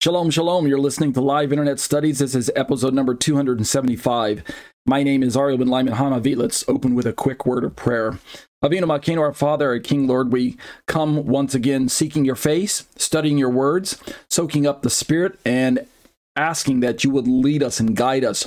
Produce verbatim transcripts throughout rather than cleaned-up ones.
Shalom, shalom. You're listening to Live Internet Studies. This is episode number two hundred seventy-five. My name is Ariel Ben Lyman Hanavi. Let's open with a quick word of prayer. Avinu Malkeinu, our Father, our King, Lord, we come once again seeking your face, studying your words, soaking up the Spirit, and asking that you would lead us and guide us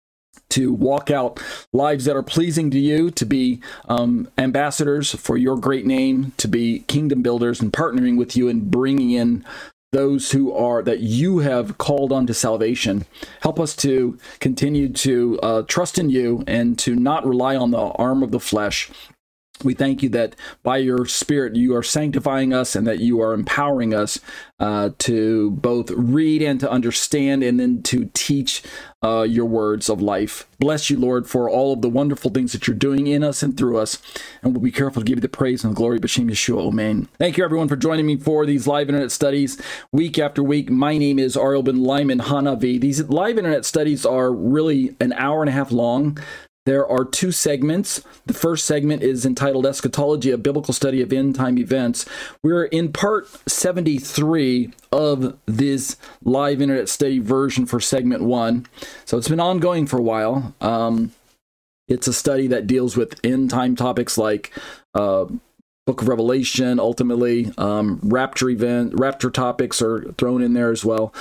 to walk out lives that are pleasing to you, to be um, ambassadors for your great name, to be kingdom builders and partnering with you and bringing in those who are, that you have called unto salvation. Help us to continue to uh, trust in you and to not rely on the arm of the flesh. We thank you that by your Spirit you are sanctifying us and that you are empowering us uh, to both read and to understand and then to teach uh, your words of life. Bless you, Lord, for all of the wonderful things that you're doing in us and through us. And we'll be careful to give you the praise and the glory. B'Shem Yeshua, amen. Thank you, everyone, for joining me for these live internet studies week after week. My name is Ariel Ben Lyman Hanavi. These live internet studies are really an hour and a half long. There are two segments. The first segment is entitled Eschatology, a Biblical Study of End-Time Events. We're in part seventy-three of this live internet study version for segment one. So it's been ongoing for a while. Um, it's a study that deals with end-time topics like uh, Book of Revelation, ultimately. Um, rapture event, rapture topics are thrown in there as well.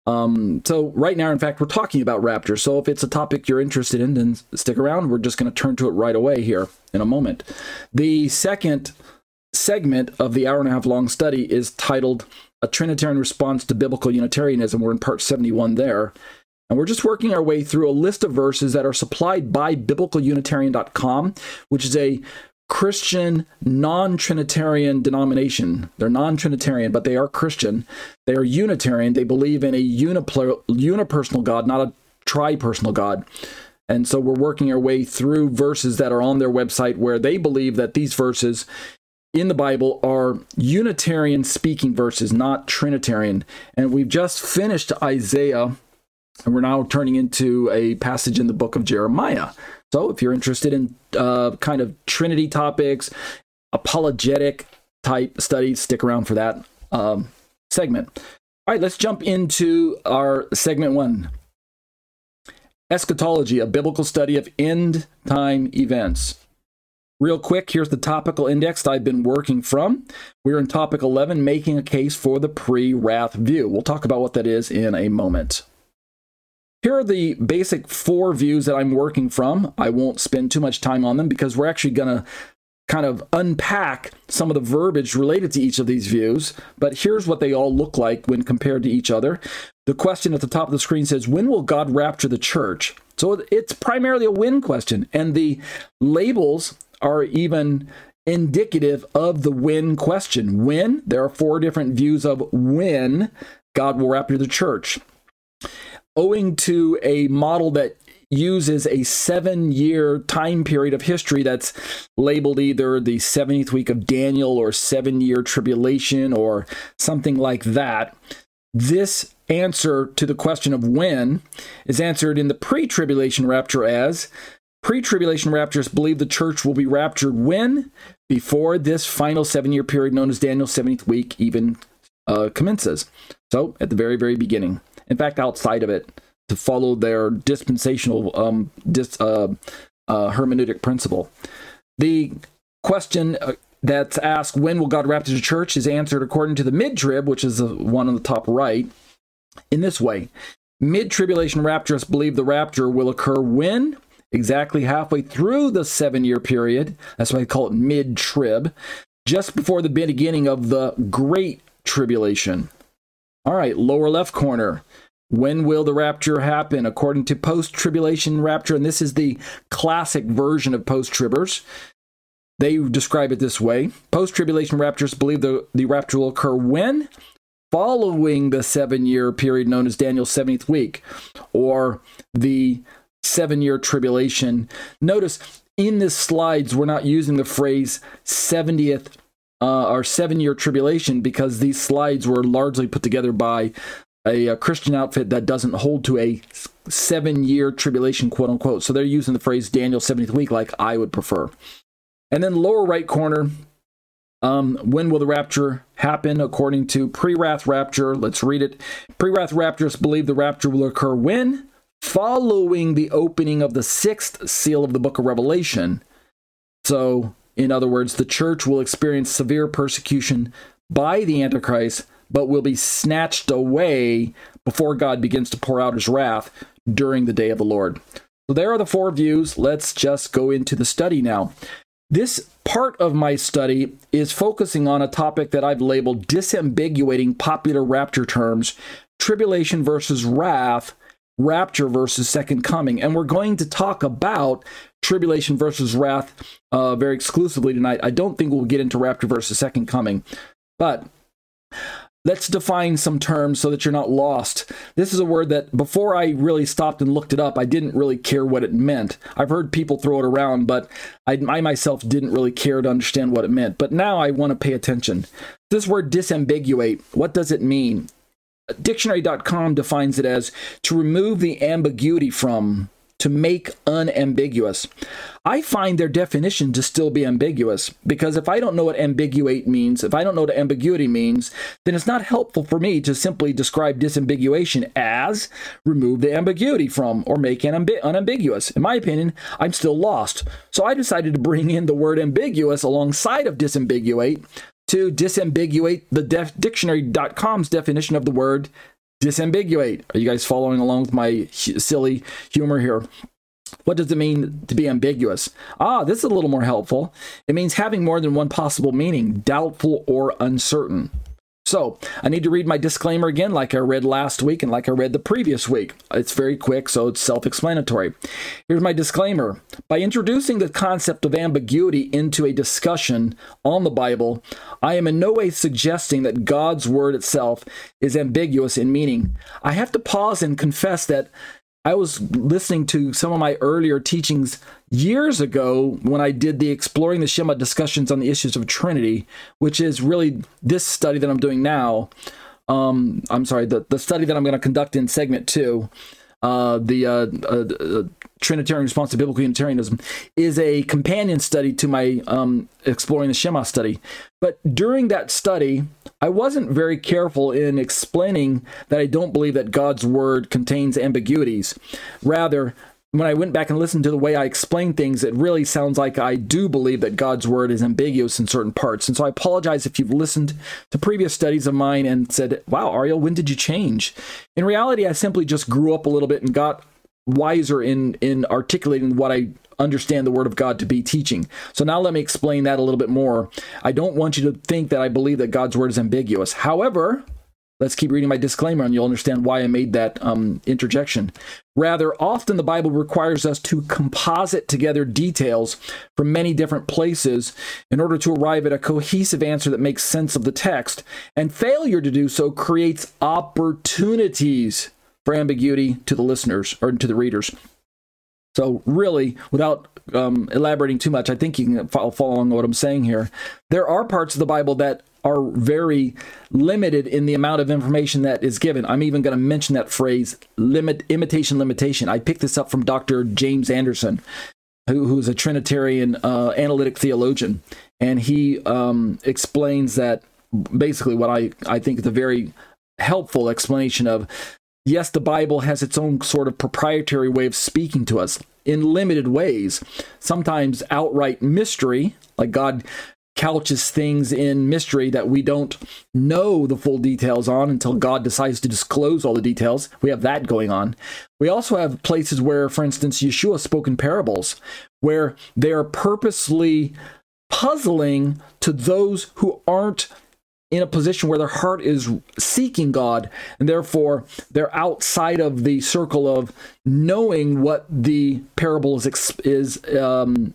Um, so right now, in fact, we're talking about rapture. So if it's a topic you're interested in, then stick around. We're just going to turn to it right away here in a moment. The second segment of the hour and a half long study is titled A Trinitarian Response to Biblical Unitarianism. We're in part seventy-one there. And we're just working our way through a list of verses that are supplied by biblical unitarian dot com, which is a Christian non-Trinitarian denomination. They're non-Trinitarian, but they are Christian. They are Unitarian. They believe in a unipl- unipersonal God, not a tripersonal God. And so we're working our way through verses that are on their website where they believe that these verses in the Bible are Unitarian speaking verses, not Trinitarian. And we've just finished Isaiah, and we're now turning into a passage in the book of Jeremiah. So if you're interested in uh, kind of Trinity topics, apologetic type studies, stick around for that um, segment. All right, let's jump into our segment one. Eschatology, a biblical study of end time events. Real quick, here's the topical index that I've been working from. We're in topic eleven, making a case for the pre-wrath view. We'll talk about what that is in a moment. Here are the basic four views that I'm working from. I won't spend too much time on them because we're actually going to kind of unpack some of the verbiage related to each of these views. But here's what they all look like when compared to each other. The question at the top of the screen says, when will God rapture the church? So it's primarily a when question. And the labels are even indicative of the when question. When? There are four different views of when God will rapture the church. Owing to a model that uses a seven-year time period of history that's labeled either the seventieth week of Daniel or seven-year tribulation or something like that, this answer to the question of when is answered in the pre-tribulation rapture as pre-tribulation rapturists believe the church will be raptured when? Before this final seven-year period known as Daniel's seventieth week even uh, commences. So at the very, very beginning. In fact, outside of it, to follow their dispensational um, dis, uh, uh, hermeneutic principle. The question uh, that's asked, when will God rapture the church, is answered according to the mid-trib, which is the one on the top right, in this way. Mid-tribulation rapturists believe the rapture will occur when? Exactly halfway through the seven-year period. That's why I call it mid-trib. Just before the beginning of the Great Tribulation. All right, lower left corner. When will the rapture happen? According to post-tribulation rapture, and this is the classic version of post-tribbers, they describe it this way. Post-tribulation rapturists believe the, the rapture will occur when? Following the seven-year period known as Daniel's seventieth week, or the seven-year tribulation. Notice, in this slides, we're not using the phrase seventieth Uh, our seven-year tribulation, because these slides were largely put together by a, a Christian outfit that doesn't hold to a seven-year tribulation, quote-unquote. So they're using the phrase Daniel's seventieth week like I would prefer. And then lower right corner, Um, when will the rapture happen? According to pre-wrath rapture, let's read it. Pre-wrath rapturists believe the rapture will occur when? Following the opening of the sixth seal of the book of Revelation. So, in other words, the church will experience severe persecution by the Antichrist, but will be snatched away before God begins to pour out his wrath during the day of the Lord. So there are the four views. Let's just go into the study now. This part of my study is focusing on a topic that I've labeled disambiguating popular rapture terms, tribulation versus wrath, rapture versus second coming. And we're going to talk about tribulation versus wrath uh, very exclusively tonight. I don't think we'll get into rapture versus second coming, but let's define some terms so that you're not lost. This is a word that before I really stopped and looked it up, I didn't really care what it meant. I've heard people throw it around, but I, I myself didn't really care to understand what it meant. But now I want to pay attention. This word disambiguate, what does it mean? Dictionary dot com defines it as to remove the ambiguity from, to make unambiguous. I find their definition to still be ambiguous, because if I don't know what ambiguate means, if I don't know what ambiguity means, then it's not helpful for me to simply describe disambiguation as remove the ambiguity from or make it ambi- unambiguous. In my opinion, I'm still lost. So I decided to bring in the word ambiguous alongside of disambiguate to disambiguate the def- dictionary dot com's definition of the word disambiguate. Are you guys following along with my silly humor here? What does it mean to be ambiguous? Ah, this is a little more helpful. It means having more than one possible meaning, doubtful or uncertain. So I need to read my disclaimer again, like I read last week and like I read the previous week. It's very quick, so it's self-explanatory. Here's my disclaimer. By introducing the concept of ambiguity into a discussion on the Bible, I am in no way suggesting that God's word itself is ambiguous in meaning. I have to pause and confess that I was listening to some of my earlier teachings years ago when I did the Exploring the Shema discussions on the issues of Trinity, which is really this study that I'm doing now. Um, I'm sorry, the, the study that I'm going to conduct in segment two, uh, the uh, uh, uh, Trinitarian Response to Biblical Unitarianism, is a companion study to my um, Exploring the Shema study. But during that study, I wasn't very careful in explaining that I don't believe that God's word contains ambiguities. Rather, when I went back and listened to the way I explain things, it really sounds like I do believe that God's word is ambiguous in certain parts. And so I apologize if you've listened to previous studies of mine and said, wow, Ariel, when did you change? In reality, I simply just grew up a little bit and got wiser in, in articulating what I understand the word of God to be teaching. So now let me explain that a little bit more. I don't want you to think that I believe that God's word is ambiguous. However, let's keep reading my disclaimer and you'll understand why I made that um, interjection. Rather, often the Bible requires us to composite together details from many different places in order to arrive at a cohesive answer that makes sense of the text, and failure to do so creates opportunities for ambiguity to the listeners or to the readers. So really, without um, elaborating too much, I think you can follow, follow along what I'm saying here. There are parts of the Bible that are very limited in the amount of information that is given. I'm even going to mention that phrase, limit, imitation limitation. I picked this up from Doctor James Anderson, who, who's a Trinitarian uh, analytic theologian. And he um, explains that basically what I, I think is a very helpful explanation of, yes, the Bible has its own sort of proprietary way of speaking to us in limited ways, sometimes outright mystery, like God couches things in mystery that we don't know the full details on until God decides to disclose all the details. We have that going on. We also have places where, for instance, Yeshua spoke in parables, where they are purposely puzzling to those who aren't in a position where their heart is seeking God, and therefore they're outside of the circle of knowing what the parable is, ex- is um,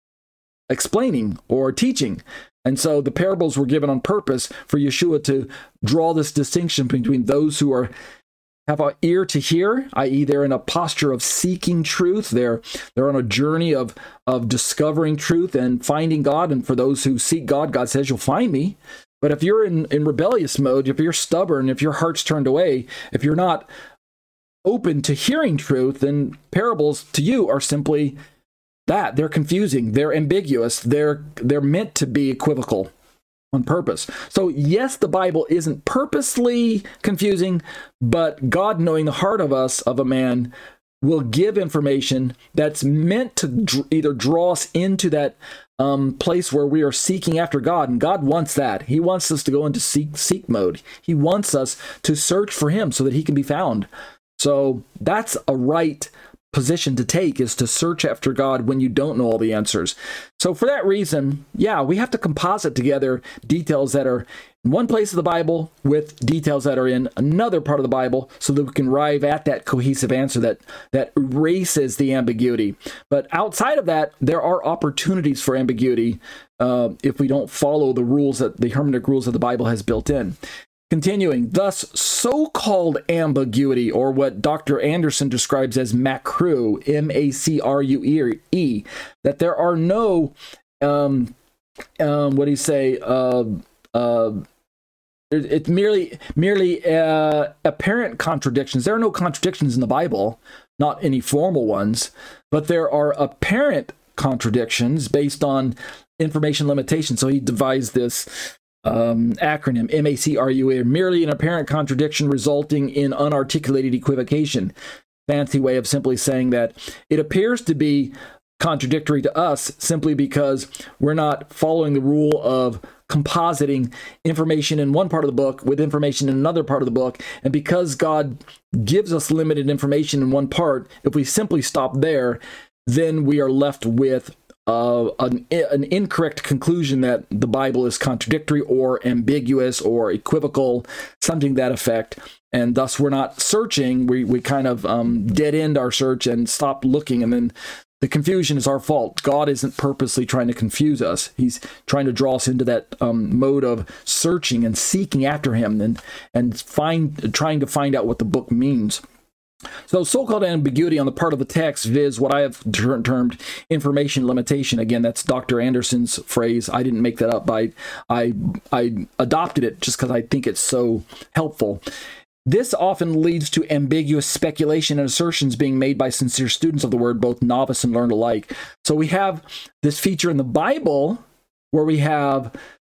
explaining or teaching. And so the parables were given on purpose for Yeshua to draw this distinction between those who are have an ear to hear, that is they're in a posture of seeking truth. They're they're on a journey of, of discovering truth and finding God. And for those who seek God, God says, you'll find me. But if you're in, in rebellious mode, if you're stubborn, if your heart's turned away, if you're not open to hearing truth, then parables to you are simply that. They're confusing. They're ambiguous. They're they're meant to be equivocal. on purpose. So yes, the Bible isn't purposely confusing, but God, knowing the heart of us, of a man, will give information that's meant to dr- either draw us into that um, place where we are seeking after God. And God wants that. He wants us to go into seek, seek mode. He wants us to search for him so that he can be found. So that's a right position to take, is to search after God when you don't know all the answers. So for that reason, yeah, we have to composite together details that are in one place of the Bible with details that are in another part of the Bible, so that we can arrive at that cohesive answer that that erases the ambiguity. But outside of that, there are opportunities for ambiguity uh, if we don't follow the rules that the hermeneutic rules that the Bible has built in. Continuing, thus so-called ambiguity, or what Doctor Anderson describes as macru, M A C R U E, that there are no, um, um, what do you say, uh, uh, it's merely merely uh, apparent contradictions. There are no contradictions in the Bible, not any formal ones, but there are apparent contradictions based on information limitations. So he devised this Um, acronym, M A C R U E, merely an apparent contradiction resulting in unarticulated equivocation. Fancy way of simply saying that it appears to be contradictory to us simply because we're not following the rule of compositing information in one part of the book with information in another part of the book. And because God gives us limited information in one part, if we simply stop there, then we are left with Uh, an, an incorrect conclusion that the Bible is contradictory or ambiguous or equivocal, something to that effect. And thus we're not searching. We we kind of um, dead end our search and stop looking. And then the confusion is our fault. God isn't purposely trying to confuse us. He's trying to draw us into that um, mode of searching and seeking after him and, and find trying to find out what the book means. So so-called ambiguity on the part of the text, viz. What I have ter- termed information limitation. Again, that's Doctor Anderson's phrase. I didn't make that up. I, I, I adopted it just because I think it's so helpful. This often leads to ambiguous speculation and assertions being made by sincere students of the word, both novice and learned alike. So we have this feature in the Bible where we have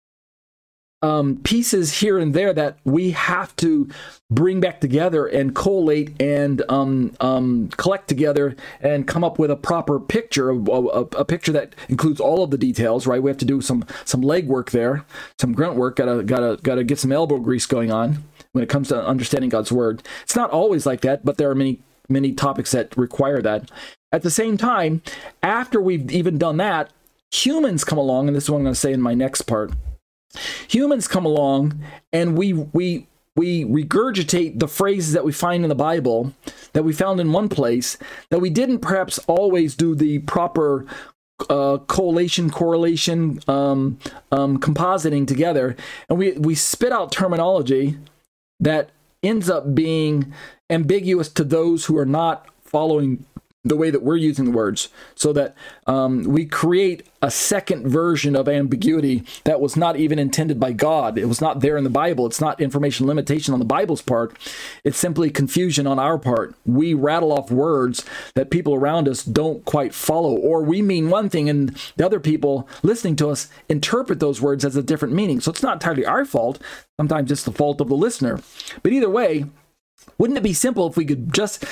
Um, pieces here and there that we have to bring back together and collate and um, um, collect together and come up with a proper picture, a, a, a picture that includes all of the details. Right? We have to do some some legwork there, some grunt work. Gotta gotta gotta get some elbow grease going on when it comes to understanding God's word. It's not always like that, but there are many many topics that require that. At the same time, after we've even done that, humans come along, and this is what I'm going to say in my next part. Humans come along and we we we regurgitate the phrases that we find in the Bible that we found in one place that we didn't perhaps always do the proper uh, collation, correlation, um, um, compositing together, and we we spit out terminology that ends up being ambiguous to those who are not following the way that we're using the words, so that um, we create a second version of ambiguity that was not even intended by God. It was not there in the Bible. It's not information limitation on the Bible's part. It's simply confusion on our part. We rattle off words that people around us don't quite follow, or we mean one thing and the other people listening to us interpret those words as a different meaning. So it's not entirely our fault. Sometimes it's the fault of the listener. But either way, wouldn't it be simple if we could just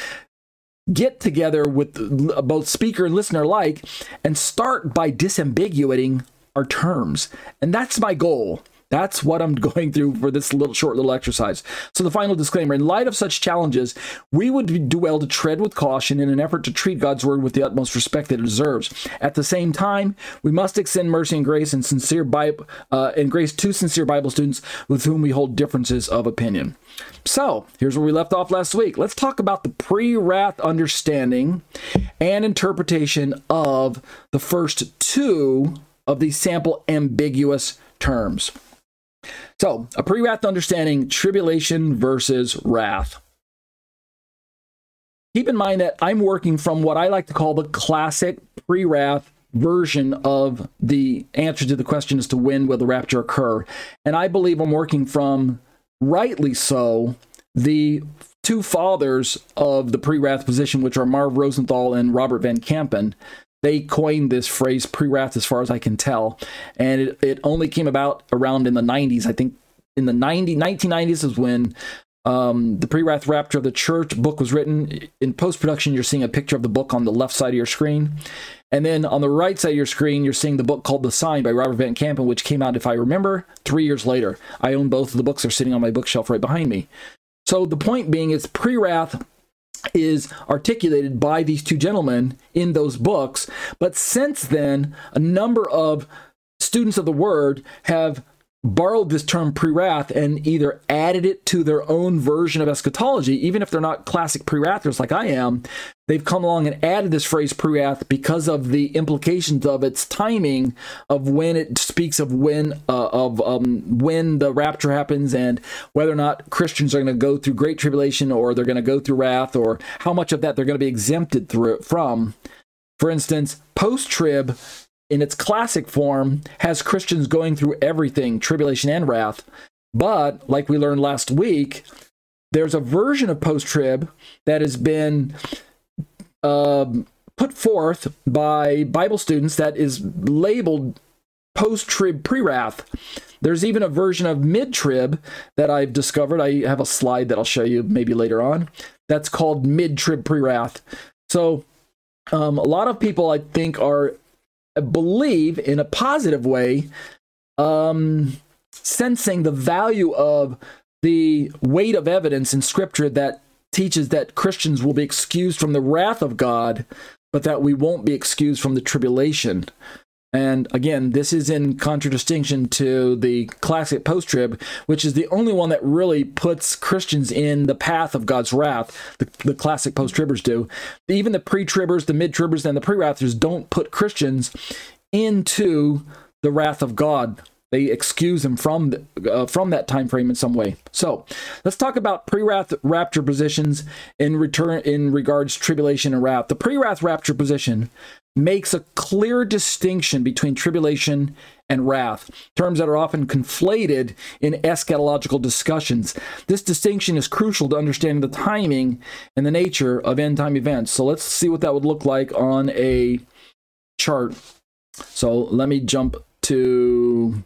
get together with both speaker and listener alike and start by disambiguating our terms? And that's my goal. That's what I'm going through for this little short little exercise. So the final disclaimer: in light of such challenges, we would do well to tread with caution in an effort to treat God's word with the utmost respect that it deserves. At the same time, we must extend mercy and grace and sincere Bible uh, and grace to sincere Bible students with whom we hold differences of opinion. So here's where we left off last week. Let's talk about the pre-wrath understanding and interpretation of the first two of these sample ambiguous terms. So, a pre-wrath understanding, tribulation versus wrath. Keep in mind that I'm working from what I like to call the classic pre-wrath version of the answer to the question as to when will the rapture occur. And I believe I'm working from, rightly so, the two fathers of the pre-wrath position, which are Marv Rosenthal and Robert Van Kampen. they coined this phrase pre-wrath, as far as I can tell. And it, it only came about around in the nineties. I think in the nineties, nineteen nineties is when um, the Pre-Wrath Rapture of the Church book was written. In post-production, you're seeing a picture of the book on the left side of your screen. And then on the right side of your screen, you're seeing the book called The Sign by Robert Van Kampen, which came out, if I remember, three years later. I own both of the books. They're sitting on my bookshelf right behind me. So the point being is pre-wrath is articulated by these two gentlemen in those books. But since then, a number of students of the Word have borrowed this term pre-wrath and either added it to their own version of eschatology, even if they're not classic pre-wrathers like I am. They've come along and added this phrase pre-wrath because of the implications of its timing, of when it speaks of when uh, of um, when the rapture happens, and whether or not Christians are going to go through great tribulation, or they're going to go through wrath, or how much of that they're going to be exempted through from. For instance, post-trib, in its classic form, has Christians going through everything, tribulation and wrath. But, like we learned last week, there's a version of post-trib that has been uh, put forth by Bible students that is labeled post-trib pre-wrath. There's even a version of mid-trib that I've discovered. I have a slide that I'll show you maybe later on. That's called mid-trib pre-wrath. So, um, a lot of people, I think, are believe in a positive way, um, sensing the value of the weight of evidence in Scripture that teaches that Christians will be excused from the wrath of God, but that we won't be excused from the tribulation. And again, this is in contradistinction to the classic post-trib, which is the only one that really puts Christians in the path of God's wrath. The, the classic post-tribbers do. Even the pre-tribbers, the mid-tribbers, and the pre-wrathers don't put Christians into the wrath of God. They excuse them from the, uh, from that time frame in some way. So let's talk about pre-wrath rapture positions in return in regards to tribulation and wrath. The pre-wrath rapture position makes a clear distinction between tribulation and wrath, terms that are often conflated in eschatological discussions. This distinction is crucial to understanding the timing and the nature of end-time events. So let's see what that would look like on a chart. So let me jump to...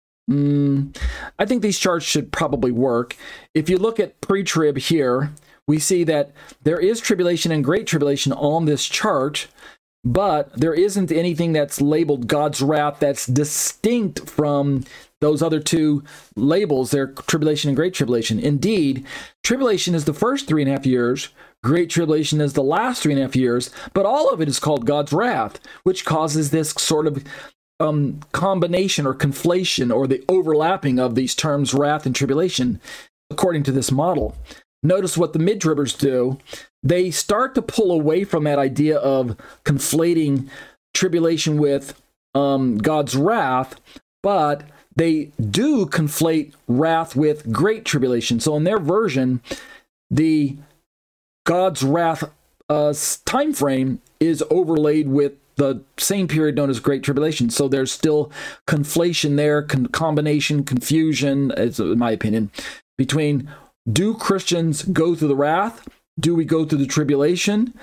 Mm, I think these charts should probably work. If you look at pre-trib here, we see that there is tribulation and great tribulation on this chart, but there isn't anything that's labeled God's wrath that's distinct from those other two labels. They're tribulation and great tribulation. Indeed, tribulation is the first three and a half years. Great tribulation is the last three and a half years. But all of it is called God's wrath, which causes this sort of um, combination or conflation or the overlapping of these terms, wrath and tribulation, according to this model. Notice what the mid-tribbers do. They start to pull away from that idea of conflating tribulation with um, God's wrath, but they do conflate wrath with great tribulation. So in their version, the God's wrath uh, time frame is overlaid with the same period known as Great Tribulation. So there's still conflation there, con- combination, confusion, is, in my opinion, between do Christians go through the wrath? Do we go through the tribulation?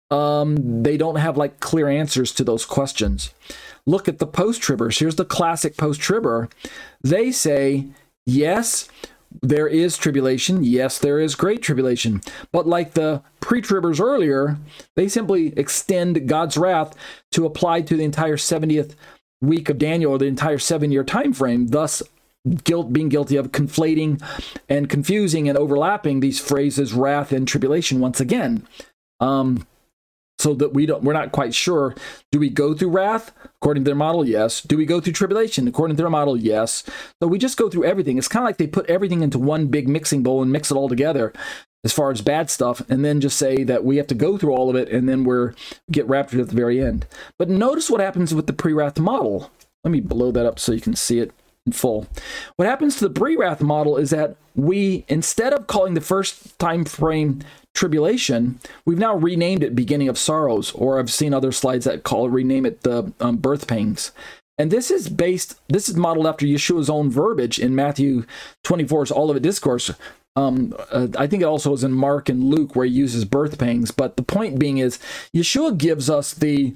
Um, they don't have like clear answers to those questions. Look at the post-tribbers. Here's the classic post-tribber. They say, yes, there is tribulation. Yes, there is great tribulation. But like the pre-tribbers earlier, they simply extend God's wrath to apply to the entire seventieth week of Daniel, or the entire seven-year time frame, thus guilt being guilty of conflating and confusing and overlapping these phrases, wrath and tribulation, once again. Um, so that we don't, we're not quite sure. Do we go through wrath? According to their model, yes. Do we go through tribulation? According to their model, yes. So we just go through everything. It's kind of like they put everything into one big mixing bowl and mix it all together as far as bad stuff, and then just say that we have to go through all of it, and then we're get raptured at the very end. But notice what happens with the pre-wrath model. Let me blow that up so you can see it in full. What happens to the pre-wrath model is that we, instead of calling the first time frame tribulation, we've now renamed it beginning of sorrows, or I've seen other slides that call it, rename it the um, birth pangs. And this is based, this is modeled after Yeshua's own verbiage in Matthew twenty-four's Olivet Discourse. Um, uh, I think it also is in Mark and Luke where he uses birth pangs. But the point being is, Yeshua gives us the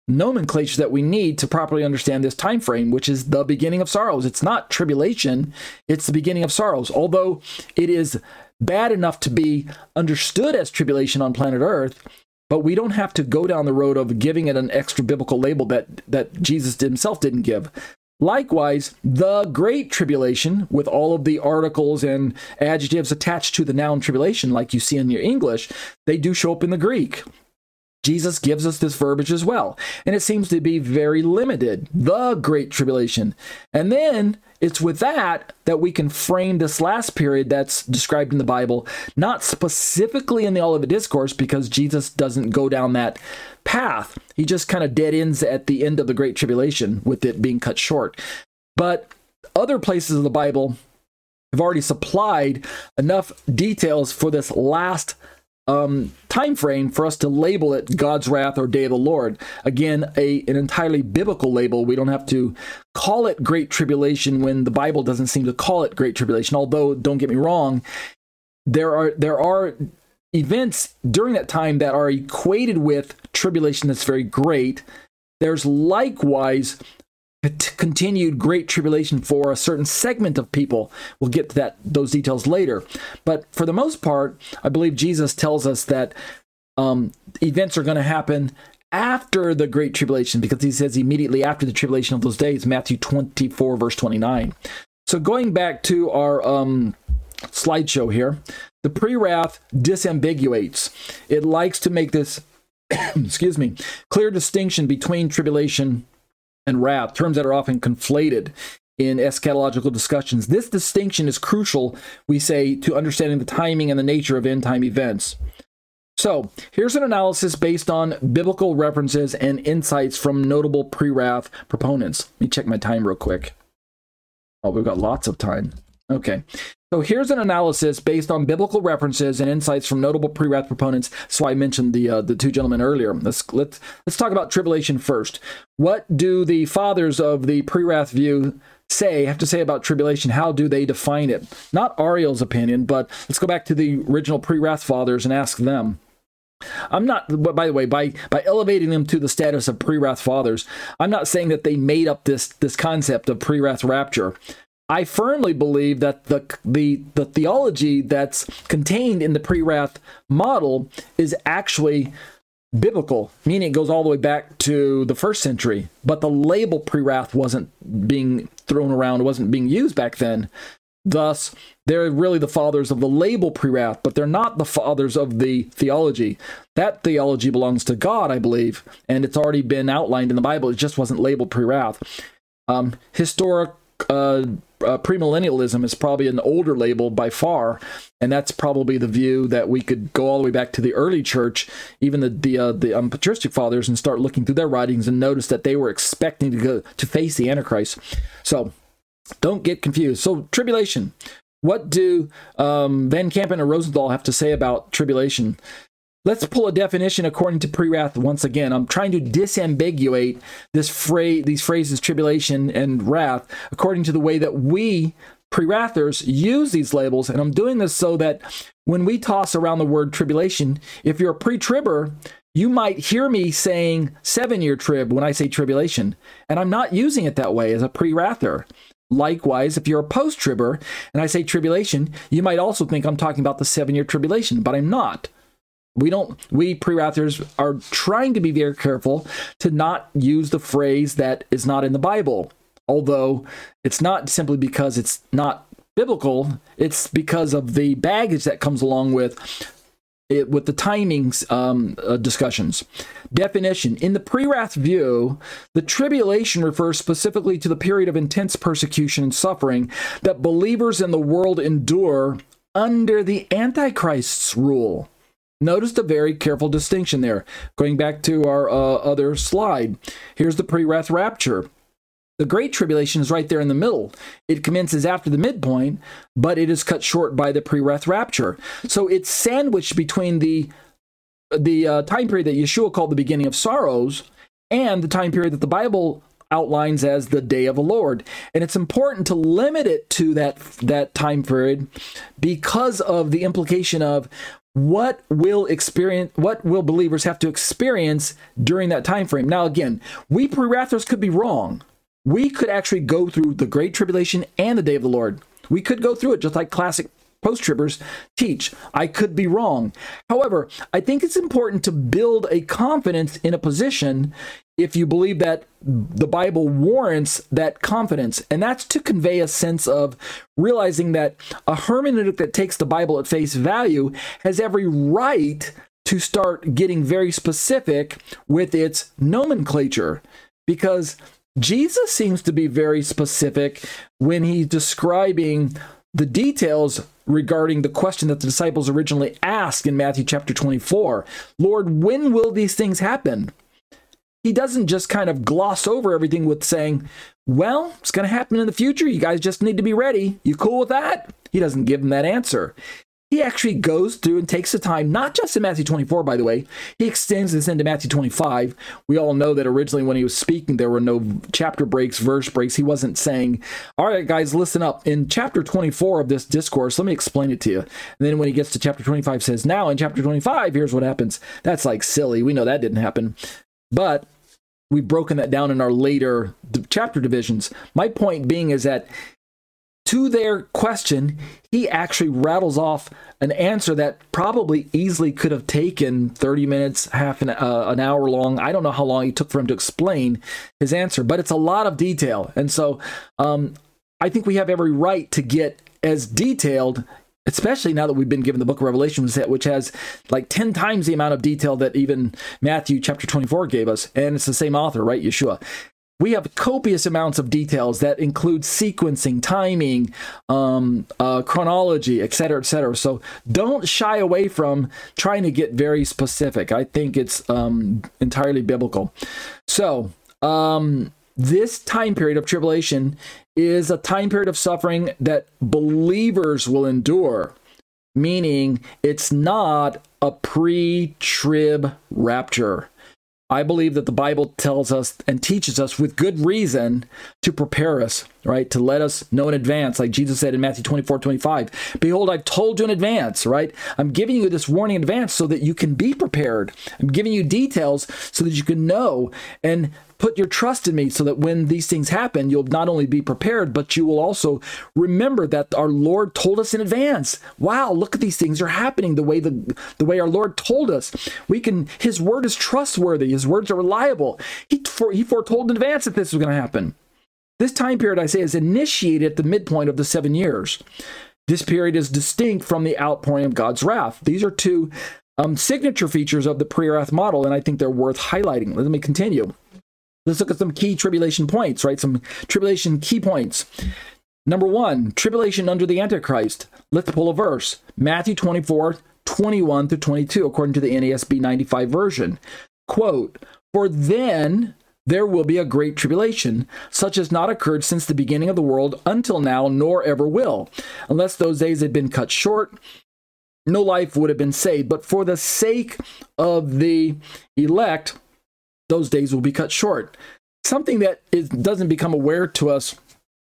nomenclature that we need to properly understand this time frame, which is the beginning of sorrows. It's not tribulation, it's the beginning of sorrows. Although it is bad enough to be understood as tribulation on planet Earth, but we don't have to go down the road of giving it an extra biblical label that, that Jesus himself didn't give. Likewise, the Great Tribulation, with all of the articles and adjectives attached to the noun tribulation, like you see in your English, they do show up in the Greek. Jesus gives us this verbiage as well, and it seems to be very limited, the Great Tribulation. And then it's with that that we can frame this last period that's described in the Bible, not specifically in the Olivet Discourse, because Jesus doesn't go down that path. He just kind of dead ends at the end of the Great Tribulation, with it being cut short. But other places of the Bible have already supplied enough details for this last Um, time frame for us to label it God's wrath or Day of the Lord. Again, a an entirely biblical label. We don't have to call it Great Tribulation when the Bible doesn't seem to call it Great Tribulation. Although, don't get me wrong, there are there are events during that time that are equated with tribulation that's very great. There's likewise continued great tribulation for a certain segment of people. We'll get to that those details later. But for the most part, I believe Jesus tells us that um, events are going to happen after the Great Tribulation, because he says immediately after the tribulation of those days, Matthew twenty-four, verse twenty-nine. So going back to our um, slideshow here, the pre-wrath disambiguates. It likes to make this, excuse me, clear distinction between tribulation and wrath, terms that are often conflated in eschatological discussions. This distinction is crucial, we say, to understanding the timing and the nature of end-time events. So, here's an analysis based on biblical references and insights from notable pre-wrath proponents. Let me check my time real quick. Oh, we've got lots of time. Okay. So here's an analysis based on biblical references and insights from notable pre-wrath proponents. So I mentioned the uh, the two gentlemen earlier. Let's let's let's talk about tribulation first. What do the fathers of the pre-wrath view say? Have to say about tribulation? How do they define it? Not Ariel's opinion, but let's go back to the original pre-wrath fathers and ask them. I'm not, by the way, by by elevating them to the status of pre-wrath fathers, I'm not saying that they made up this this concept of pre-wrath rapture. I firmly believe that the, the the theology that's contained in the pre-wrath model is actually biblical, meaning it goes all the way back to the first century. But the label pre-wrath wasn't being thrown around, wasn't being used back then. Thus, they're really the fathers of the label pre-wrath, but they're not the fathers of the theology. That theology belongs to God, I believe, and it's already been outlined in the Bible. It just wasn't labeled pre-wrath. Um, historic uh, uh, premillennialism is probably an older label by far, and that's probably the view that we could go all the way back to the early church, even the the, uh, the um, patristic fathers, and start looking through their writings and notice that they were expecting to go to face the Antichrist. So don't get confused. So tribulation. What do um, Van Kampen and Rosenthal have to say about tribulation? Let's pull a definition according to pre-wrath once again. I'm trying to disambiguate this phrase, these phrases, tribulation and wrath, according to the way that we pre-wrathers use these labels. And I'm doing this so that when we toss around the word tribulation, if you're a pre-tribber, you might hear me saying seven-year trib when I say tribulation. And I'm not using it that way as a pre-wrather. Likewise, if you're a post-tribber and I say tribulation, you might also think I'm talking about the seven-year tribulation, but I'm not. We don't, we pre-wrathers are trying to be very careful to not use the phrase that is not in the Bible. Although it's not simply because it's not biblical, it's because of the baggage that comes along with it, with the timings um, uh, discussions. Definition. In the pre-wrath view, the tribulation refers specifically to the period of intense persecution and suffering that believers in the world endure under the Antichrist's rule. Notice the very careful distinction there. Going back to our uh, other slide, here's the pre-wrath rapture. The Great Tribulation is right there in the middle. It commences after the midpoint, but it is cut short by the pre-wrath rapture. So it's sandwiched between the, the uh, time period that Yeshua called the beginning of sorrows and the time period that the Bible outlines as the day of the Lord. And it's important to limit it to that, that time period because of the implication of what will experience, what will believers have to experience during that time frame? Now, again, we pre-wrathers could be wrong. We could actually go through the Great Tribulation and the Day of the Lord. We could go through it just like classic post-tribbers teach. I could be wrong. However, I think it's important to build a confidence in a position if you believe that the Bible warrants that confidence. And that's to convey a sense of realizing that a hermeneutic that takes the Bible at face value has every right to start getting very specific with its nomenclature. Because Jesus seems to be very specific when he's describing the details regarding the question that the disciples originally asked in Matthew chapter twenty-four. Lord, when will these things happen? He doesn't just kind of gloss over everything with saying, well, it's going to happen in the future. You guys just need to be ready. You cool with that? He doesn't give them that answer. He actually goes through and takes the time, not just in Matthew twenty-four, by the way. He extends this into Matthew twenty-five. We all know that originally when he was speaking, there were no chapter breaks, verse breaks. He wasn't saying, all right, guys, listen up. In chapter twenty-four of this discourse, let me explain it to you. And then when he gets to chapter twenty-five, says, now in chapter twenty-five, here's what happens. That's like silly. We know that didn't happen. But we've broken that down in our later chapter divisions. My point being is that to their question, he actually rattles off an answer that probably easily could have taken thirty minutes, half an, uh, an hour long. I don't know how long it took for him to explain his answer, but it's a lot of detail. And so um, I think we have every right to get as detailed, especially now that we've been given the book of Revelation, which has like ten times the amount of detail that even Matthew chapter twenty-four gave us. And it's the same author, right? Yeshua. We have copious amounts of details that include sequencing, timing, um, uh, chronology, et cetera, et cetera. So don't shy away from trying to get very specific. I think it's um, entirely biblical. So um, this time period of tribulation is a time period of suffering that believers will endure, meaning it's not a pre-trib rapture. I believe that the Bible tells us and teaches us with good reason to prepare us, right? To let us know in advance, like Jesus said in Matthew twenty-four, twenty-five, behold, I've told you in advance, right? I'm giving you this warning in advance so that you can be prepared. I'm giving you details so that you can know and put your trust in me so that when these things happen, you'll not only be prepared, but you will also remember that our Lord told us in advance. Wow, look at these things are happening the way the, the way our Lord told us. We can, his word is trustworthy. His words are reliable. He, for, he foretold in advance that this was going to happen. This time period, I say, is initiated at the midpoint of the seven years. This period is distinct from the outpouring of God's wrath. These are two um, signature features of the pre-wrath model, and I think they're worth highlighting. Let me continue. Let's look at some key tribulation points, right? Some tribulation key points. Number one, tribulation under the Antichrist. Let's pull a verse. Matthew twenty-four, twenty-one through twenty-two, according to the N A S B ninety-five version. Quote, for then there will be a great tribulation, such as not occurred since the beginning of the world until now, nor ever will. Unless those days had been cut short, no life would have been saved. But for the sake of the elect, those days will be cut short. Something that is, doesn't become aware to us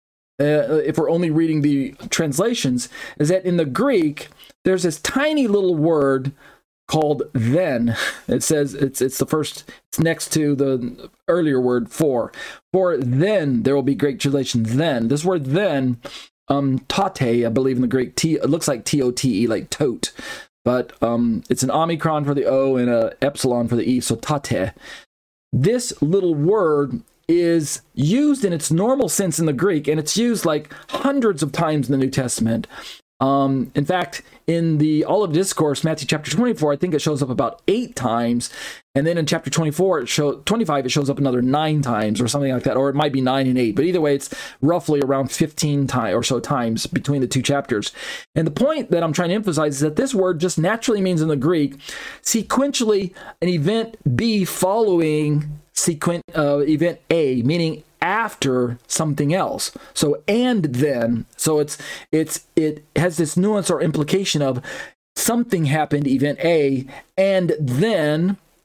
uh, if we're only reading the translations is that in the Greek, there's this tiny little word called then. It says it's it's the first, it's next to the earlier word for. For then there will be great tribulation. Then. This word then, um, tate, I believe in the Greek, T, it looks like T O T E, like tote. But um, it's an omicron for the O and a epsilon for the E, so tate. This little word is used in its normal sense in the Greek, and it's used like hundreds of times in the New Testament. Um, in fact, in the Olivet Discourse, Matthew chapter twenty-four, I think it shows up about eight times. And then in chapter twenty-four, it show, twenty-five, it shows up another nine times or something like that. Or it might be nine and eight. But either way, it's roughly around fifteen time or so times between the two chapters. And the point that I'm trying to emphasize is that this word just naturally means in the Greek, sequentially, an event B following sequent, uh, event A, meaning after something else. So and then, so it's it's it has this nuance or implication of something happened, event A, and then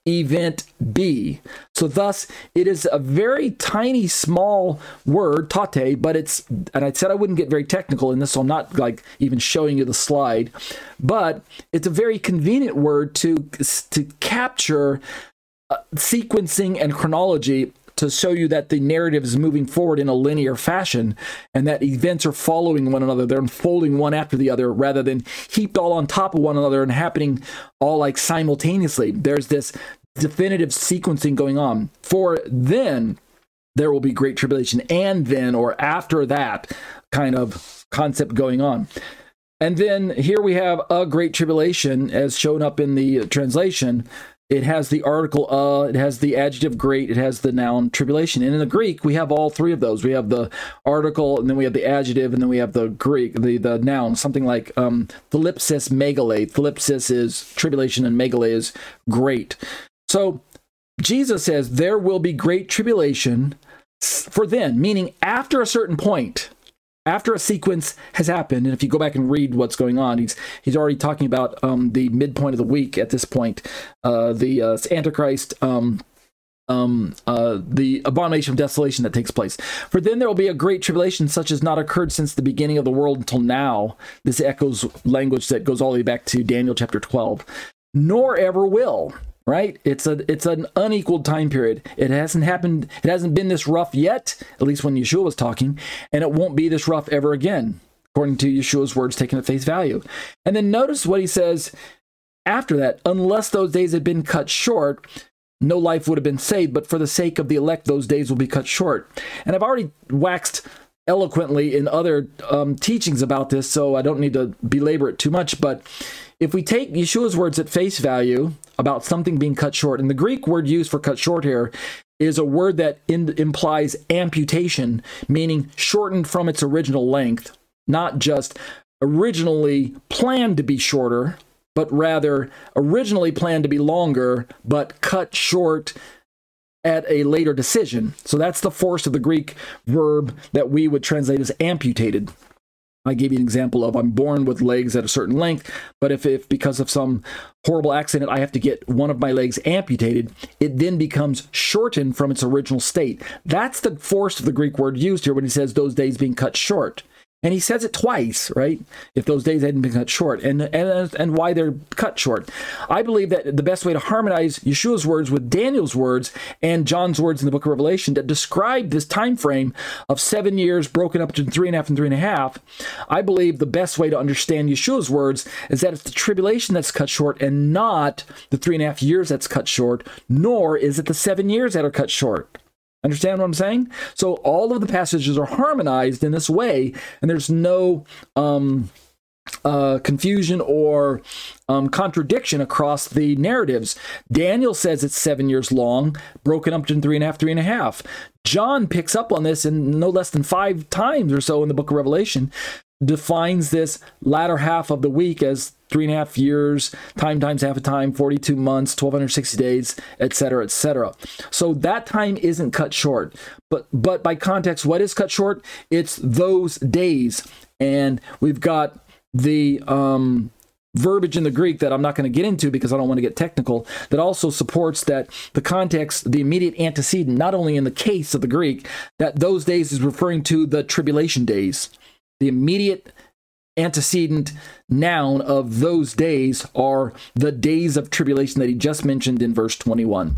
event B. So thus, it is a very tiny, small word, tate, but it's, and I said I wouldn't get very technical in this, so I'm not like even showing you the slide, but it's a very convenient word to, to capture uh, sequencing and chronology, to show you that the narrative is moving forward in a linear fashion and that events are following one another. They're unfolding one after the other rather than heaped all on top of one another and happening all like simultaneously. There's this definitive sequencing going on. For then there will be great tribulation, and then or after that kind of concept going on. And then here we have a great tribulation as shown up in the translation. It has the article, uh, it has the adjective great, it has the noun tribulation. And in the Greek, we have all three of those. We have the article, and then we have the adjective, and then we have the Greek, the, the noun, something like um, thlipsis megale. Thlipsis is tribulation, and megale is great. So Jesus says there will be great tribulation for then, meaning after a certain point. After a sequence has happened, and if you go back and read what's going on, he's he's already talking about um, the midpoint of the week at this point, uh, the uh, Antichrist, um, um, uh, the abomination of desolation that takes place. For then there will be a great tribulation such as not occurred since the beginning of the world until now. This echoes language that goes all the way back to Daniel chapter twelve. Nor ever will. Right? It's a it's an unequal time period. It hasn't happened. It hasn't been this rough yet, at least when Yeshua was talking, and it won't be this rough ever again, according to Yeshua's words taken at face value. And then notice what he says after that. Unless those days had been cut short, no life would have been saved, but for the sake of the elect, those days will be cut short. And I've already waxed eloquently in other um, teachings about this, so I don't need to belabor it too much, but if we take Yeshua's words at face value about something being cut short, and the Greek word used for cut short here is a word that in, implies amputation, meaning shortened from its original length, not just originally planned to be shorter, but rather originally planned to be longer, but cut short at a later decision. So that's the force of the Greek verb that we would translate as amputated. I gave you an example of I'm born with legs at a certain length, but if, if because of some horrible accident I have to get one of my legs amputated, it then becomes shortened from its original state. That's the force of the Greek word used here when he says those days being cut short. And he says it twice, right? If those days hadn't been cut short, and, and and why they're cut short. I believe that the best way to harmonize Yeshua's words with Daniel's words and John's words in the book of Revelation that describe this time frame of seven years broken up into three and a half and three and a half, I believe the best way to understand Yeshua's words is that it's the tribulation that's cut short and not the three and a half years that's cut short, nor is it the seven years that are cut short. Understand what I'm saying? So all of the passages are harmonized in this way, and there's no um, uh, confusion or um, contradiction across the narratives. Daniel says it's seven years long, broken up into three and a half, three and a half. John picks up on this in no less than five times or so in the book of Revelation, defines this latter half of the week as three and a half years, time times half a time, forty-two months, twelve sixty days, et cetera, et cetera. So that time isn't cut short. But but by context, what is cut short? It's those days. And we've got the um, verbiage in the Greek that I'm not going to get into because I don't want to get technical, that also supports that the context, the immediate antecedent, not only in the case of the Greek, that those days is referring to the tribulation days. The immediate antecedent noun of those days are the days of tribulation that he just mentioned in verse twenty-one.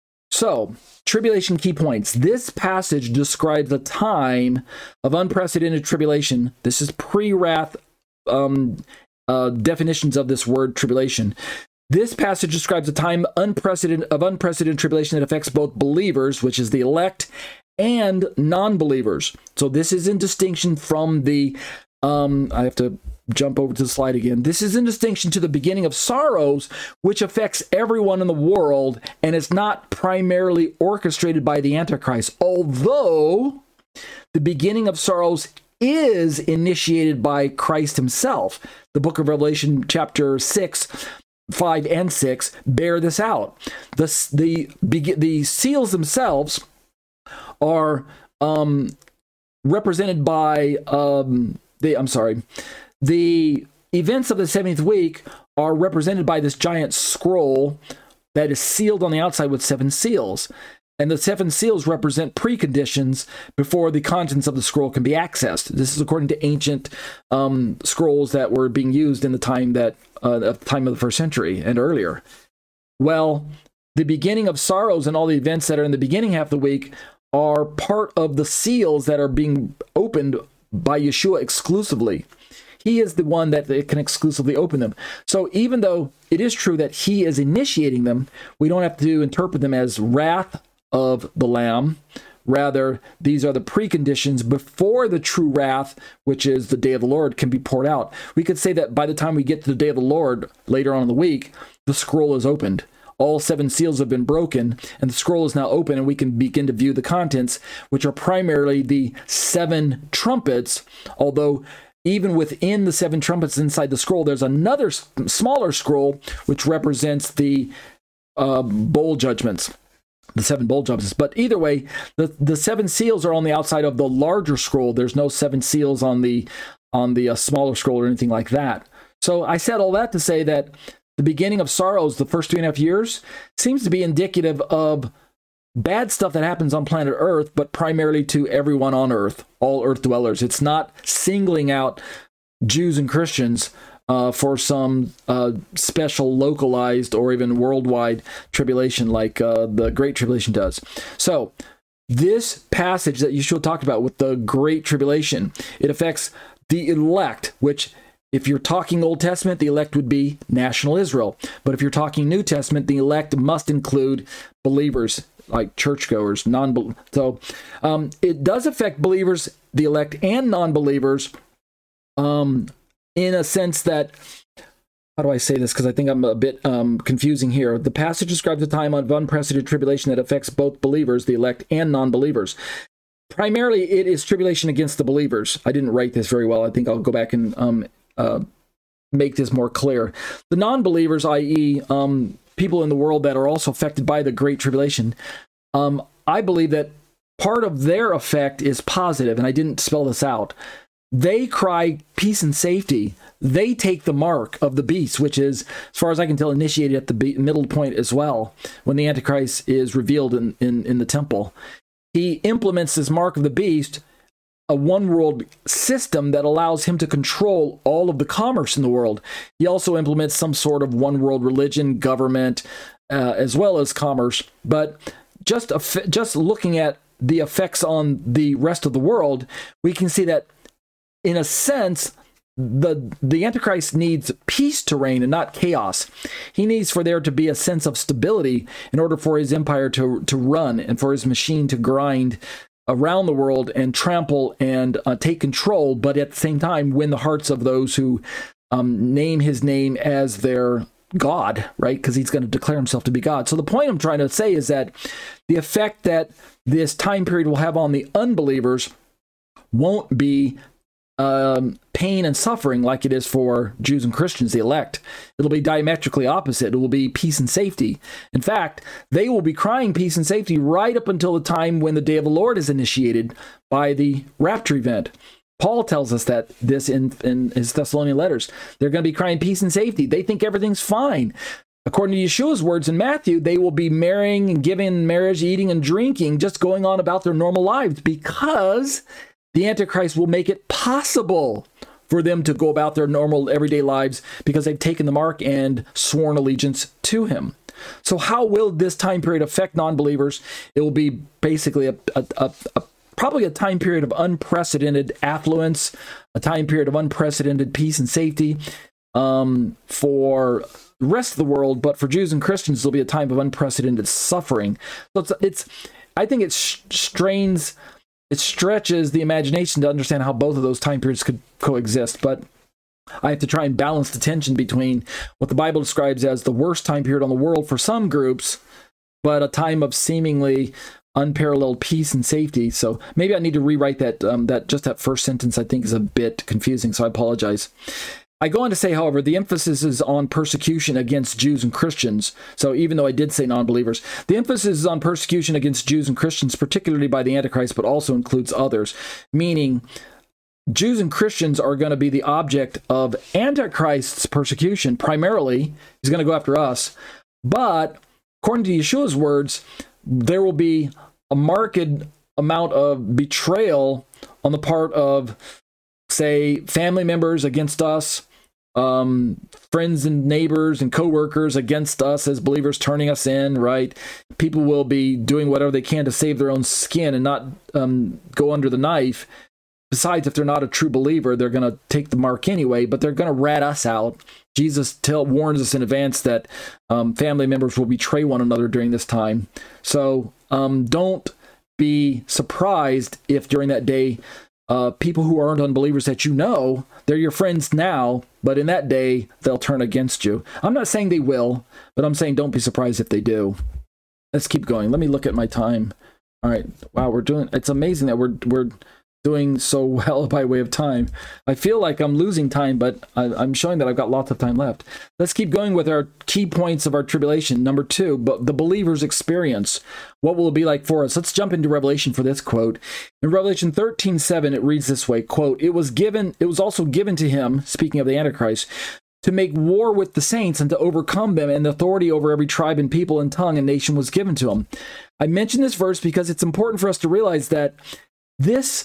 So, tribulation key points. This passage describes a time of unprecedented tribulation. This is pre-wrath um, uh, definitions of this word tribulation. This passage describes a time unprecedented of unprecedented tribulation that affects both believers, which is the elect, and non-believers. So this is in distinction from the Um, I have to jump over to the slide again. This is in distinction to the beginning of sorrows, which affects everyone in the world and is not primarily orchestrated by the Antichrist. Although the beginning of sorrows is initiated by Christ himself. The book of Revelation chapter six, five and six bear this out. The, the, the seals themselves are um, represented by... Um, The, I'm sorry, the events of the seventieth week are represented by this giant scroll that is sealed on the outside with seven seals. And the seven seals represent preconditions before the contents of the scroll can be accessed. This is according to ancient um, scrolls that were being used in the time that uh, at the time of the first century and earlier. Well, the beginning of sorrows and all the events that are in the beginning half of the week are part of the seals that are being opened by Yeshua exclusively. He is the one that can exclusively open them. So even though it is true that he is initiating them, we don't have to interpret them as wrath of the Lamb. Rather, these are the preconditions before the true wrath, which is the day of the Lord, can be poured out. We could say that by the time we get to the day of the Lord later on in the week, the scroll is opened. All seven seals have been broken, and the scroll is now open, and we can begin to view the contents, which are primarily the seven trumpets, although even within the seven trumpets inside the scroll, there's another smaller scroll, which represents the uh, bowl judgments. The seven bowl judgments. But either way, the, the seven seals are on the outside of the larger scroll. There's no seven seals on the on the uh, smaller scroll or anything like that. So I said all that to say that the beginning of sorrows, the first three and a half years, seems to be indicative of bad stuff that happens on planet Earth, but primarily to everyone on Earth, all Earth dwellers. It's not singling out Jews and Christians Uh, for some uh, special localized or even worldwide tribulation like uh, the Great Tribulation does. So this passage that Yeshua talked about with the Great Tribulation, it affects the elect, which if you're talking Old Testament, the elect would be national Israel. But if you're talking New Testament, the elect must include believers like churchgoers, non. So um, it does affect believers, the elect, and non-believers. Um, in a sense that, how do I say this? Because I think I'm a bit um, confusing here. The passage describes a time of unprecedented tribulation that affects both believers, the elect, and non-believers. Primarily, it is tribulation against the believers. I didn't write this very well. I think I'll go back and um, uh, make this more clear. The non-believers, that is, um, people in the world that are also affected by the Great Tribulation, um, I believe that part of their effect is positive, and I didn't spell this out. They cry peace and safety. They take the mark of the beast, which is, as far as I can tell, initiated at the be- middle point as well, when the Antichrist is revealed in, in, in the temple. He implements this mark of the beast, a one-world system that allows him to control all of the commerce in the world. He also implements some sort of one-world religion, government, uh, as well as commerce. But just, eff- just looking at the effects on the rest of the world, we can see that in a sense, the the Antichrist needs peace to reign and not chaos. He needs for there to be a sense of stability in order for his empire to, to run and for his machine to grind around the world and trample and uh, take control, but at the same time win the hearts of those who um, name his name as their God, right? Because he's going to declare himself to be God. So the point I'm trying to say is that the effect that this time period will have on the unbelievers won't be Um, pain and suffering like it is for Jews and Christians, the elect. It'll be diametrically opposite. It will be peace and safety. In fact, they will be crying peace and safety right up until the time when the day of the Lord is initiated by the rapture event. Paul tells us that this in, in his Thessalonian letters. They're going to be crying peace and safety. They think everything's fine. According to Yeshua's words in Matthew, they will be marrying and giving in marriage, eating and drinking, just going on about their normal lives because the Antichrist will make it possible for them to go about their normal everyday lives because they've taken the mark and sworn allegiance to him. So how will this time period affect non-believers? It will be basically a, a, a, a probably a time period of unprecedented affluence, a time period of unprecedented peace and safety um, for the rest of the world. But for Jews and Christians, it'll be a time of unprecedented suffering. So it's, it's I think it strains... It stretches the imagination to understand how both of those time periods could coexist, but I have to try and balance the tension between what the Bible describes as the worst time period on the world for some groups, but a time of seemingly unparalleled peace and safety. So maybe I need to rewrite that, um, that just that first sentence I think is a bit confusing, so I apologize. I go on to say, however, the emphasis is on persecution against Jews and Christians. So even though I did say non-believers, the emphasis is on persecution against Jews and Christians, particularly by the Antichrist, but also includes others. Meaning, Jews and Christians are going to be the object of Antichrist's persecution. Primarily, he's going to go after us. But according to Yeshua's words, there will be a marked amount of betrayal on the part of, say, family members against us, um, friends and neighbors and coworkers against us as believers, turning us in, right? People will be doing whatever they can to save their own skin and not um, go under the knife. Besides, if they're not a true believer, they're going to take the mark anyway, but they're going to rat us out. Jesus tell, warns us in advance that um, family members will betray one another during this time. So um, don't be surprised if during that day, uh, people who aren't unbelievers that you know, they're your friends now, but in that day, they'll turn against you. I'm not saying they will, but I'm saying don't be surprised if they do. Let's keep going. Let me look at my time. All right. Wow, we're doing, it's amazing that we're, we're, doing so well by way of time. I feel like I'm losing time, but I, I'm showing that I've got lots of time left. Let's keep going with our key points of our tribulation. Number two, but the believer's experience. What will it be like for us? Let's jump into Revelation for this quote. In Revelation thirteen seven, it reads this way, quote, "It was given, it was also given to him," speaking of the Antichrist, "to make war with the saints and to overcome them, and the authority over every tribe and people and tongue and nation was given to him." I mention this verse because it's important for us to realize that this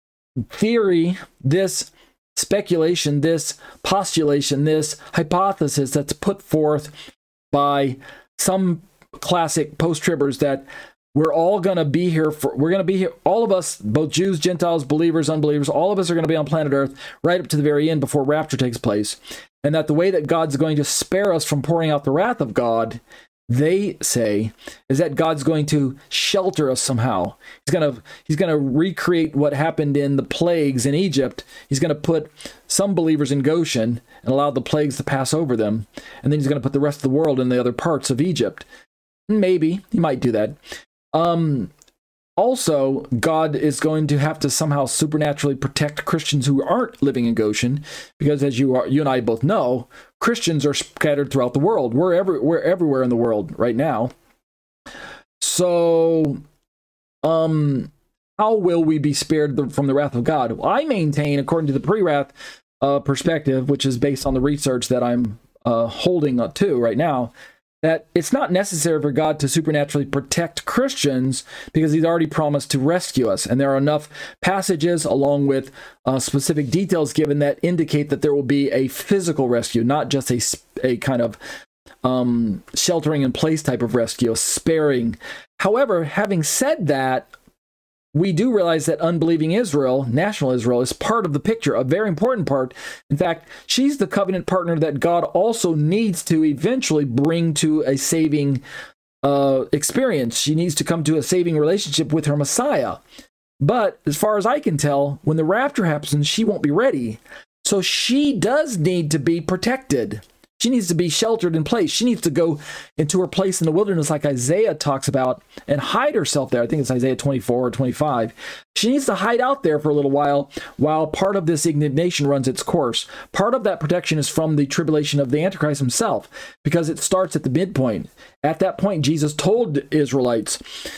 theory, this speculation, this postulation, this hypothesis that's put forth by some classic post-tribbers that we're all going to be here for, we're going to be here, all of us, both Jews, Gentiles, believers, unbelievers, all of us are going to be on planet Earth right up to the very end before rapture takes place. And that the way that God's going to spare us from pouring out the wrath of God, they say, is that God's going to shelter us somehow. He's going to he's going to recreate what happened in the plagues in Egypt. He's going to put some believers in Goshen and allow the plagues to pass over them. And then he's going to put the rest of the world in the other parts of Egypt. Maybe he might do that. Um, also, God is going to have to somehow supernaturally protect Christians who aren't living in Goshen, because as you are, you and I both know, Christians are scattered throughout the world. We're every, we're everywhere in the world right now. So, um, how will we be spared the, from the wrath of God? Well, I maintain, according to the pre-wrath uh, perspective, which is based on the research that I'm uh, holding to right now, that it's not necessary for God to supernaturally protect Christians because he's already promised to rescue us. And there are enough passages along with uh, specific details given that indicate that there will be a physical rescue, not just a, a kind of um, sheltering in place type of rescue, sparing. However, having said that, we do realize that unbelieving Israel, national Israel, is part of the picture, a very important part. In fact, she's the covenant partner that God also needs to eventually bring to a saving uh, experience. She needs to come to a saving relationship with her Messiah. But as far as I can tell, when the rapture happens, she won't be ready. So she does need to be protected. She needs to be sheltered in place. She needs to go into her place in the wilderness like Isaiah talks about and hide herself there. I think it's Isaiah twenty-four or twenty-five. She needs to hide out there for a little while while part of this indignation runs its course. Part of that protection is from the tribulation of the Antichrist himself, because it starts at the midpoint. At that point, Jesus told Israelites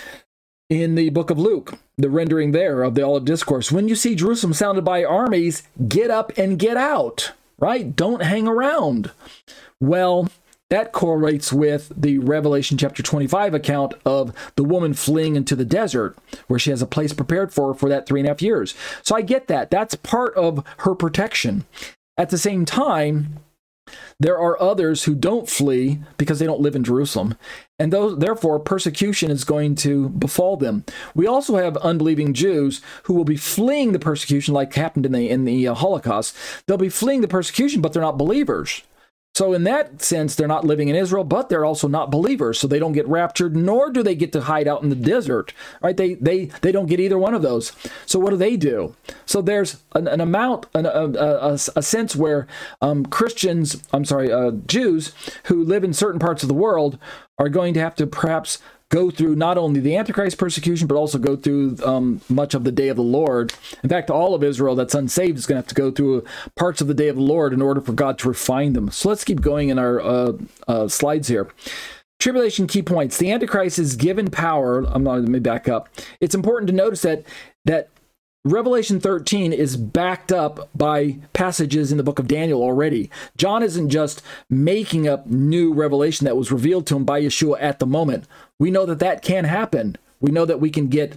in the book of Luke, the rendering there of the Olivet Discourse, when you see Jerusalem surrounded by armies, get up and get out. Right? Don't hang around. Well, that correlates with the Revelation chapter twenty-five account of the woman fleeing into the desert, where she has a place prepared for her for that three and a half years. So I get that. That's part of her protection. At the same time, there are others who don't flee because they don't live in Jerusalem. And those, therefore, persecution is going to befall them. We also have unbelieving Jews who will be fleeing the persecution like happened in the, in the uh, Holocaust. They'll be fleeing the persecution, but they're not believers. So in that sense, they're not living in Israel, but they're also not believers. So they don't get raptured, nor do they get to hide out in the desert, right? They they they don't get either one of those. So what do they do? So there's an, an amount, an, a, a, a sense where um, Christians, I'm sorry, uh, Jews who live in certain parts of the world are going to have to perhaps go through not only the Antichrist persecution, but also go through um, much of the day of the Lord. In fact, all of Israel that's unsaved is going to have to go through parts of the day of the Lord in order for God to refine them. So let's keep going in our uh, uh, slides here. Tribulation key points. The Antichrist is given power. I'm not, let me back up. It's important to notice that that Revelation thirteen is backed up by passages in the book of Daniel already. John isn't just making up new revelation that was revealed to him by Yeshua at the moment. We know that that can happen. We know that we can get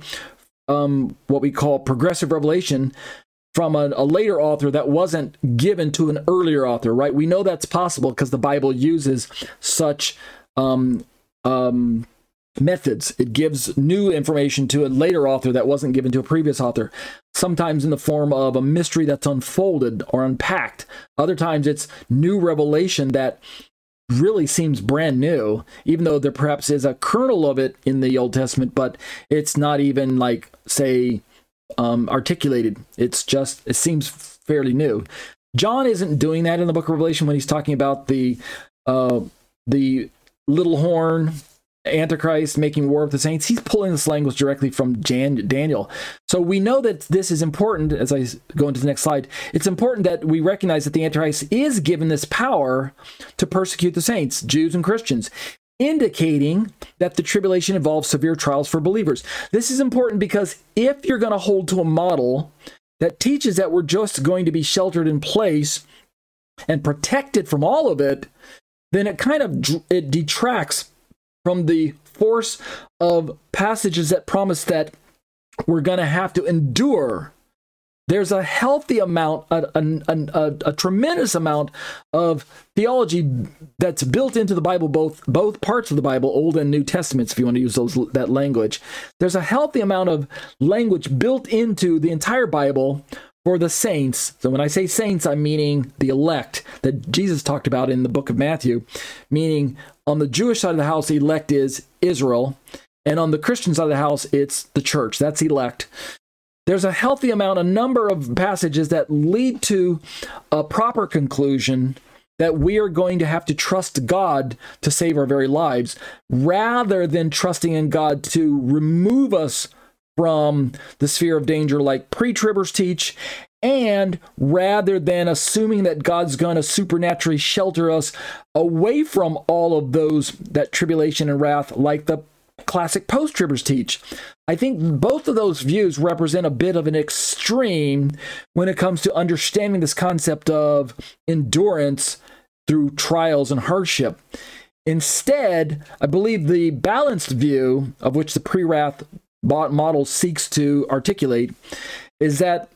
um, what we call progressive revelation from a, a later author that wasn't given to an earlier author, right? We know that's possible because the Bible uses such um, um, methods. It gives new information to a later author that wasn't given to a previous author, sometimes in the form of a mystery that's unfolded or unpacked. Other times it's new revelation that really seems brand new, even though there perhaps is a kernel of it in the Old Testament, but it's not even like, say, um, articulated. It's just, it seems fairly new. John isn't doing that in the book of Revelation when he's talking about the uh, the little horn Antichrist making war with the saints. He's pulling this language directly from Jan- Daniel. So we know that this is important. As I go into the next slide, it's important that we recognize that the Antichrist is given this power to persecute the saints, Jews and Christians, indicating that the tribulation involves severe trials for believers. This is important because if you're going to hold to a model that teaches that we're just going to be sheltered in place and protected from all of it, then it kind of it detracts from the force of passages that promise that we're going to have to endure. There's a healthy amount, a, a, a, a tremendous amount of theology that's built into the Bible, both both parts of the Bible, Old and New Testaments, if you want to use those that language. There's a healthy amount of language built into the entire Bible for the saints. So when I say saints, I'm meaning the elect that Jesus talked about in the book of Matthew, meaning on the Jewish side of the house, the elect is Israel, and on the Christian side of the house, it's the church. That's elect. There's a healthy amount, a number of passages that lead to a proper conclusion that we are going to have to trust God to save our very lives, rather than trusting in God to remove us from the sphere of danger like pre-tribbers teach, and rather than assuming that God's going to supernaturally shelter us away from all of those, that tribulation and wrath, like the classic post-tribbers teach. I think both of those views represent a bit of an extreme when it comes to understanding this concept of endurance through trials and hardship. Instead, I believe the balanced view, of which the pre-wrath model seeks to articulate, is that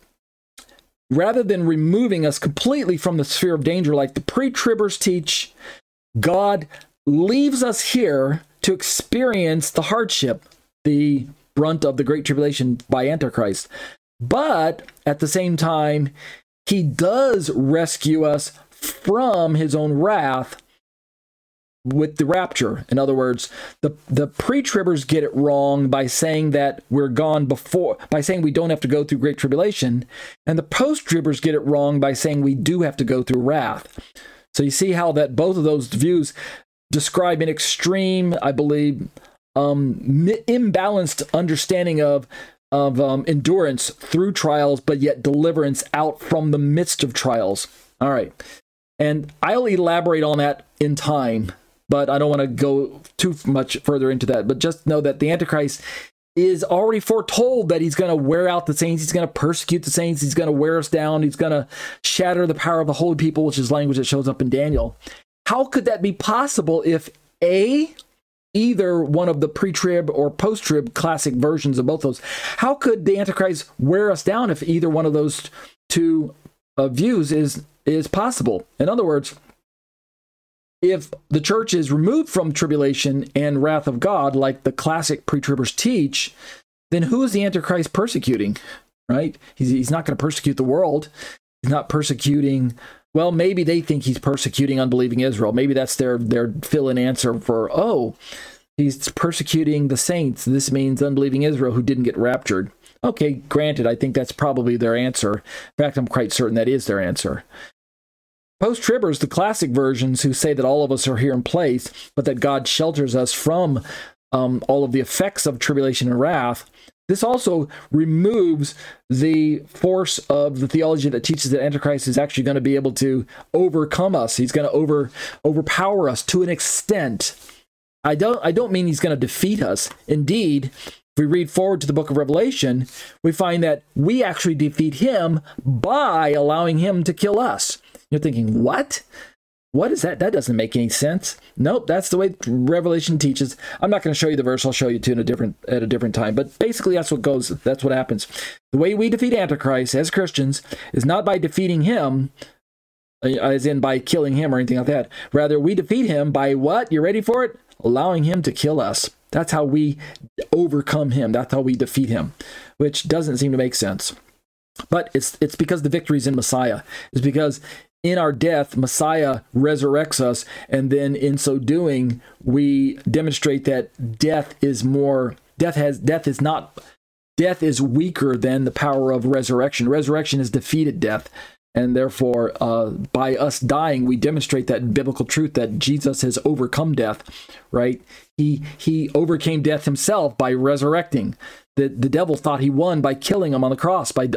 rather than removing us completely from the sphere of danger like the pre-tribbers teach, God leaves us here to experience the hardship, the brunt of the Great Tribulation by Antichrist. But at the same time, he does rescue us from his own wrath with the rapture. In other words, the, the pre-tribbers get it wrong by saying that we're gone before, by saying we don't have to go through Great Tribulation, and the post-tribbers get it wrong by saying we do have to go through wrath. So you see how that both of those views describe an extreme, I believe, um, imbalanced understanding of of um, endurance through trials, but yet deliverance out from the midst of trials. All right. And I'll elaborate on that in time, but I don't want to go too much further into that. But just know that the Antichrist is already foretold that he's going to wear out the saints. He's going to persecute the saints. He's going to wear us down. He's going to shatter the power of the holy people, which is language that shows up in Daniel. How could that be possible if A, either one of the pre-trib or post-trib classic versions of both those, how could the Antichrist wear us down if either one of those two uh, views is is possible? In other words, if the church is removed from tribulation and wrath of God, like the classic pre-tribbers teach, then who is the Antichrist persecuting, right? He's, he's not going to persecute the world. He's not persecuting... Well, maybe they think he's persecuting unbelieving Israel. Maybe that's their, their fill-in answer for, oh, he's persecuting the saints. This means unbelieving Israel who didn't get raptured. Okay, granted, I think that's probably their answer. In fact, I'm quite certain that is their answer. Post-tribbers, the classic versions who say that all of us are here in place, but that God shelters us from um, all of the effects of tribulation and wrath, this also removes the force of the theology that teaches that Antichrist is actually going to be able to overcome us. He's going to over overpower us to an extent. I don't I don't mean he's going to defeat us. Indeed, we read forward to the book of Revelation, we find that we actually defeat him by allowing him to kill us. You're thinking, what? What is that? That doesn't make any sense. Nope, that's the way Revelation teaches. I'm not going to show you the verse. I'll show you to in a different at a different time. But basically, that's what goes. That's what happens. The way we defeat Antichrist as Christians is not by defeating him, as in by killing him or anything like that. Rather, we defeat him by what? You ready for it? Allowing him to kill us. That's how we overcome him. That's how we defeat him, which doesn't seem to make sense. But it's it's because the victory is in Messiah. It's because in our death, Messiah resurrects us, and then in so doing, we demonstrate that death is more, death has, death is not, death is weaker than the power of resurrection. Resurrection has defeated death, and therefore, uh, by us dying, we demonstrate that biblical truth that Jesus has overcome death, right? He he overcame death himself by resurrecting. The, the devil thought he won by killing him on the cross, by,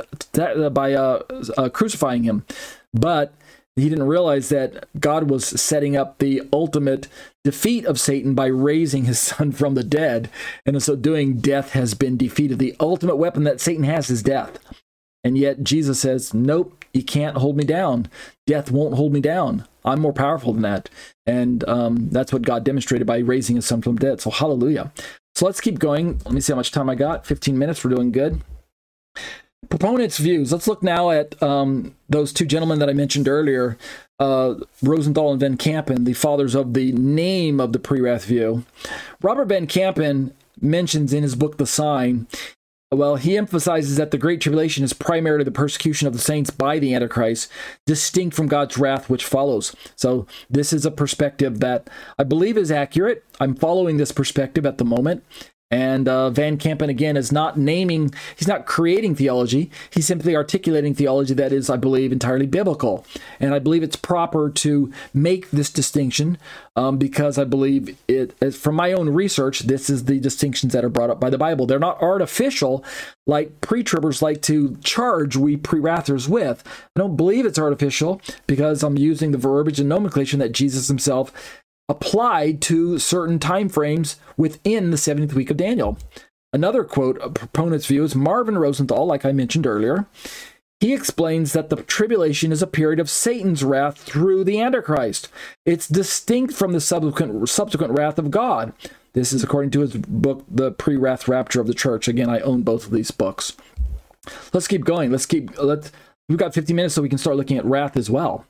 by uh, uh, crucifying him. But he didn't realize that God was setting up the ultimate defeat of Satan by raising his son from the dead. And in so doing, death has been defeated. The ultimate weapon that Satan has is death. And yet Jesus says, nope, you can't hold me down. Death won't hold me down. I'm more powerful than that. And um, that's what God demonstrated by raising his son from the dead. So hallelujah. So let's keep going. Let me see how much time I got. fifteen minutes. We're doing good. Proponents' views. Let's look now at um, those two gentlemen that I mentioned earlier, uh, Rosenthal and Van Kampen, the fathers of the name of the pre-wrath view. Robert Van Kampen mentions in his book, The Sign, well, he emphasizes that the Great Tribulation is primarily the persecution of the saints by the Antichrist, distinct from God's wrath, which follows. So this is a perspective that I believe is accurate. I'm following this perspective at the moment. And uh, Van Kampen, again, is not naming, he's not creating theology. He's simply articulating theology that is, I believe, entirely biblical. And I believe it's proper to make this distinction um, because I believe it, as from my own research, this is the distinctions that are brought up by the Bible. They're not artificial like pre-tribbers like to charge we pre-wrathers with. I don't believe it's artificial because I'm using the verbiage and nomenclature that Jesus himself applied to certain time frames within the seventieth week of Daniel. Another quote, a proponent's view, is Marvin Rosenthal, like I mentioned earlier. He explains that the tribulation is a period of Satan's wrath through the Antichrist. It's distinct from the subsequent, subsequent wrath of God. This is according to his book, The Pre-Wrath Rapture of the Church. Again, I own both of these books. Let's keep going. Let's keep, let's, we've got fifty minutes so we can start looking at wrath as well.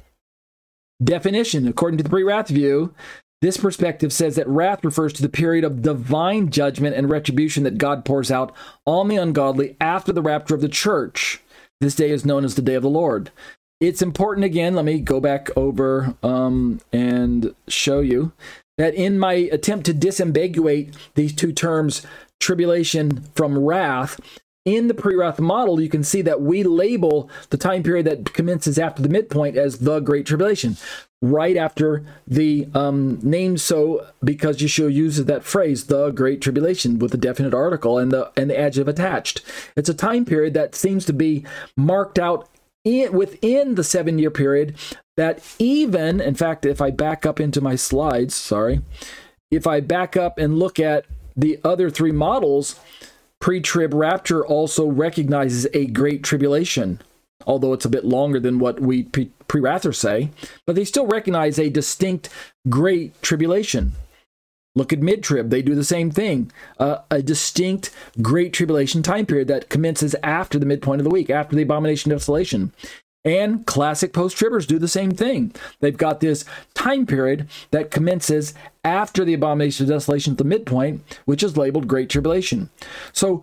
Definition. According to the pre-wrath view, this perspective says that wrath refers to the period of divine judgment and retribution that God pours out on the ungodly after the rapture of the church. This day is known as the day of the Lord. It's important, again, let me go back over um, and show you that in my attempt to disambiguate these two terms, tribulation from wrath, in the pre-wrath model, you can see that we label the time period that commences after the midpoint as the Great Tribulation, right after the um, name so, because Yeshua uses that phrase, the Great Tribulation, with a definite article and the and the adjective attached. It's a time period that seems to be marked out in, within the seven-year period that even, in fact, if I back up into my slides, sorry, if I back up and look at the other three models, pre-trib rapture also recognizes a great tribulation, although it's a bit longer than what we pre- pre-wrathers say, but they still recognize a distinct great tribulation. Look at mid-trib, they do the same thing. Uh, a distinct great tribulation time period that commences after the midpoint of the week, after the abomination of desolation. And classic post-tribbers do the same thing. They've got this time period that commences after the abomination of desolation at the midpoint, which is labeled Great Tribulation. So,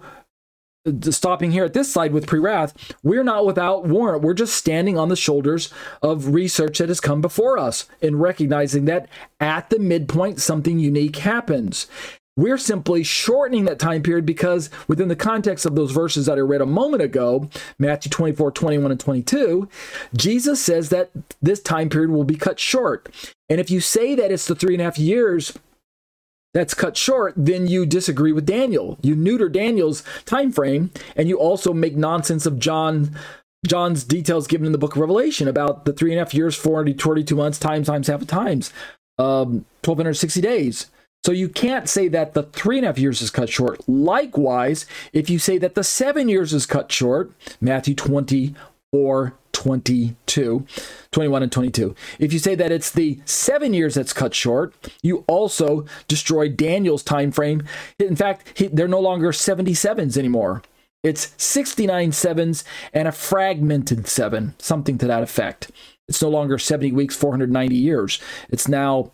stopping here at this slide with pre-wrath, we're not without warrant. We're just standing on the shoulders of research that has come before us and recognizing that at the midpoint, something unique happens. We're simply shortening that time period because within the context of those verses that I read a moment ago, Matthew twenty-four, twenty-one, and twenty-two, Jesus says that this time period will be cut short. And if you say that it's the three and a half years that's cut short, then you disagree with Daniel. You neuter Daniel's time frame, and you also make nonsense of John John's details given in the book of Revelation about the three and a half years, four hundred twenty-two months, times, times, half a times, um, twelve hundred sixty days. So you can't say that the three and a half years is cut short. Likewise, if you say that the seven years is cut short, Matthew twenty-four, twenty-two, twenty-one and twenty-two. If you say that it's the seven years that's cut short, you also destroy Daniel's time frame. In fact, he, they're no longer seventy-sevens anymore. It's sixty-nine sevens and a fragmented seven, something to that effect. It's no longer seventy weeks, four hundred ninety years. It's now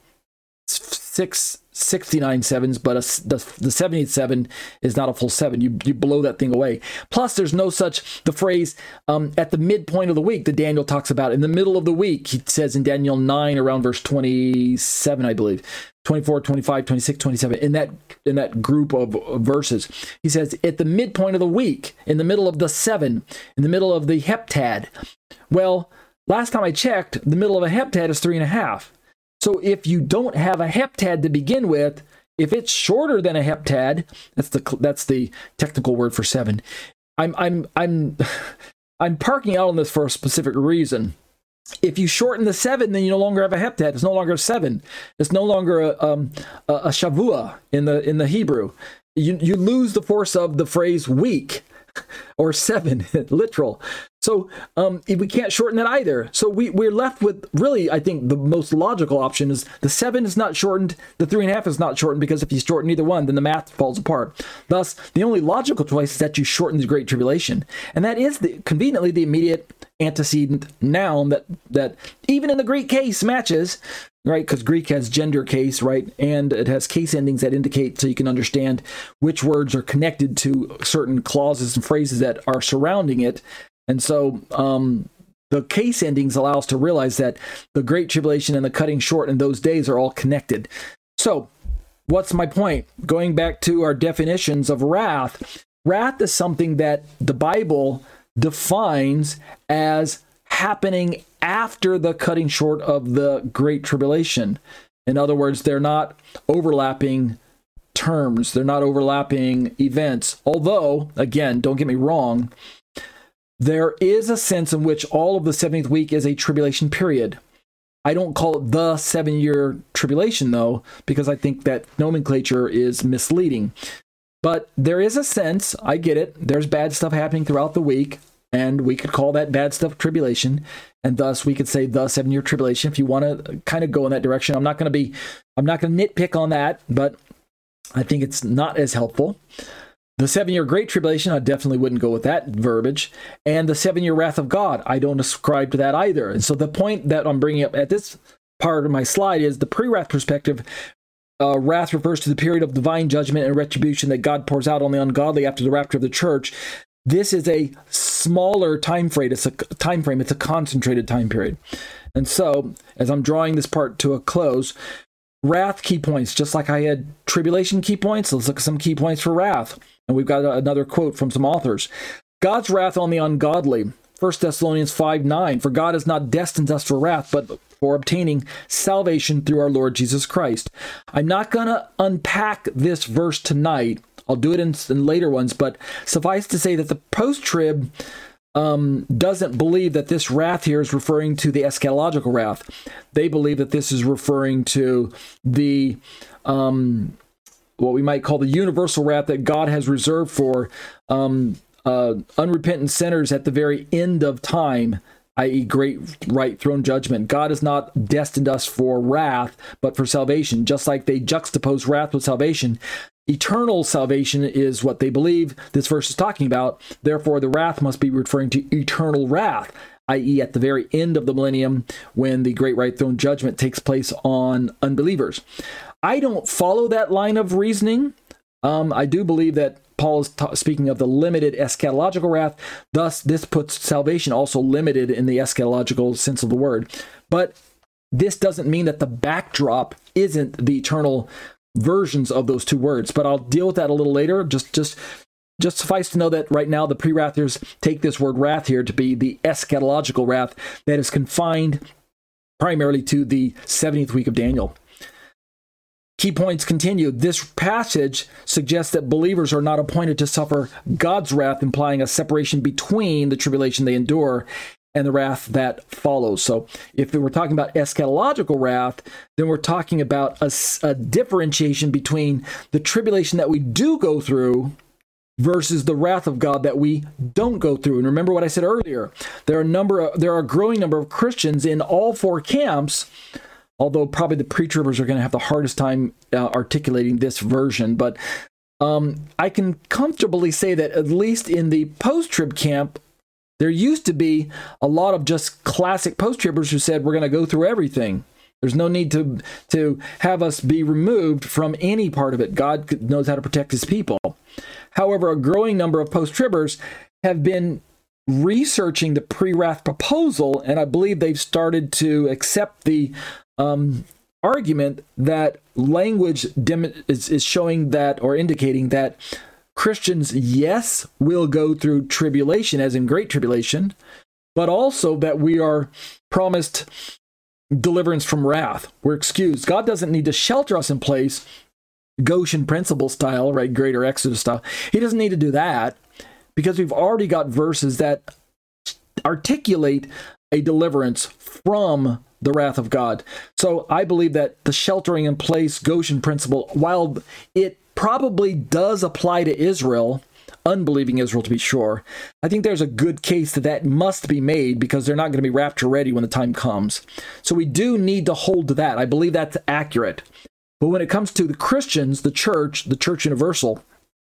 six, sixty-nine sevens, but a, the, the seventy-seven is not a full seven. You, you blow that thing away. Plus, there's no such, the phrase um, at the midpoint of the week that Daniel talks about. In the middle of the week, he says in Daniel nine, around verse twenty-seven, I believe, twenty-four, twenty-five, twenty-six, twenty-seven, in that, in that group of, of verses, he says, at the midpoint of the week, in the middle of the seven, in the middle of the heptad. Well, last time I checked, the middle of a heptad is three and a half. So if you don't have a heptad to begin with, if it's shorter than a heptad, that's the that's the technical word for seven. I'm I'm I'm I'm parking out on this for a specific reason. If you shorten the seven, then you no longer have a heptad. It's no longer a seven. It's no longer a um, a, a shavua in the in the Hebrew. You you lose the force of the phrase week or seven, literal. So um, we can't shorten that either. So we, we're left with, really, I think the most logical option is the seven is not shortened, the three and a half is not shortened, because if you shorten either one, then the math falls apart. Thus, the only logical choice is that you shorten the Great Tribulation. And that is the, conveniently the immediate antecedent noun that, that even in the Greek case matches, right? Because Greek has gender case, right? And it has case endings that indicate, so you can understand which words are connected to certain clauses and phrases that are surrounding it. And so um, the case endings allow us to realize that the Great Tribulation and the cutting short in those days are all connected. So what's my point? Going back to our definitions of wrath, wrath is something that the Bible defines as happening after the cutting short of the Great Tribulation. In other words, they're not overlapping terms. They're not overlapping events. Although, again, don't get me wrong, there is a sense in which all of the seventieth week is a tribulation period. I don't call it the seven-year tribulation, though, because I think that nomenclature is misleading. But there is a sense, I get it, there's bad stuff happening throughout the week, and we could call that bad stuff tribulation, and thus we could say the seven-year tribulation if you want to kind of go in that direction. I'm not going to be, I'm not going to nitpick on that, but I think it's not as helpful. The seven-year Great Tribulation, I definitely wouldn't go with that verbiage. And the seven-year wrath of God, I don't ascribe to that either. And so the point that I'm bringing up at this part of my slide is the pre-wrath perspective. Uh, wrath refers to the period of divine judgment and retribution that God pours out on the ungodly after the rapture of the church. This is a smaller time frame. It's a time frame. It's a concentrated time period. And so, as I'm drawing this part to a close, wrath key points, just like I had tribulation key points, let's look at some key points for wrath. And we've got another quote from some authors. God's wrath on the ungodly. First Thessalonians five nine. For God has not destined us for wrath, but for obtaining salvation through our Lord Jesus Christ. I'm not going to unpack this verse tonight. I'll do it in, in later ones, but suffice to say that the post-trib um, doesn't believe that this wrath here is referring to the eschatological wrath. They believe that this is referring to the um, what we might call the universal wrath that God has reserved for um, uh, unrepentant sinners at the very end of time, that is great right throne judgment. God has not destined us for wrath, but for salvation. Just like they juxtapose wrath with salvation, eternal salvation is what they believe this verse is talking about. Therefore, the wrath must be referring to eternal wrath, that is at the very end of the millennium when the great white throne judgment takes place on unbelievers. I don't follow that line of reasoning. Um, I do believe that Paul is ta- speaking of the limited eschatological wrath. Thus, this puts salvation also limited in the eschatological sense of the word. But this doesn't mean that the backdrop isn't the eternal versions of those two words. But I'll deal with that a little later. Just, just, just suffice to know that right now the pre-wrathers take this word wrath here to be the eschatological wrath that is confined primarily to the seventieth week of Daniel. Key points continue. This passage suggests that believers are not appointed to suffer God's wrath, implying a separation between the tribulation they endure and the wrath that follows. So if we're talking about eschatological wrath, then we're talking about a, a differentiation between the tribulation that we do go through versus the wrath of God that we don't go through. And remember what I said earlier, there are a number of, there are a growing number of Christians in all four camps, although probably the pre-tribbers are going to have the hardest time uh, articulating this version. But um, I can comfortably say that at least in the post-trib camp, there used to be a lot of just classic post-tribbers who said, we're going to go through everything. There's no need to, to have us be removed from any part of it. God knows how to protect his people. However, a growing number of post-tribbers have been researching the pre-wrath proposal, and I believe they've started to accept the um, argument that language dem- is, is showing that, or indicating that Christians, yes, will go through tribulation, as in great tribulation, but also that we are promised deliverance from wrath. We're excused. God doesn't need to shelter us in place, Goshen principle style, right? Greater Exodus style. He doesn't need to do that because we've already got verses that articulate a deliverance from the wrath of God. So I believe that the sheltering in place Goshen principle, while it probably does apply to Israel, unbelieving Israel to be sure, I think there's a good case that that must be made because they're not going to be rapture ready when the time comes. So we do need to hold to that. I believe that's accurate. But when it comes to the Christians, the church, the church universal,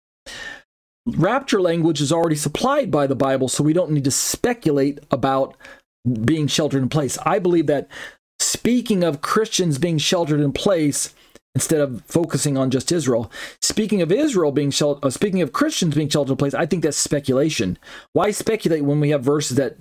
rapture language is already supplied by the Bible, so we don't need to speculate about being sheltered in place. I believe that speaking of Christians being sheltered in place, instead of focusing on just Israel, speaking of Israel being sheltered, uh, speaking of Christians being sheltered in place, I think that's speculation. Why speculate when we have verses that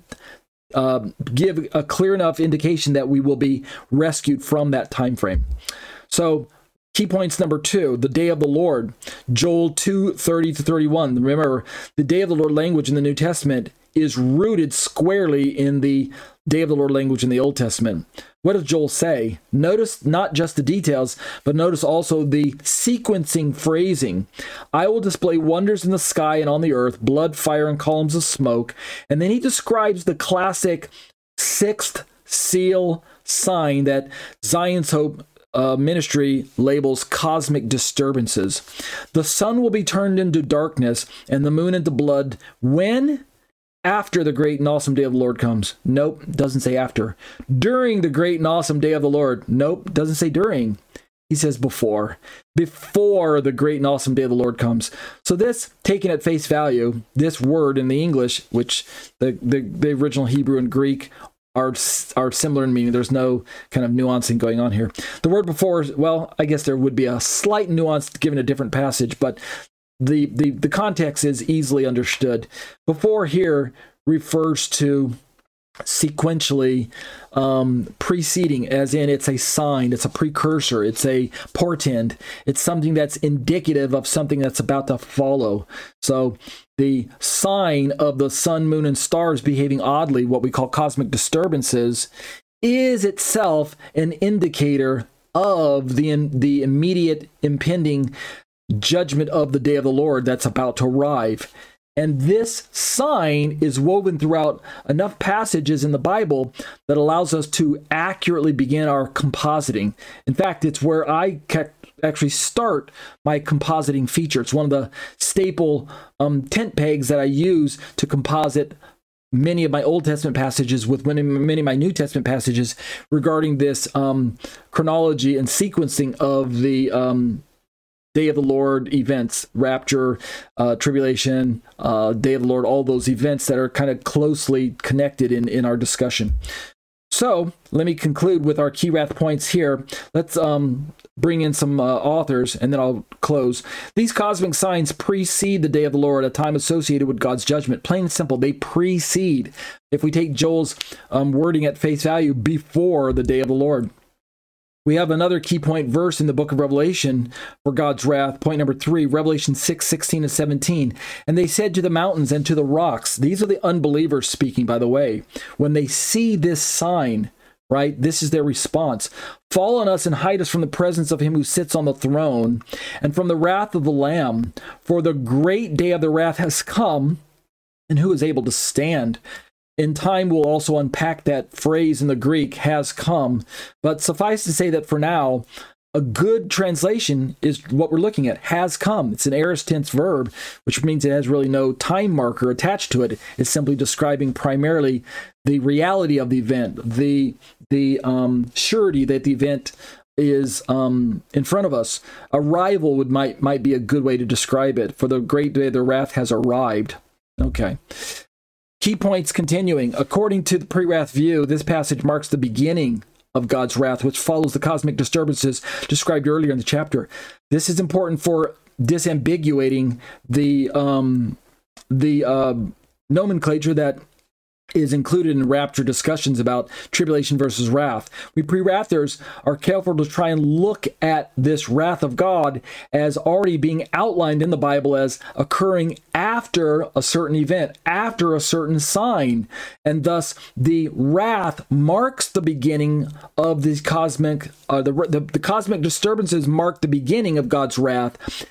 uh, give a clear enough indication that we will be rescued from that time frame? So, key points number two, the day of the Lord, Joel two, thirty to thirty-one. Remember, the day of the Lord language in the New Testament is rooted squarely in the day of the Lord language in the Old Testament. What does Joel say? Notice not just the details, but notice also the sequencing phrasing. I will display wonders in the sky and on the earth, blood, fire, and columns of smoke. And then he describes the classic sixth seal sign that Zion's Hope Uh, ministry labels cosmic disturbances. The sun will be turned into darkness and the moon into blood. When? After the great and awesome day of the Lord comes. Nope, doesn't say after. During the great and awesome day of the Lord. Nope, doesn't say during. He says before. Before the great and awesome day of the Lord comes. So this, taken at face value, this word in the English, which the, the, the original Hebrew and Greek are are similar in meaning. There's no kind of nuancing going on here. The word before, well, I guess there would be a slight nuance given a different passage, but the, the, the context is easily understood. Before here refers to sequentially um, preceding, as in it's a sign, it's a precursor, it's a portend, it's something that's indicative of something that's about to follow. So the sign of the sun, moon, and stars behaving oddly, what we call cosmic disturbances, is itself an indicator of the, the immediate impending judgment of the day of the Lord that's about to arrive. And this sign is woven throughout enough passages in the Bible that allows us to accurately begin our compositing. In fact, it's where I actually start my compositing feature. It's one of the staple um, tent pegs that I use to composite many of my Old Testament passages with many, many of my New Testament passages regarding this um, chronology and sequencing of the um Day of the Lord events, rapture, uh, tribulation, uh, Day of the Lord, all those events that are kind of closely connected in, in our discussion. So let me conclude with our key wrath points here. Let's um, bring in some uh, authors and then I'll close. These cosmic signs precede the day of the Lord, a time associated with God's judgment. Plain and simple, they precede. If we take Joel's um, wording at face value, before the day of the Lord. We have another key point verse in the book of Revelation for God's wrath. Point number three, Revelation six, sixteen and seventeen. And they said to the mountains and to the rocks, these are the unbelievers speaking, by the way, when they see this sign, right? This is their response. Fall on us and hide us from the presence of him who sits on the throne and from the wrath of the Lamb. For the great day of the wrath has come, and who is able to stand? In time, we'll also unpack that phrase in the Greek, has come. But suffice to say that for now, a good translation is what we're looking at, has come. It's an aorist tense verb, which means it has really no time marker attached to it. It's simply describing primarily the reality of the event, the the um, surety that the event is um, in front of us. Arrival would might might be a good way to describe it. For the great day of the wrath has arrived. Okay. Key points continuing. According to the pre-wrath view, this passage marks the beginning of God's wrath, which follows the cosmic disturbances described earlier in the chapter. This is important for disambiguating the um, the uh, nomenclature that is included in rapture discussions about tribulation versus wrath. We pre-wrathers are careful to try and look at this wrath of God as already being outlined in the Bible as occurring after a certain event, after a certain sign. And thus, the wrath marks the beginning of these cosmic, uh, the, the, the cosmic disturbances mark the beginning of God's wrath,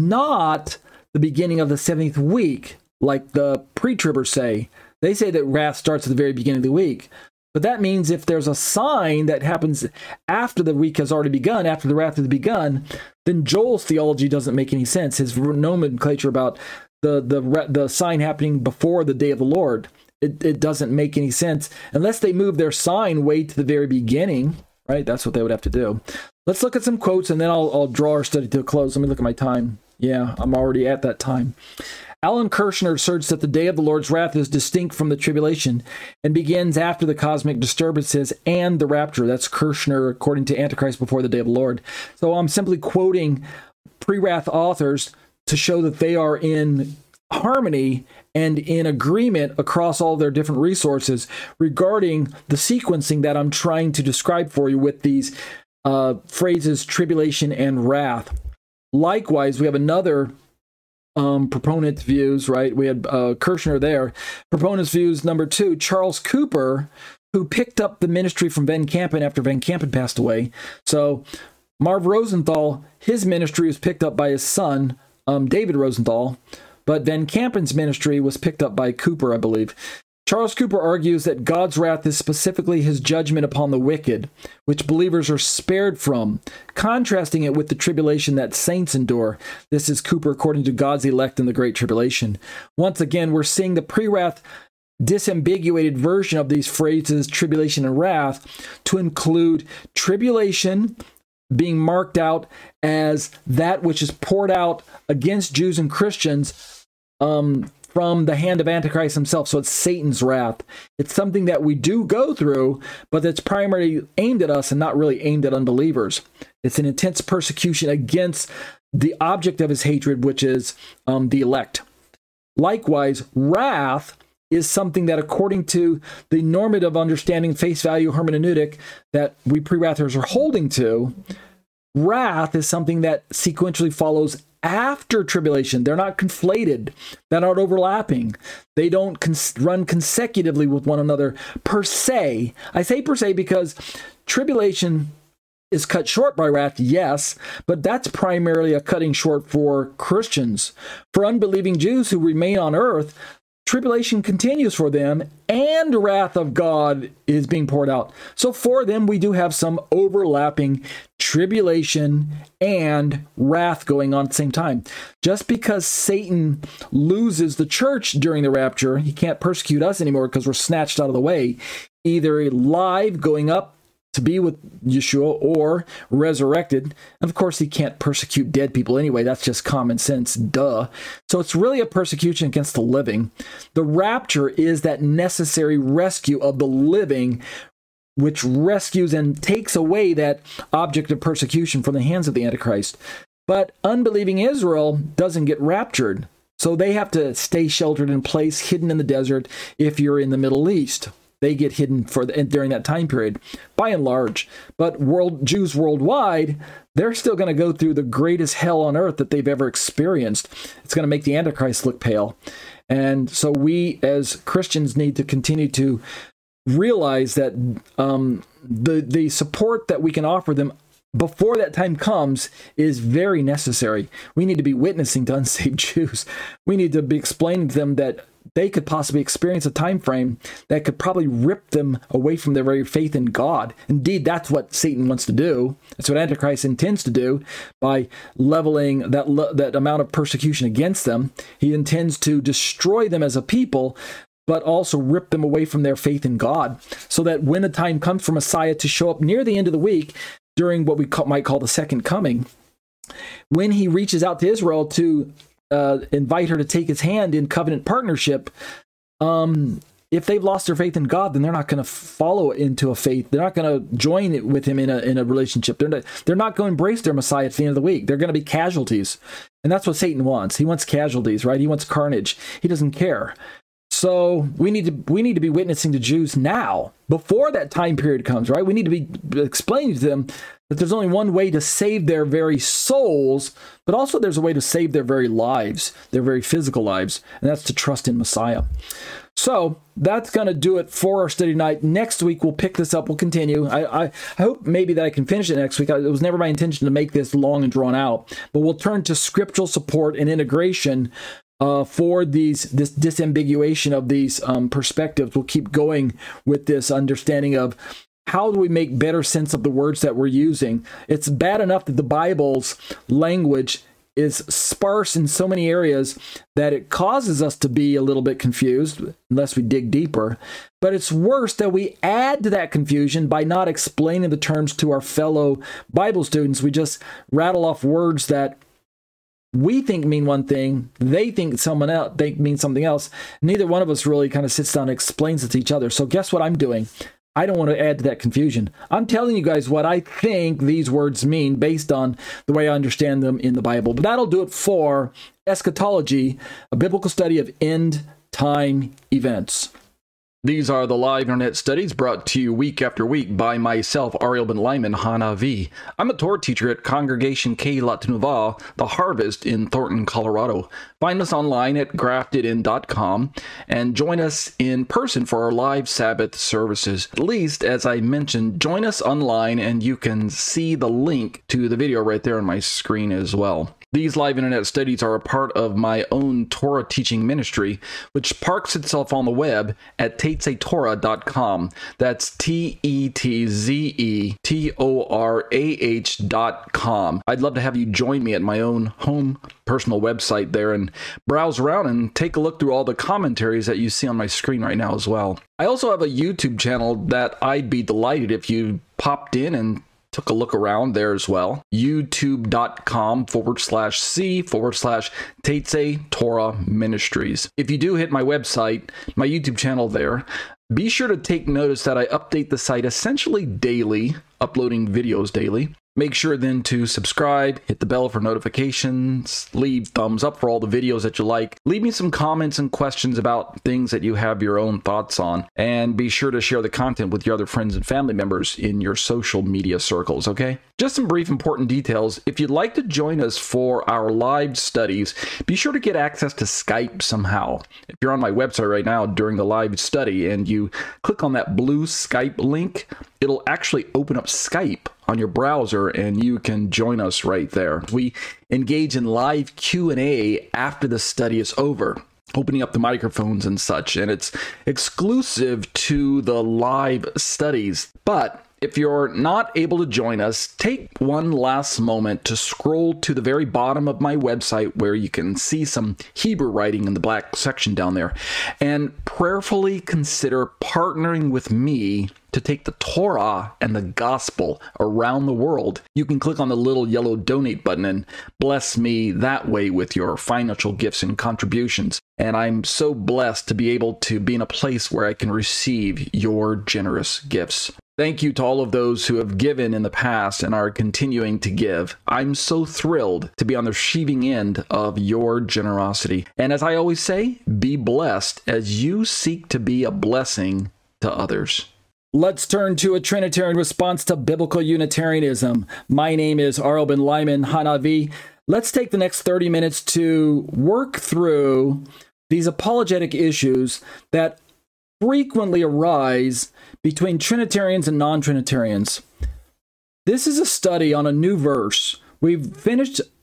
not the beginning of the seventieth week, like the pre-tribbers say. They say that wrath starts at the very beginning of the week. But that means if there's a sign that happens after the week has already begun, after the wrath has begun, then Joel's theology doesn't make any sense. His nomenclature about the the the sign happening before the day of the Lord, it, it doesn't make any sense unless they move their sign way to the very beginning, right? That's what they would have to do. Let's look at some quotes, and then I'll, I'll draw our study to a close. Let me look at my time. Yeah, I'm already at that time. Alan Kirshner asserts that the day of the Lord's wrath is distinct from the tribulation and begins after the cosmic disturbances and the rapture. That's Kirshner, according to Antichrist Before the Day of the Lord. So I'm simply quoting pre-wrath authors to show that they are in harmony and in agreement across all their different resources regarding the sequencing that I'm trying to describe for you with these uh, phrases, tribulation and wrath. Likewise, we have another Um, proponent views, right? We had uh, Kirshner there. Proponents views number two, Charles Cooper, who picked up the ministry from Van Kampen after Van Kampen passed away. So Marv Rosenthal, his ministry was picked up by his son, um, David Rosenthal, but Van Kampen's ministry was picked up by Cooper, I believe. Charles Cooper argues that God's wrath is specifically his judgment upon the wicked, which believers are spared from, contrasting it with the tribulation that saints endure. This is Cooper according to God's elect in the Great Tribulation. Once again, we're seeing the pre-wrath disambiguated version of these phrases, tribulation and wrath, to include tribulation being marked out as that which is poured out against Jews and Christians um, from the hand of Antichrist himself. So it's Satan's wrath. It's something that we do go through, but that's primarily aimed at us and not really aimed at unbelievers. It's an intense persecution against the object of his hatred, which is um, the elect. Likewise, wrath is something that, according to the normative understanding, face value hermeneutic that we pre-wrathers are holding to, wrath is something that sequentially follows after tribulation. They're not conflated. They're not overlapping. They don't cons- run consecutively with one another per se. I say per se because tribulation is cut short by wrath, yes, but that's primarily a cutting short for Christians. For unbelieving Jews who remain on earth, tribulation continues for them, and the wrath of God is being poured out. So for them, we do have some overlapping tribulation and wrath going on at the same time. Just because Satan loses the church during the rapture, he can't persecute us anymore because we're snatched out of the way, either alive going up to be with Yeshua or resurrected. And of course, he can't persecute dead people anyway. That's just common sense. Duh. So it's really a persecution against the living. The rapture is that necessary rescue of the living, which rescues and takes away that object of persecution from the hands of the Antichrist. But unbelieving Israel doesn't get raptured. So they have to stay sheltered in place, hidden in the desert, if you're in the Middle East. They get hidden for the, during that time period, by and large. But world Jews worldwide, they're still going to go through the greatest hell on earth that they've ever experienced. It's going to make the Antichrist look pale. And so we, as Christians, need to continue to realize that um, the the support that we can offer them before that time comes is very necessary. We need to be witnessing to unsaved Jews. We need to be explaining to them that they could possibly experience a time frame that could probably rip them away from their very faith in God. Indeed, that's what Satan wants to do. That's what Antichrist intends to do by leveling that that amount of persecution against them. He intends to destroy them as a people, but also rip them away from their faith in God, so that when the time comes for Messiah to show up near the end of the week, during what we call, might call the second coming, when he reaches out to Israel to uh, invite her to take his hand in covenant partnership, um, if they've lost their faith in God, then they're not going to follow into a faith. They're not going to join with him in a in a relationship. They're not, they're not going to embrace their Messiah at the end of the week. They're going to be casualties. And that's what Satan wants. He wants casualties, right? He wants carnage. He doesn't care. So we need to we need to be witnessing to Jews now, before that time period comes, right? We need to be explaining to them that there's only one way to save their very souls, but also there's a way to save their very lives, their very physical lives, and that's to trust in Messiah. So that's going to do it for our study tonight. Next week, we'll pick this up. We'll continue. I, I, I hope maybe that I can finish it next week. It was never my intention to make this long and drawn out, but we'll turn to scriptural support and integration Uh, for these this disambiguation of these um, perspectives. We'll keep going with this understanding of how do we make better sense of the words that we're using. It's bad enough that the Bible's language is sparse in so many areas that it causes us to be a little bit confused unless we dig deeper. But it's worse that we add to that confusion by not explaining the terms to our fellow Bible students. We just rattle off words that we think mean one thing, they think someone else they mean something else. Neither one of us really kind of sits down and explains it to each other. So guess what I'm doing? I don't want to add to that confusion. I'm telling you guys what I think these words mean based on the way I understand them in the Bible. But that'll do it for Eschatology, a biblical study of end time events. These are the live internet studies brought to you week after week by myself, Ariel Ben Lyman Hanavi. I'm a Torah teacher at Congregation Keilat Tenuvah, The Harvest in Thornton, Colorado. Find us online at grafted in dot com and join us in person for our live Sabbath services. At least, as I mentioned, join us online and you can see the link to the video right there on my screen as well. These live internet studies are a part of my own Torah teaching ministry, which parks itself on the web at tetze torah dot com. That's T E T Z E T O R A H dot com. I'd love to have you join me at my own home personal website there and browse around and take a look through all the commentaries that you see on my screen right now as well. I also have a YouTube channel that I'd be delighted if you popped in and took a look around there as well. YouTube.com forward slash C forward slash Tetze Torah Ministries. If you do hit my website, my YouTube channel there, be sure to take notice that I update the site essentially daily, uploading videos daily. Make sure then to subscribe, hit the bell for notifications, leave thumbs up for all the videos that you like. Leave me some comments and questions about things that you have your own thoughts on. And be sure to share the content with your other friends and family members in your social media circles, okay? Just some brief important details. If you'd like to join us for our live studies, be sure to get access to Skype somehow. If you're on my website right now during the live study and you click on that blue Skype link, it'll actually open up Skype on your browser and you can join us right there. We engage in live Q and A after the study is over, opening up the microphones and such, and it's exclusive to the live studies. But if you're not able to join us, take one last moment to scroll to the very bottom of my website where you can see some Hebrew writing in the black section down there and prayerfully consider partnering with me to take the Torah and the gospel around the world. You can click on the little yellow donate button and bless me that way with your financial gifts and contributions. And I'm so blessed to be able to be in a place where I can receive your generous gifts. Thank you to all of those who have given in the past and are continuing to give. I'm so thrilled to be on the receiving end of your generosity. And as I always say, be blessed as you seek to be a blessing to others. Let's turn to a Trinitarian response to biblical Unitarianism. My name is Ariel Ben Lyman Hanavi. Let's take the next thirty minutes to work through these apologetic issues that frequently arise between Trinitarians and non-Trinitarians. This is a study on a new verse. We've finished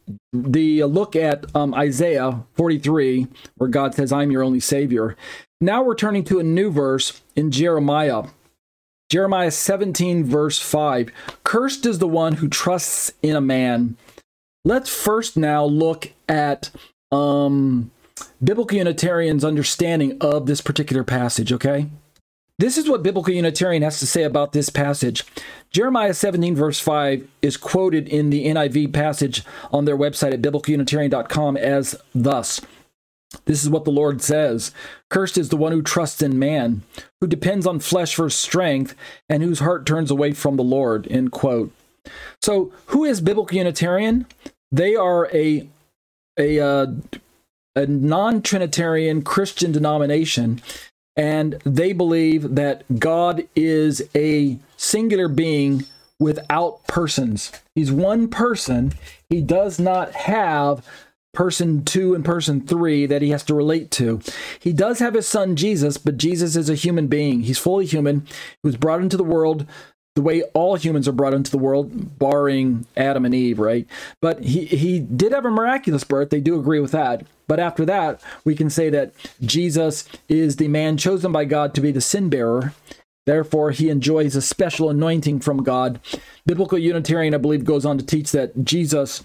the look at um, Isaiah forty-three, where God says, I'm your only Savior. Now we're turning to a new verse in Jeremiah. Jeremiah seventeen, verse five. Cursed is the one who trusts in a man. Let's first now look at um, Biblical Unitarian's understanding of this particular passage, okay? This is what Biblical Unitarian has to say about this passage. Jeremiah seventeen, verse five is quoted in the N I V passage on their website at biblical unitarian dot com as thus. This is what the Lord says. Cursed is the one who trusts in man, who depends on flesh for strength, and whose heart turns away from the Lord, end quote. So who is Biblical Unitarian? They are a, a, uh, a non-Trinitarian Christian denomination, and they believe that God is a singular being without persons. He's one person. He does not have person two and person three that he has to relate to. He does have his son Jesus, but Jesus is a human being. He's fully human. He was brought into the world the way all humans are brought into the world, barring Adam and Eve, right? But he, he did have a miraculous birth. They do agree with that. But after that, we can say that Jesus is the man chosen by God to be the sin bearer. Therefore, he enjoys a special anointing from God. Biblical Unitarian, I believe, goes on to teach that Jesus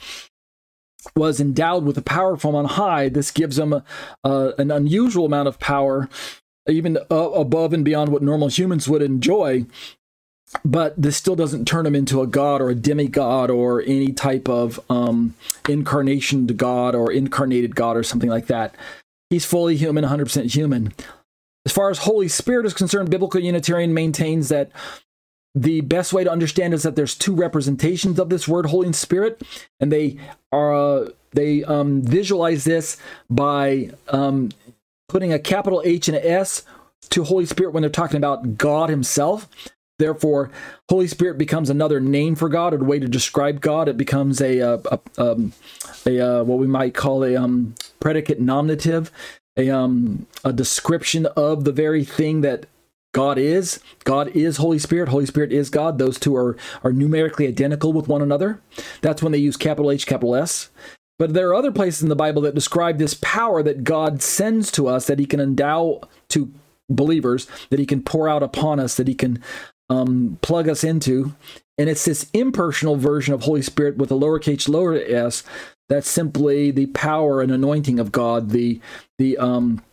was endowed with a power from on high. This gives him a, uh, an unusual amount of power, even uh, above and beyond what normal humans would enjoy. But this still doesn't turn him into a god or a demigod or any type of um, incarnation to God or incarnated God or something like that. He's fully human, one hundred percent human. As far as Holy Spirit is concerned, Biblical Unitarian maintains that the best way to understand is that there's two representations of this word Holy Spirit, and they are uh, they um, visualize this by um, putting a capital H and an S to Holy Spirit when they're talking about God himself. Therefore, Holy Spirit becomes another name for God, or a way to describe God. It becomes a, a, a, um, a uh, what we might call a um, predicate nominative, a, um, a description of the very thing that God is. God is Holy Spirit. Holy Spirit is God. Those two are, are numerically identical with one another. That's when they use capital H, capital S. But there are other places in the Bible that describe this power that God sends to us, that he can endow to believers, that he can pour out upon us, that he can um, plug us into. And it's this impersonal version of Holy Spirit with a lowercase lower s. That's simply the power and anointing of God, the the um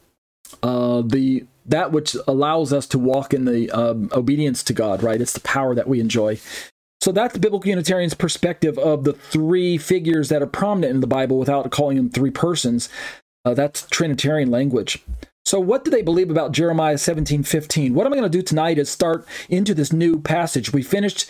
uh the that which allows us to walk in the um, obedience to God, right? It's the power that we enjoy. So that's the Biblical Unitarian's perspective of the three figures that are prominent in the Bible without calling them three persons. Uh, that's Trinitarian language. So what do they believe about Jeremiah seventeen fifteen? What I'm going to do tonight is start into this new passage. We finished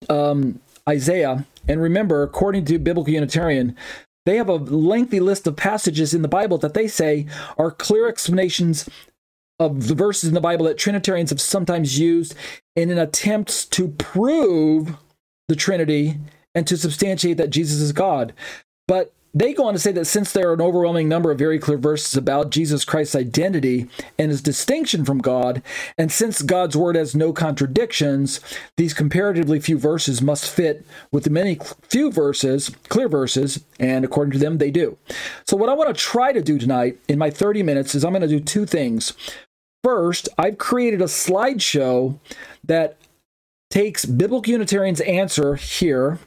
um, Isaiah, and remember, according to Biblical Unitarian, they have a lengthy list of passages in the Bible that they say are clear explanations of the verses in the Bible that Trinitarians have sometimes used in an attempt to prove the Trinity and to substantiate that Jesus is God. But they go on to say that since there are an overwhelming number of very clear verses about Jesus Christ's identity and his distinction from God, and since God's word has no contradictions, these comparatively few verses must fit with the many few verses, clear verses, and according to them, they do. So what I want to try to do tonight in my thirty minutes is I'm going to do two things. First, I've created a slideshow that takes Biblical Unitarian's answer here,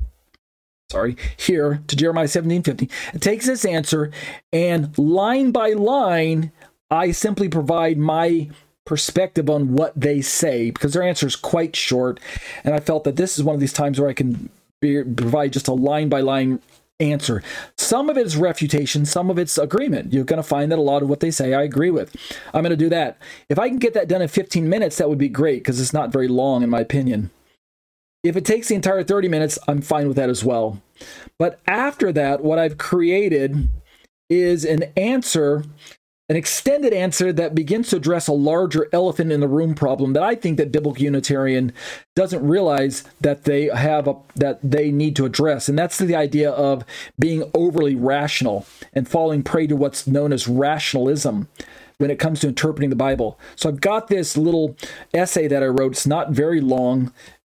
sorry, here to Jeremiah seventeen fifty. It takes this answer, and line by line, I simply provide my perspective on what they say, because their answer is quite short, and I felt that this is one of these times where I can be, provide just a line by line answer. Some of it is refutation, some of it's agreement. You're going to find that a lot of what they say I agree with. I'm going to do that. If I can get that done in fifteen minutes, that would be great, because it's not very long in my opinion. If it takes the entire thirty minutes, I'm fine with that as well. But after that, what I've created is an answer, an extended answer that begins to address a larger elephant in the room problem that I think that Biblical Unitarian doesn't realize that they have a, that they need to address. And that's the idea of being overly rational and falling prey to what's known as rationalism when it comes to interpreting the Bible. So I've got this little essay that I wrote. It's not very long.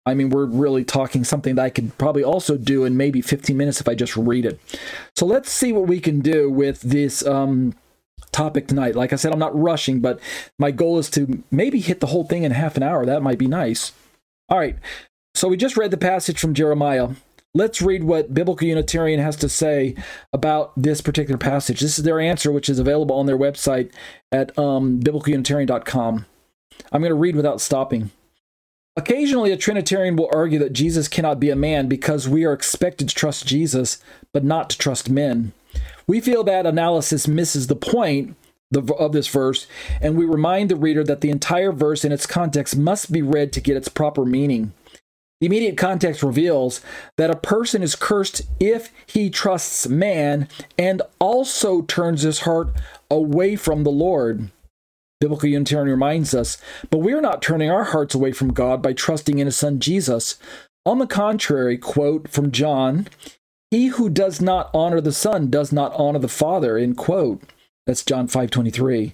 I mean, we're really talking something that I could probably also do in maybe fifteen minutes if I just read it. So let's see what we can do with this um, topic tonight. Like I said, I'm not rushing, but my goal is to maybe hit the whole thing in half an hour. That might be nice. All right. So we just read the passage from Jeremiah. Let's read what Biblical Unitarian has to say about this particular passage. This is their answer, which is available on their website at um, biblical unitarian dot com. I'm going to read without stopping. Occasionally, a Trinitarian will argue that Jesus cannot be a man because we are expected to trust Jesus, but not to trust men. We feel that analysis misses the point of this verse, and we remind the reader that the entire verse in its context must be read to get its proper meaning. The immediate context reveals that a person is cursed if he trusts man and also turns his heart away from the Lord. Biblical Unitarian reminds us, but we are not turning our hearts away from God by trusting in his son Jesus. On the contrary, quote from John, he who does not honor the Son does not honor the Father, end quote. That's John five twenty-three.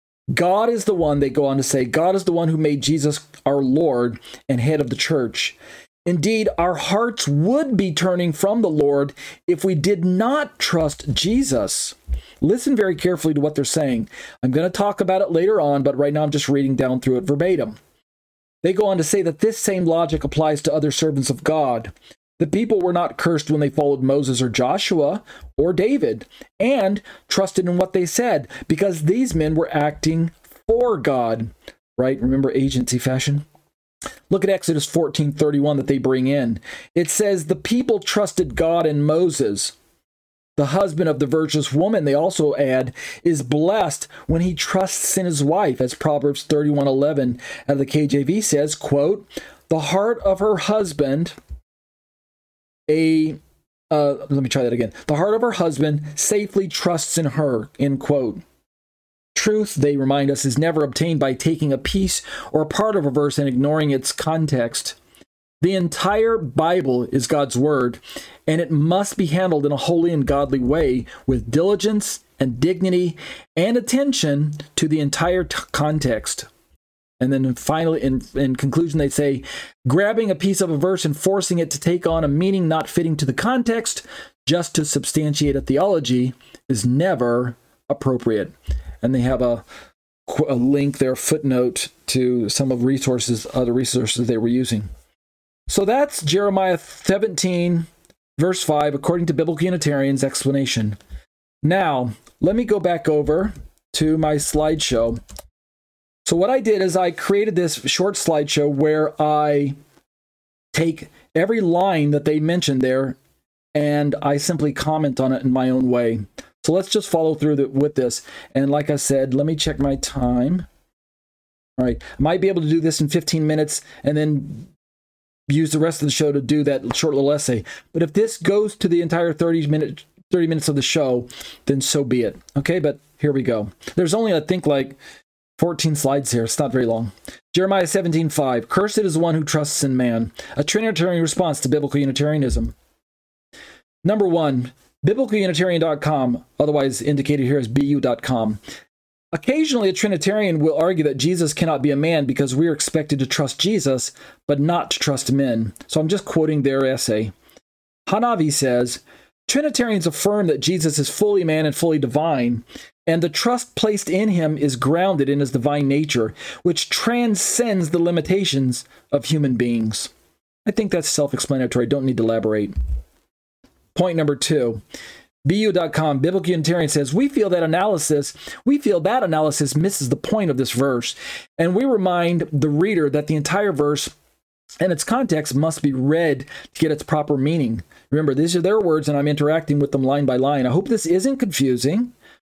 God is the one, they go on to say, God is the one who made Jesus our Lord and head of the church. Indeed, our hearts would be turning from the Lord if we did not trust Jesus. Listen very carefully to what they're saying. I'm going to talk about it later on, but right now I'm just reading down through it verbatim. They go on to say that this same logic applies to other servants of God. The people were not cursed when they followed Moses or Joshua or David and trusted in what they said because these men were acting for God, right? Remember agency fashion? Look at Exodus fourteen thirty-one that they bring in. It says, the people trusted God and Moses. The husband of the virtuous woman, they also add, is blessed when he trusts in his wife, as Proverbs thirty-one eleven out of the K J V says, quote, the heart of her husband... A, uh, let me try that again. The heart of her husband safely trusts in her, end quote. Truth, they remind us, is never obtained by taking a piece or a part of a verse and ignoring its context. The entire Bible is God's word, and it must be handled in a holy and godly way with diligence and dignity and attention to the entire t- context. And then finally, in, in conclusion, they say, grabbing a piece of a verse and forcing it to take on a meaning not fitting to the context just to substantiate a theology is never appropriate. And they have a, a link there, footnote, to some of resources, other resources they were using. So that's Jeremiah seventeen, verse five, according to Biblical Unitarian's explanation. Now, let me go back over to my slideshow. So what I did is I created this short slideshow where I take every line that they mentioned there and I simply comment on it in my own way. So let's just follow through the, with this. And like I said, let me check my time. All right. I might be able to do this in fifteen minutes and then use the rest of the show to do that short little essay. But if this goes to the entire thirty minutes, thirty minutes of the show, then so be it. Okay, but here we go. There's only, I think, like fourteen slides here. It's not very long. Jeremiah seventeen five. Cursed is the one who trusts in man. A Trinitarian response to Biblical Unitarianism. Number one, biblical unitarian dot com, otherwise indicated here as B U dot com. Occasionally, a Trinitarian will argue that Jesus cannot be a man because we are expected to trust Jesus, but not to trust men. So I'm just quoting their essay. Hanavi says, Trinitarians affirm that Jesus is fully man and fully divine, and the trust placed in him is grounded in his divine nature, which transcends the limitations of human beings. I think that's self-explanatory. Don't need to elaborate. Point number two. B U dot com, Biblical Unitarian says, we feel that analysis, we feel that analysis misses the point of this verse, and we remind the reader that the entire verse and its context must be read to get its proper meaning. Remember, these are their words, and I'm interacting with them line by line. I hope this isn't confusing.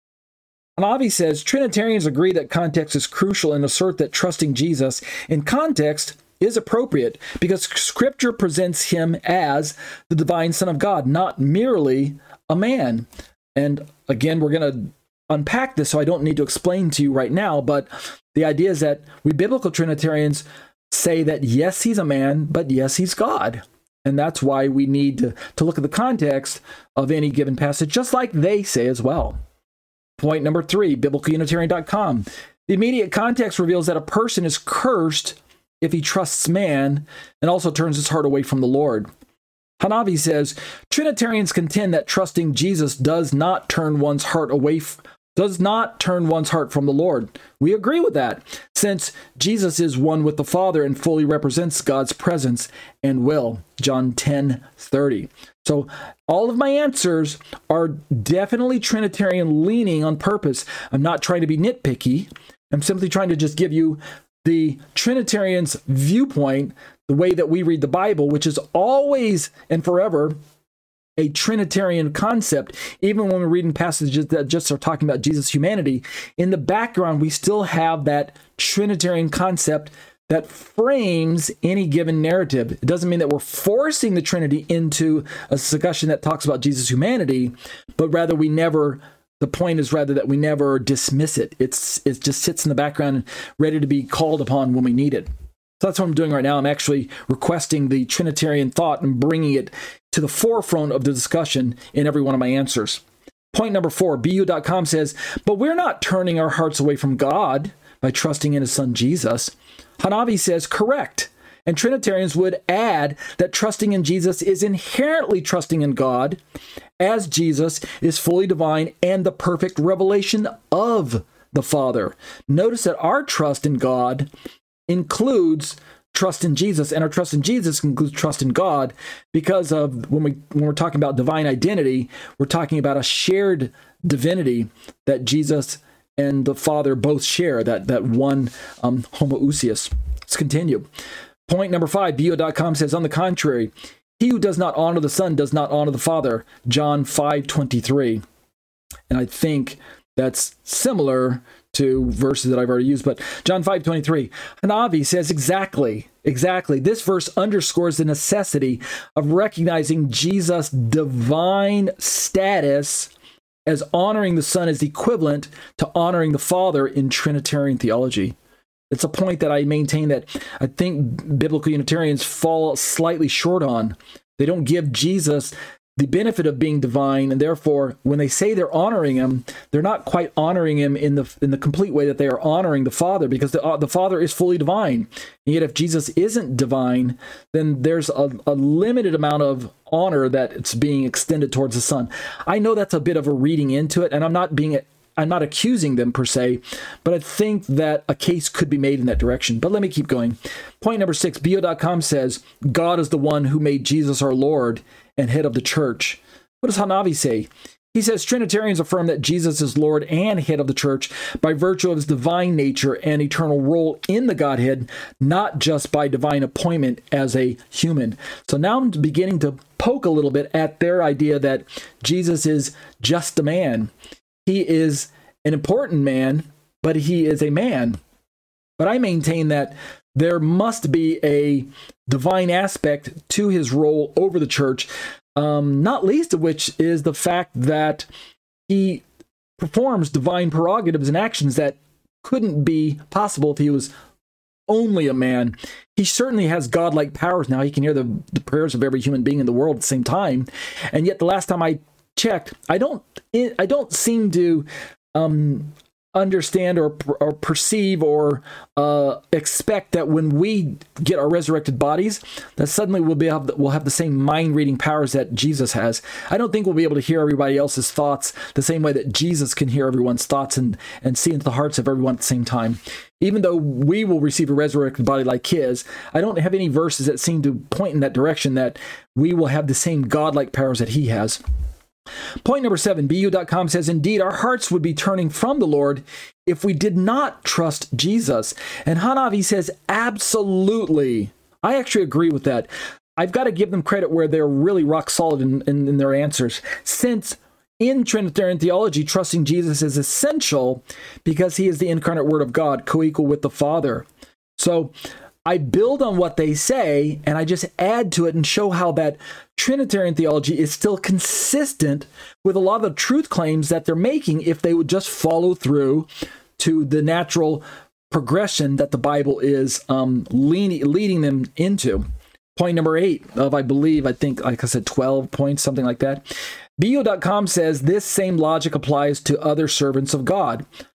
Hanavi says, Trinitarians agree that context is crucial and assert that trusting Jesus in context is appropriate because Scripture presents him as the divine Son of God, not merely a man. And again, we're going to unpack this, so I don't need to explain to you right now, but the idea is that we biblical Trinitarians say that yes, he's a man, but yes, he's God. And that's why we need to, to look at the context of any given passage, just like they say as well. Point number three, biblical unitarian dot com. The immediate context reveals that a person is cursed if he trusts man and also turns his heart away from the Lord. Hanavi says, Trinitarians contend that trusting Jesus does not turn one's heart away f- does not turn one's heart from the Lord. We agree with that, since Jesus is one with the Father and fully represents God's presence and will. John ten thirty. So all of my answers are definitely Trinitarian leaning on purpose. I'm not trying to be nitpicky. I'm simply trying to just give you the Trinitarian's viewpoint, the way that we read the Bible, which is always and forever a Trinitarian concept. Even when we're reading passages that just are talking about Jesus' humanity, in the background, we still have that Trinitarian concept that frames any given narrative. It doesn't mean that we're forcing the Trinity into a discussion that talks about Jesus' humanity, but rather we never, the point is rather that we never dismiss it. It's It just sits in the background, ready to be called upon when we need it. So that's what I'm doing right now. I'm actually requesting the Trinitarian thought and bringing it to the forefront of the discussion in every one of my answers. Point number four, B U dot com says, but we're not turning our hearts away from God by trusting in his son Jesus. Hanavi says, correct. And Trinitarians would add that trusting in Jesus is inherently trusting in God, as Jesus is fully divine and the perfect revelation of the Father. Notice that our trust in God includes trust in Jesus, and our trust in Jesus includes trust in God, because of when we when we're talking about divine identity, we're talking about a shared divinity that Jesus and the Father both share, that that one um, homoousios. Let's continue. Point number five, B U dot com says, on the contrary, he who does not honor the Son does not honor the Father. John five twenty-three. And I think that's similar to verses that I've already used, but John five twenty-three. Hanavi says exactly, exactly. This verse underscores the necessity of recognizing Jesus' divine status as honoring the Son is equivalent to honoring the Father in Trinitarian theology. It's a point that I maintain that I think biblical Unitarians fall slightly short on. They don't give Jesus the benefit of being divine, and therefore, when they say they're honoring him, they're not quite honoring him in the in the complete way that they are honoring the Father, because the, uh, the Father is fully divine. And yet, if Jesus isn't divine, then there's a, a limited amount of honor that it's being extended towards the Son. I know that's a bit of a reading into it, and I'm not being I'm not accusing them per se, but I think that a case could be made in that direction. But let me keep going. Point number six, B O dot com says, God is the one who made Jesus our Lord and head of the church. What does Hanavi say? He says Trinitarians affirm that Jesus is Lord and head of the church by virtue of his divine nature and eternal role in the Godhead, not just by divine appointment as a human. So now I'm beginning to poke a little bit at their idea that Jesus is just a man. He is an important man, but he is a man. But I maintain that there must be a divine aspect to his role over the church, um, not least of which is the fact that he performs divine prerogatives and actions that couldn't be possible if he was only a man. He certainly has godlike powers now. He can hear the, the prayers of every human being in the world at the same time. And yet the last time I checked, I don't I don't seem to um, understand or or perceive or uh, expect that when we get our resurrected bodies, that suddenly we'll be have we'll have the same mind reading powers that Jesus has. I don't think we'll be able to hear everybody else's thoughts the same way that Jesus can hear everyone's thoughts and and see into the hearts of everyone at the same time. Even though we will receive a resurrected body like his, I don't have any verses that seem to point in that direction that we will have the same godlike powers that he has. Point number seven, B U dot com says, indeed, our hearts would be turning from the Lord if we did not trust Jesus. And Hanavi says, absolutely. I actually agree with that. I've got to give them credit where they're really rock solid in, in, in their answers. Since in Trinitarian theology, trusting Jesus is essential because he is the incarnate Word of God, co-equal with the Father. So I build on what they say, and I just add to it and show how that Trinitarian theology is still consistent with a lot of the truth claims that they're making if they would just follow through to the natural progression that the Bible is um, leading, leading them into. Point number eight of, I believe, I think, like I said, twelve points, something like that. B U dot com says this same logic applies to other servants of God.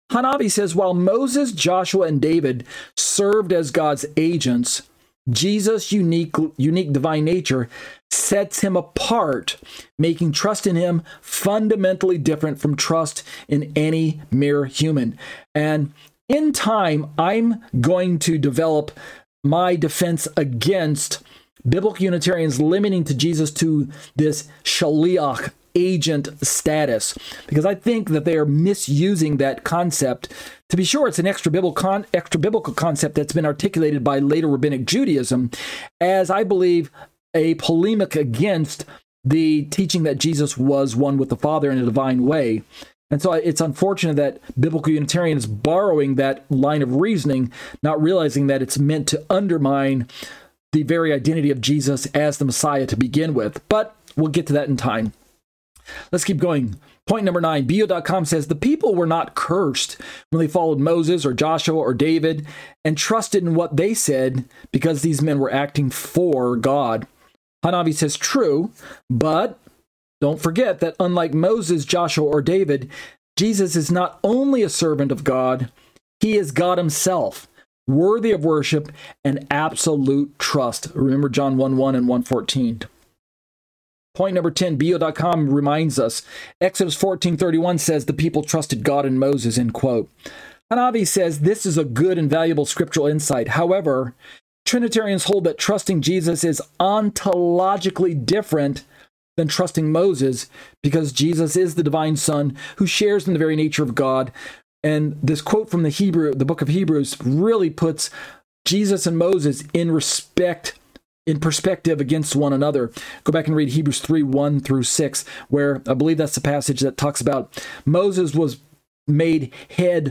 Hanavi says, while Moses, Joshua, and David served as God's agents, Jesus' unique, unique divine nature sets him apart, making trust in him fundamentally different from trust in any mere human. And in time, I'm going to develop my defense against biblical Unitarians limiting to Jesus to this shaliach, agent status, because I think that they are misusing that concept. To be sure, it's an extra biblical, con- extra biblical concept that's been articulated by later rabbinic Judaism as, I believe, a polemic against the teaching that Jesus was one with the Father in a divine way. And so it's unfortunate that biblical Unitarian is borrowing that line of reasoning, not realizing that it's meant to undermine the very identity of Jesus as the Messiah to begin with. But we'll get to that in time. Let's keep going. Point number nine, B O dot com says, the people were not cursed when they followed Moses or Joshua or David and trusted in what they said because these men were acting for God. Hanavi says, true, but don't forget that unlike Moses, Joshua, or David, Jesus is not only a servant of God, he is God himself, worthy of worship and absolute trust. Remember John one one and one fourteen. Point number ten, B O dot com reminds us, Exodus fourteen thirty-one says the people trusted God and Moses, end quote. Hanavi says this is a good and valuable scriptural insight. However, Trinitarians hold that trusting Jesus is ontologically different than trusting Moses because Jesus is the divine Son who shares in the very nature of God. And this quote from the Hebrew, the book of Hebrews really puts Jesus and Moses in respect in perspective against one another. Go back and read Hebrews three, one through six, where I believe that's the passage that talks about Moses was made head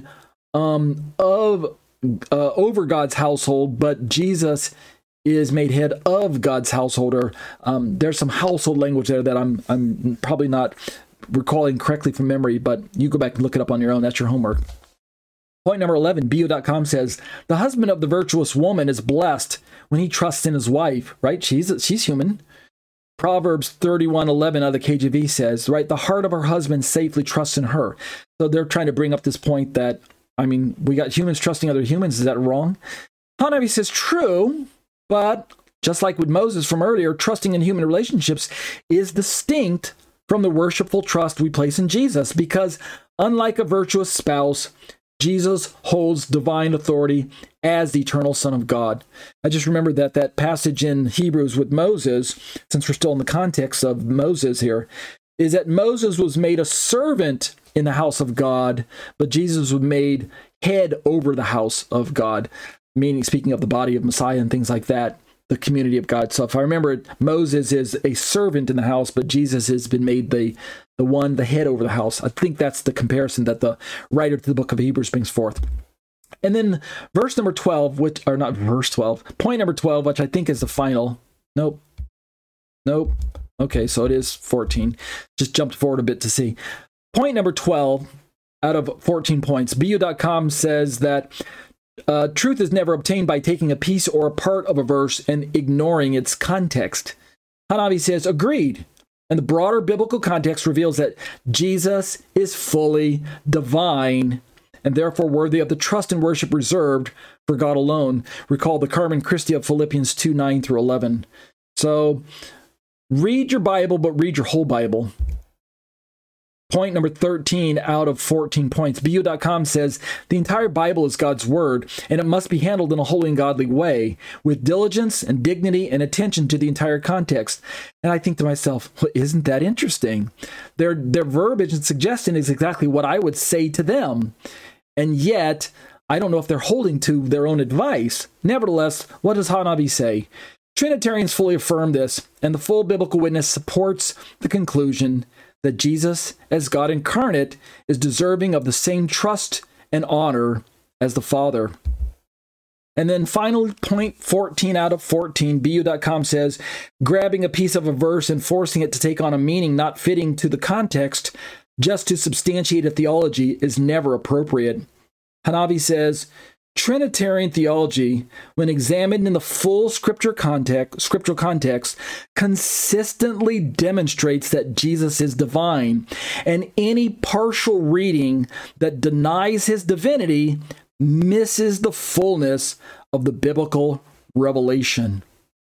um, of uh, over God's household, but Jesus is made head of God's household. Or um, there's some household language there that I'm I'm probably not recalling correctly from memory, but you go back and look it up on your own. That's your homework. Point number eleven, B O dot com says, the husband of the virtuous woman is blessed when he trusts in his wife, right? She's she's human. Proverbs thirty-one eleven of the K J V says, right, the heart of her husband safely trusts in her. So they're trying to bring up this point that, I mean, we got humans trusting other humans. Is that wrong? Hanavi says, true, but just like with Moses from earlier, trusting in human relationships is distinct from the worshipful trust we place in Jesus, because unlike a virtuous spouse, Jesus holds divine authority as the eternal Son of God. I just remember that that passage in Hebrews with Moses, since we're still in the context of Moses here, is that Moses was made a servant in the house of God, but Jesus was made head over the house of God, meaning speaking of the body of Messiah and things like that, the community of God. So if I remember it, Moses is a servant in the house, but Jesus has been made the the one, the head over the house. I think that's the comparison that the writer to the book of Hebrews brings forth. And then verse number twelve, which, or not verse twelve, point number twelve, which I think is the final. Nope. Nope. Okay, so it is fourteen. Just jumped forward a bit to see. Point number twelve out of fourteen points. B U dot com says that uh, truth is never obtained by taking a piece or a part of a verse and ignoring its context. Hanavi says, agreed. And the broader biblical context reveals that Jesus is fully divine and therefore worthy of the trust and worship reserved for God alone. Recall the Carmen Christi of Philippians two, nine through eleven. So read your Bible, but read your whole Bible. Point number thirteen out of fourteen points. B U dot com says, the entire Bible is God's word, and it must be handled in a holy and godly way, with diligence and dignity and attention to the entire context. And I think to myself, well, isn't that interesting? Their, their verbiage and suggestion is exactly what I would say to them. And yet, I don't know if they're holding to their own advice. Nevertheless, what does Hanavi say? Trinitarians fully affirm this, and the full biblical witness supports the conclusion that Jesus, as God incarnate, is deserving of the same trust and honor as the Father. And then final point fourteen out of fourteen, B U dot com says, grabbing a piece of a verse and forcing it to take on a meaning not fitting to the context just to substantiate a theology is never appropriate. Hanavi says, Trinitarian theology, when examined in the full scripture context, scriptural context, consistently demonstrates that Jesus is divine, and any partial reading that denies his divinity misses the fullness of the biblical revelation.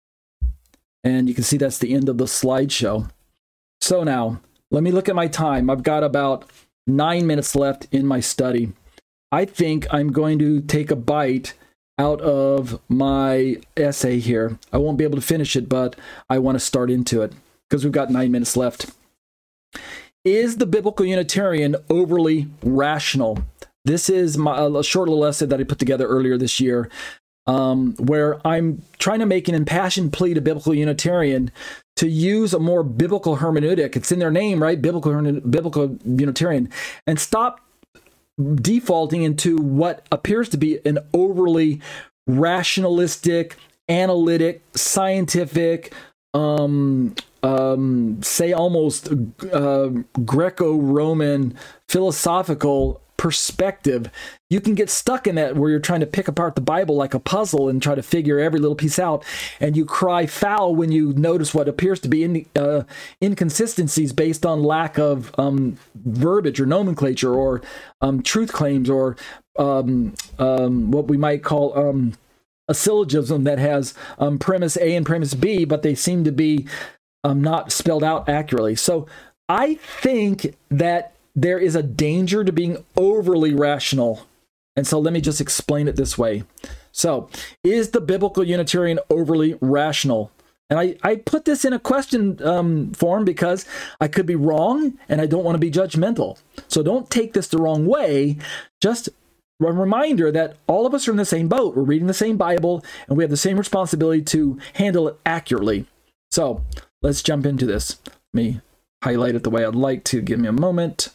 And you can see that's the end of the slideshow. So now, let me look at my time. I've got about nine minutes left in my study. I think I'm going to take a bite out of my essay here. I won't be able to finish it, but I want to start into it because we've got nine minutes left. Is the biblical Unitarian overly rational? This is my, a short little essay that I put together earlier this year, um, where I'm trying to make an impassioned plea to biblical Unitarian to use a more biblical hermeneutic. It's in their name, right? Biblical, biblical Unitarian. And stop defaulting into what appears to be an overly rationalistic, analytic, scientific, um, um, say almost uh, Greco-Roman philosophical perspective. You can get stuck in that where you're trying to pick apart the Bible like a puzzle and try to figure every little piece out, and you cry foul when you notice what appears to be in, uh, inconsistencies based on lack of um, verbiage or nomenclature or um, truth claims or um, um, what we might call um, a syllogism that has um, premise A and premise B, but they seem to be um, not spelled out accurately. So I think that there is a danger to being overly rational. And so let me just explain it this way. So, is the biblical Unitarian overly rational? And I, I put this in a question um, form because I could be wrong and I don't want to be judgmental. So don't take this the wrong way. Just a reminder that all of us are in the same boat. We're reading the same Bible and we have the same responsibility to handle it accurately. So let's jump into this. Let me highlight it the way I'd like to. Give me a moment.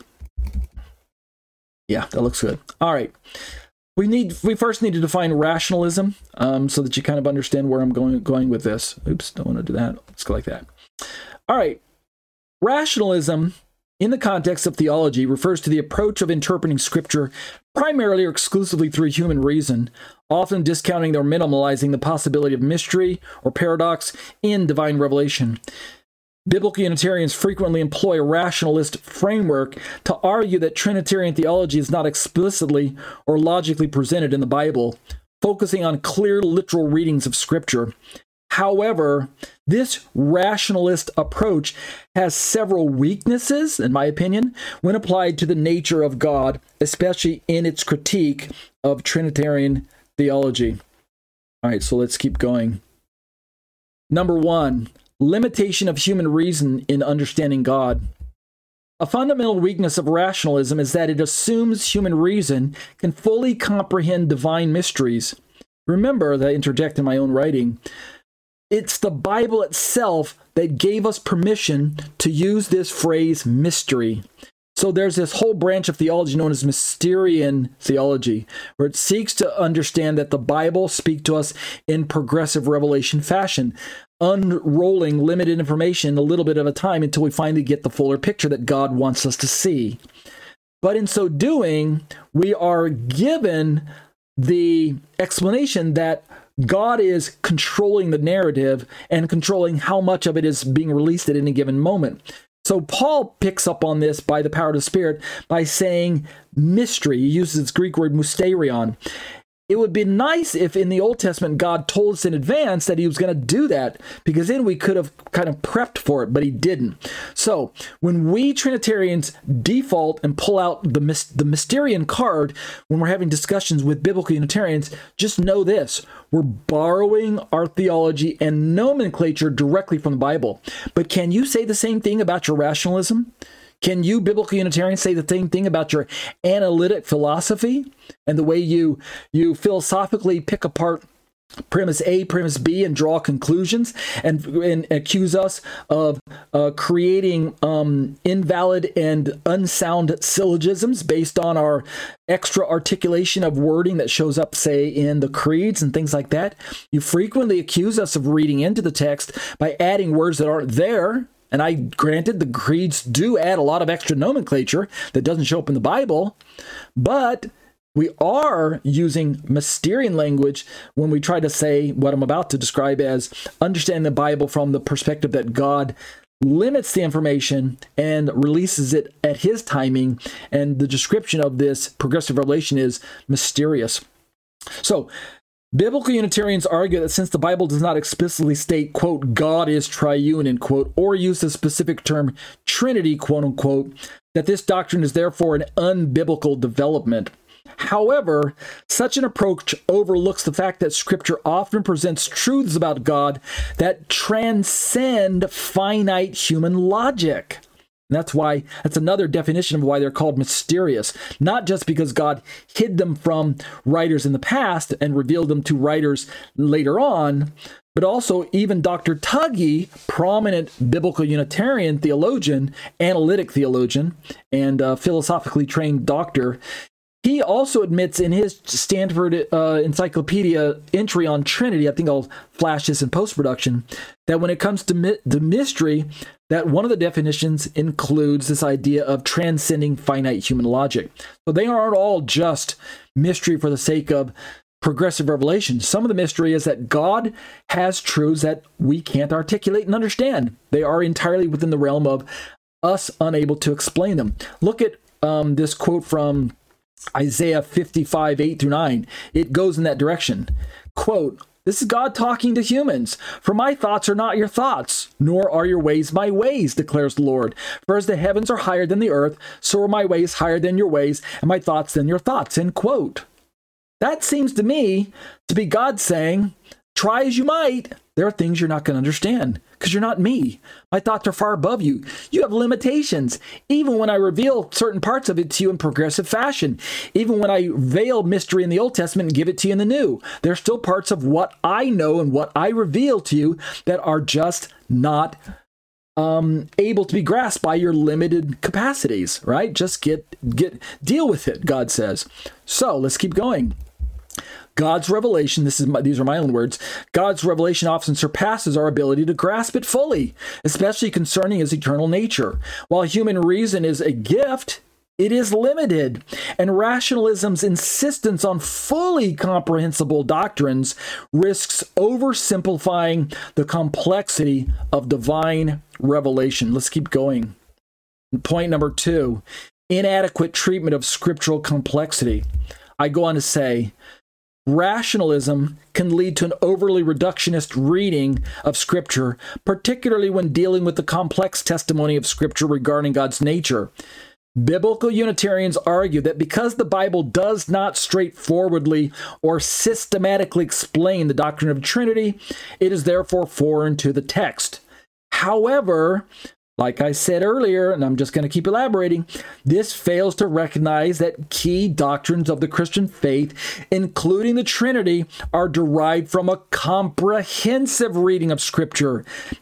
Yeah, that looks good. All right. We need. We first need to define rationalism um, so that you kind of understand where I'm going going with this. Oops, don't want to do that. Let's go like that. All right. Rationalism, in the context of theology, refers to the approach of interpreting Scripture primarily or exclusively through human reason, often discounting or minimalizing the possibility of mystery or paradox in divine revelation. Biblical Unitarians frequently employ a rationalist framework to argue that Trinitarian theology is not explicitly or logically presented in the Bible, focusing on clear literal readings of Scripture. However, this rationalist approach has several weaknesses, in my opinion, when applied to the nature of God, especially in its critique of Trinitarian theology. All right, so let's keep going. Number one, limitation of human reason in understanding God. A fundamental weakness of rationalism is that it assumes human reason can fully comprehend divine mysteries. Remember that I interject in my own writing. It's the Bible itself that gave us permission to use this phrase mystery. So there's this whole branch of theology known as Mysterian theology, where it seeks to understand that the Bible speaks to us in progressive revelation fashion, unrolling limited information a little bit at a time until we finally get the fuller picture that God wants us to see. But in so doing, we are given the explanation that God is controlling the narrative and controlling how much of it is being released at any given moment. So Paul picks up on this by the power of the Spirit by saying mystery. He uses its Greek word mysterion. It would be nice if in the Old Testament God told us in advance that he was going to do that, because then we could have kind of prepped for it, but he didn't. So when we Trinitarians default and pull out the, the Mysterian card when we're having discussions with biblical Unitarians, just know this. We're borrowing our theology and nomenclature directly from the Bible. But can you say the same thing about your rationalism? Can you, biblical Unitarians, say the same thing about your analytic philosophy and the way you you philosophically pick apart premise A, premise B, and draw conclusions and, and accuse us of uh, creating um, invalid and unsound syllogisms based on our extra articulation of wording that shows up, say, in the creeds and things like that? You frequently accuse us of reading into the text by adding words that aren't there. And I granted the creeds do add a lot of extra nomenclature that doesn't show up in the Bible, but We are using Mysterian language when we try to say what I'm about to describe as understanding the Bible from the perspective that God limits the information and releases it at his timing, and the description of this progressive revelation is mysterious. So, biblical Unitarians argue that since the Bible does not explicitly state, quote, God is triune, end quote, or use the specific term Trinity, quote unquote, that this doctrine is therefore an unbiblical development. However, such an approach overlooks the fact that Scripture often presents truths about God that transcend finite human logic. And that's why, that's another definition of why they're called mysterious. Not just because God hid them from writers in the past and revealed them to writers later on, but also even Doctor Tuggy, prominent biblical Unitarian theologian, analytic theologian, and uh, philosophically trained doctor, he also admits in his Stanford uh, Encyclopedia entry on Trinity, I think I'll flash this in post-production, that when it comes to mi- the mystery, that one of the definitions includes this idea of transcending finite human logic. So they aren't all just mystery for the sake of progressive revelation. Some of the mystery is that God has truths that we can't articulate and understand. They are entirely within the realm of us unable to explain them. Look at um, this quote from Isaiah fifty-five, eight through nine. It goes in that direction. Quote, "This is God talking to humans. For my thoughts are not your thoughts, nor are your ways my ways, declares the Lord. For as the heavens are higher than the earth, so are my ways higher than your ways, and my thoughts than your thoughts." End quote. That seems to me to be God saying, try as you might, there are things you're not going to understand because you're not me. My thoughts are far above you. You have limitations. Even when I reveal certain parts of it to you in progressive fashion, even when I veil mystery in the Old Testament and give it to you in the New, there's still parts of what I know and what I reveal to you that are just not um, able to be grasped by your limited capacities, right? Just get, get, deal with it, God says. So let's keep going. God's revelation, this is my, these are my own words, God's revelation often surpasses our ability to grasp it fully, especially concerning his eternal nature. While human reason is a gift, it is limited, and rationalism's insistence on fully comprehensible doctrines risks oversimplifying the complexity of divine revelation. Let's keep going. Point number two, inadequate treatment of scriptural complexity. I go on to say, rationalism can lead to an overly reductionist reading of Scripture, particularly when dealing with the complex testimony of Scripture regarding God's nature. Biblical Unitarians argue that because the Bible does not straightforwardly or systematically explain the doctrine of Trinity, it is therefore foreign to the text. However, like I said earlier, and I'm just going to keep elaborating, this fails to recognize that key doctrines of the Christian faith, including the Trinity, are derived from a comprehensive reading of Scripture,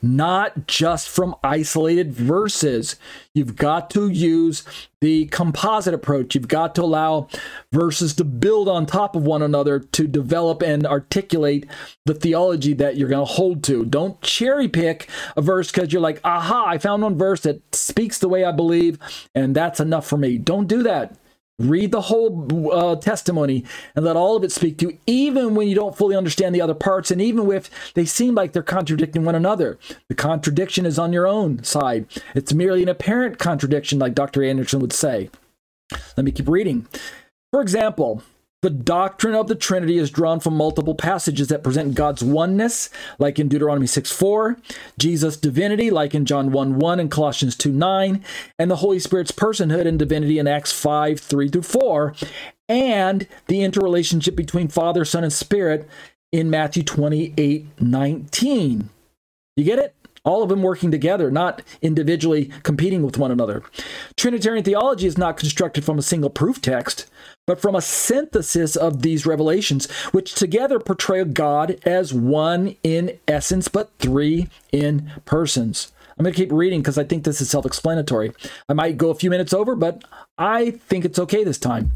not just from isolated verses. You've got to use the composite approach. You've got to allow verses to build on top of one another to develop and articulate the theology that you're going to hold to. Don't cherry pick a verse because you're like, aha, I found one verse that speaks the way I believe, and that's enough for me. Don't do that. Read the whole uh, testimony and let all of it speak to you, even when you don't fully understand the other parts, and even if they seem like they're contradicting one another. The contradiction is on your own side. It's merely an apparent contradiction, like Doctor Anderson would say. Let me keep reading. For example, the doctrine of the Trinity is drawn from multiple passages that present God's oneness, like in Deuteronomy six four, Jesus' divinity, like in John one one and Colossians two nine, and the Holy Spirit's personhood and divinity in Acts five three through four, and the interrelationship between Father, Son, and Spirit in Matthew twenty-eight nineteen. You get it? All of them working together, not individually competing with one another. Trinitarian theology is not constructed from a single proof text, but from a synthesis of these revelations, which together portray God as one in essence, but three in persons. I'm going to keep reading because I think this is self-explanatory. I might go a few minutes over, but I think it's okay this time.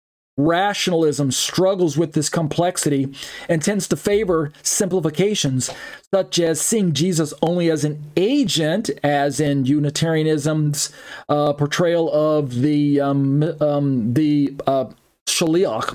Rationalism struggles with this complexity and tends to favor simplifications, such as seeing Jesus only as an agent, as in Unitarianism's uh, portrayal of the um, um, the uh, shaliach.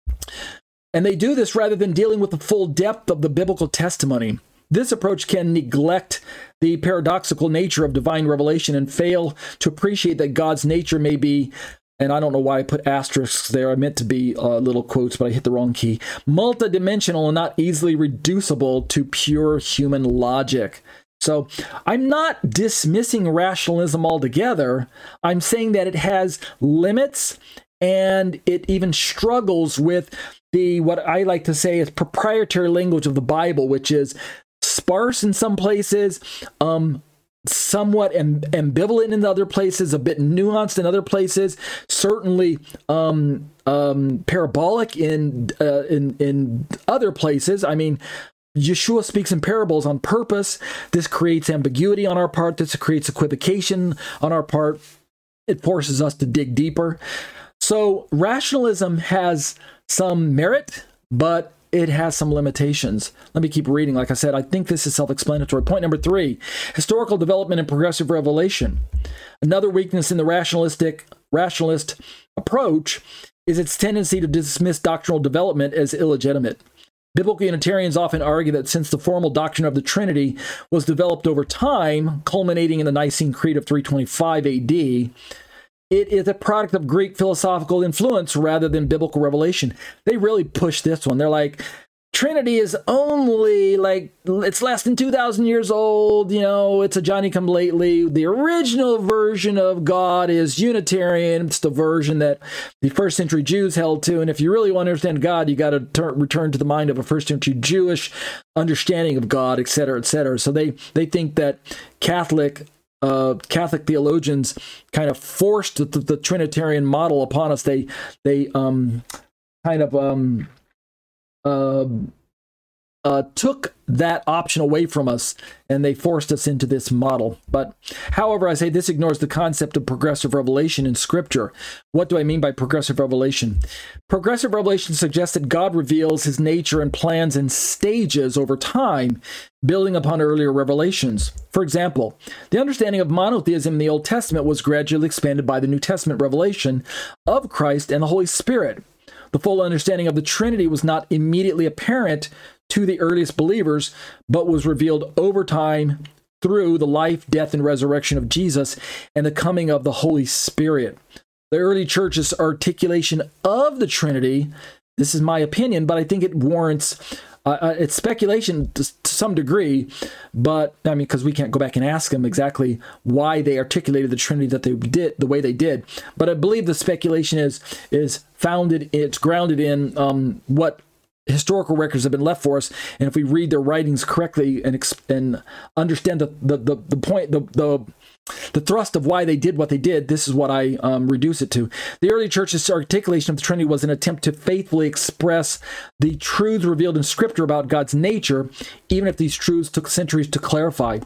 And they do this rather than dealing with the full depth of the biblical testimony. This approach can neglect the paradoxical nature of divine revelation and fail to appreciate that God's nature may be, and I don't know why I put asterisks there. I meant to be uh, little quotes, but I hit the wrong key. Multidimensional and not easily reducible to pure human logic. So I'm not dismissing rationalism altogether. I'm saying that it has limits and it even struggles with the, what I like to say is proprietary language of the Bible, which is sparse in some places, um, somewhat amb- ambivalent in other places, a bit nuanced in other places, certainly um, um, parabolic in, uh, in in other places. I mean, Yeshua speaks in parables on purpose. This creates ambiguity on our part. This creates equivocation on our part. It forces us to dig deeper. So rationalism has some merit, but it has some limitations. Let me keep reading. Like I said, I think this is self-explanatory. Point number three, historical development and progressive revelation. Another weakness in the rationalistic rationalist approach is its tendency to dismiss doctrinal development as illegitimate. Biblical Unitarians often argue that since the formal doctrine of the Trinity was developed over time, culminating in the Nicene Creed of three twenty-five A D, it is a product of Greek philosophical influence rather than biblical revelation. They really push this one. They're like, Trinity is only like, it's less than two thousand years old. You know, it's a Johnny-come-lately. The original version of God is Unitarian. It's the version that the first century Jews held to. And if you really want to understand God, you got to ter- return to the mind of a first century Jewish understanding of God, et cetera, et cetera. So they, they think that Catholic Uh, Catholic theologians kind of forced the, the Trinitarian model upon us. They they um, kind of um, uh, uh, took that option away from us, and they forced us into this model. But, however, I say this ignores the concept of progressive revelation in Scripture. What do I mean by progressive revelation? Progressive revelation suggests that God reveals his nature and plans in stages over time, building upon earlier revelations. For example, the understanding of monotheism in the Old Testament was gradually expanded by the New Testament revelation of Christ and the Holy Spirit. The full understanding of the Trinity was not immediately apparent to the earliest believers, but was revealed over time through the life, death, and resurrection of Jesus and the coming of the Holy Spirit. The early church's articulation of the Trinity, this is my opinion, but I think it warrants Uh, uh, it's speculation to, to some degree, but I mean, because we can't go back and ask them exactly why they articulated the Trinity that they did the way they did. But I believe the speculation is is founded, it's grounded in um, what historical records have been left for us, and if we read their writings correctly and and understand the the the, the point the the The thrust of why they did what they did, this is what I um, reduce it to. The early church's articulation of the Trinity was an attempt to faithfully express the truths revealed in Scripture about God's nature, even if these truths took centuries to clarify.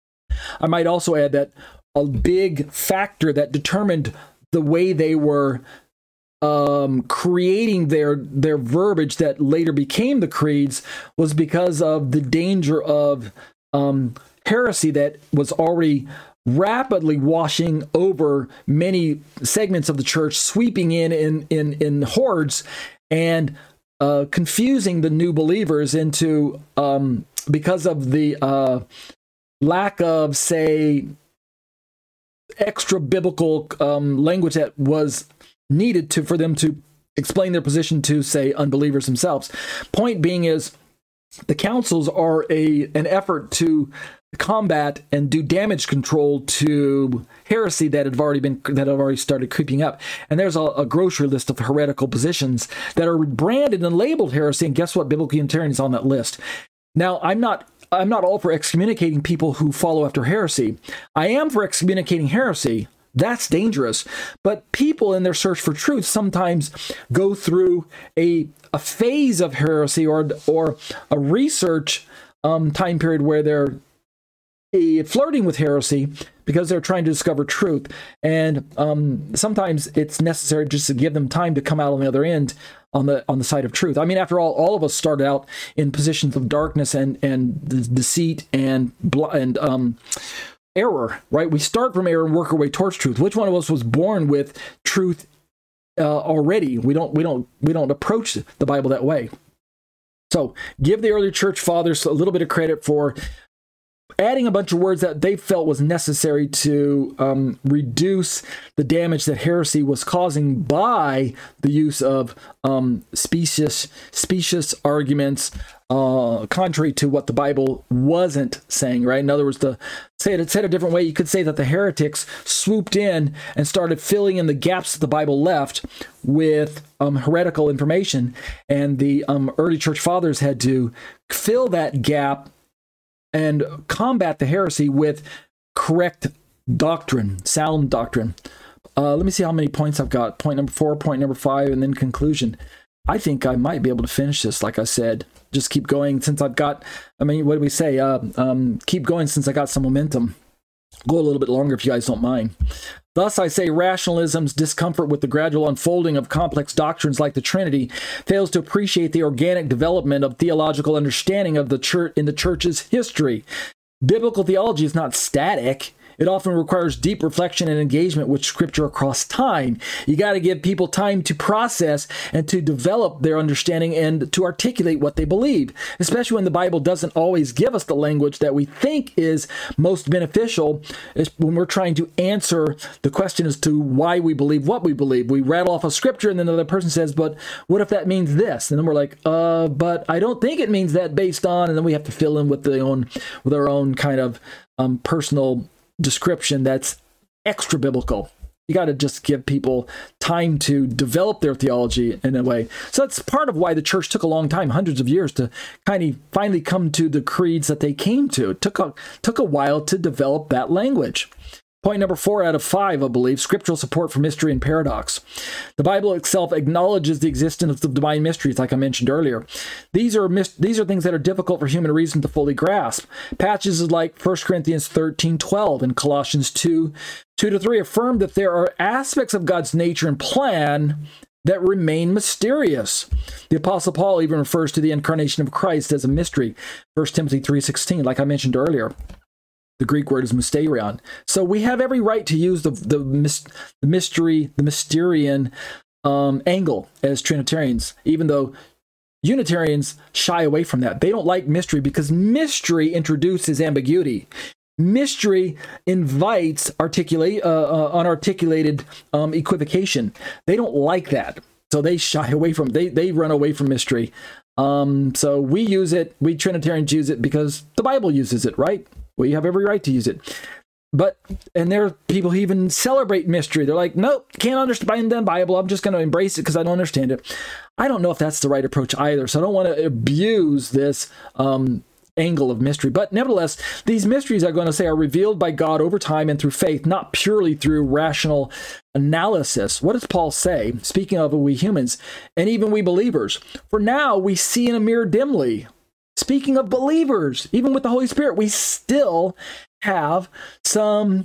I might also add that a big factor that determined the way they were um, creating their, their verbiage that later became the creeds was because of the danger of um, heresy that was already rapidly washing over many segments of the church, sweeping in in in, in hordes, and uh, confusing the new believers into um, because of the uh, lack of, say, extra biblical um, language that was needed to for them to explain their position to, say, unbelievers themselves. Point being is, the councils are a an effort to combat and do damage control to heresy that had already been that have already started creeping up. And there's a, a grocery list of heretical positions that are branded and labeled heresy. And guess what? Biblical Unitarian is on that list. Now, I'm not I'm not all for excommunicating people who follow after heresy. I am for excommunicating heresy. That's dangerous. But people in their search for truth sometimes go through a a phase of heresy or or a research um, time period where they're a, flirting with heresy because they're trying to discover truth. And um, sometimes it's necessary just to give them time to come out on the other end on the on the side of truth. I mean, after all, all of us started out in positions of darkness and and deceit and and um, error, right? We start from error and work our way towards truth. Which one of us was born with truth uh, already. We don't we don't we don't approach the Bible that way. So give the early church fathers a little bit of credit for adding a bunch of words that they felt was necessary to um, reduce the damage that heresy was causing by the use of um, specious, specious arguments, uh, contrary to what the Bible wasn't saying, right? In other words, to say it said a different way, you could say that the heretics swooped in and started filling in the gaps that the Bible left with um, heretical information, and the um, early church fathers had to fill that gap and combat the heresy with correct doctrine, sound doctrine. Uh, let me see how many points I've got. Point number four, point number five, and then conclusion. I think I might be able to finish this, like I said. Just keep going since I've got, I mean, what do we say? Uh, um, keep going since I got some momentum. Go a little bit longer if you guys don't mind. Thus, I say rationalism's discomfort with the gradual unfolding of complex doctrines like the Trinity fails to appreciate the organic development of theological understanding of the church in the church's history. Biblical theology is not static. It often requires deep reflection and engagement with Scripture across time. You got to give people time to process and to develop their understanding and to articulate what they believe, especially when the Bible doesn't always give us the language that we think is most beneficial when we're trying to answer the question as to why we believe what we believe. We rattle off a Scripture and then the other person says, but what if that means this? And then we're like, uh, but I don't think it means that based on, and then we have to fill in with, the own, with our own kind of um, personal description that's extra biblical. You got to just give people time to develop their theology in a way. So that's part of why the church took a long time, hundreds of years, to kind of finally come to the creeds that they came to. It took a, took a while to develop that language. Point number four out of five, I believe, scriptural support for mystery and paradox. The Bible itself acknowledges the existence of divine mysteries, like I mentioned earlier. These are mis- these are things that are difficult for human reason to fully grasp. Passages like First Corinthians thirteen twelve and Colossians two, two to three affirm that there are aspects of God's nature and plan that remain mysterious. The Apostle Paul even refers to the incarnation of Christ as a mystery. First Timothy three sixteen, like I mentioned earlier. The Greek word is mysterion. So we have every right to use the the, the mystery, the Mysterian um, angle as Trinitarians, even though Unitarians shy away from that. They don't like mystery because mystery introduces ambiguity. Mystery invites articulate, uh, uh, unarticulated um, equivocation. They don't like that. So they shy away from, they, they run away from mystery. Um, so we use it, we Trinitarians use it because the Bible uses it, right? We have every right to use it. But, and there are people who even celebrate mystery. They're like, nope, can't understand the Bible. I'm just going to embrace it because I don't understand it. I don't know if that's the right approach either. So I don't want to abuse this um, angle of mystery. But nevertheless, these mysteries, I'm going to say, are revealed by God over time and through faith, not purely through rational analysis. What does Paul say? Speaking of we humans, and even we believers, for now we see in a mirror dimly. Speaking of believers, even with the Holy Spirit, we still have some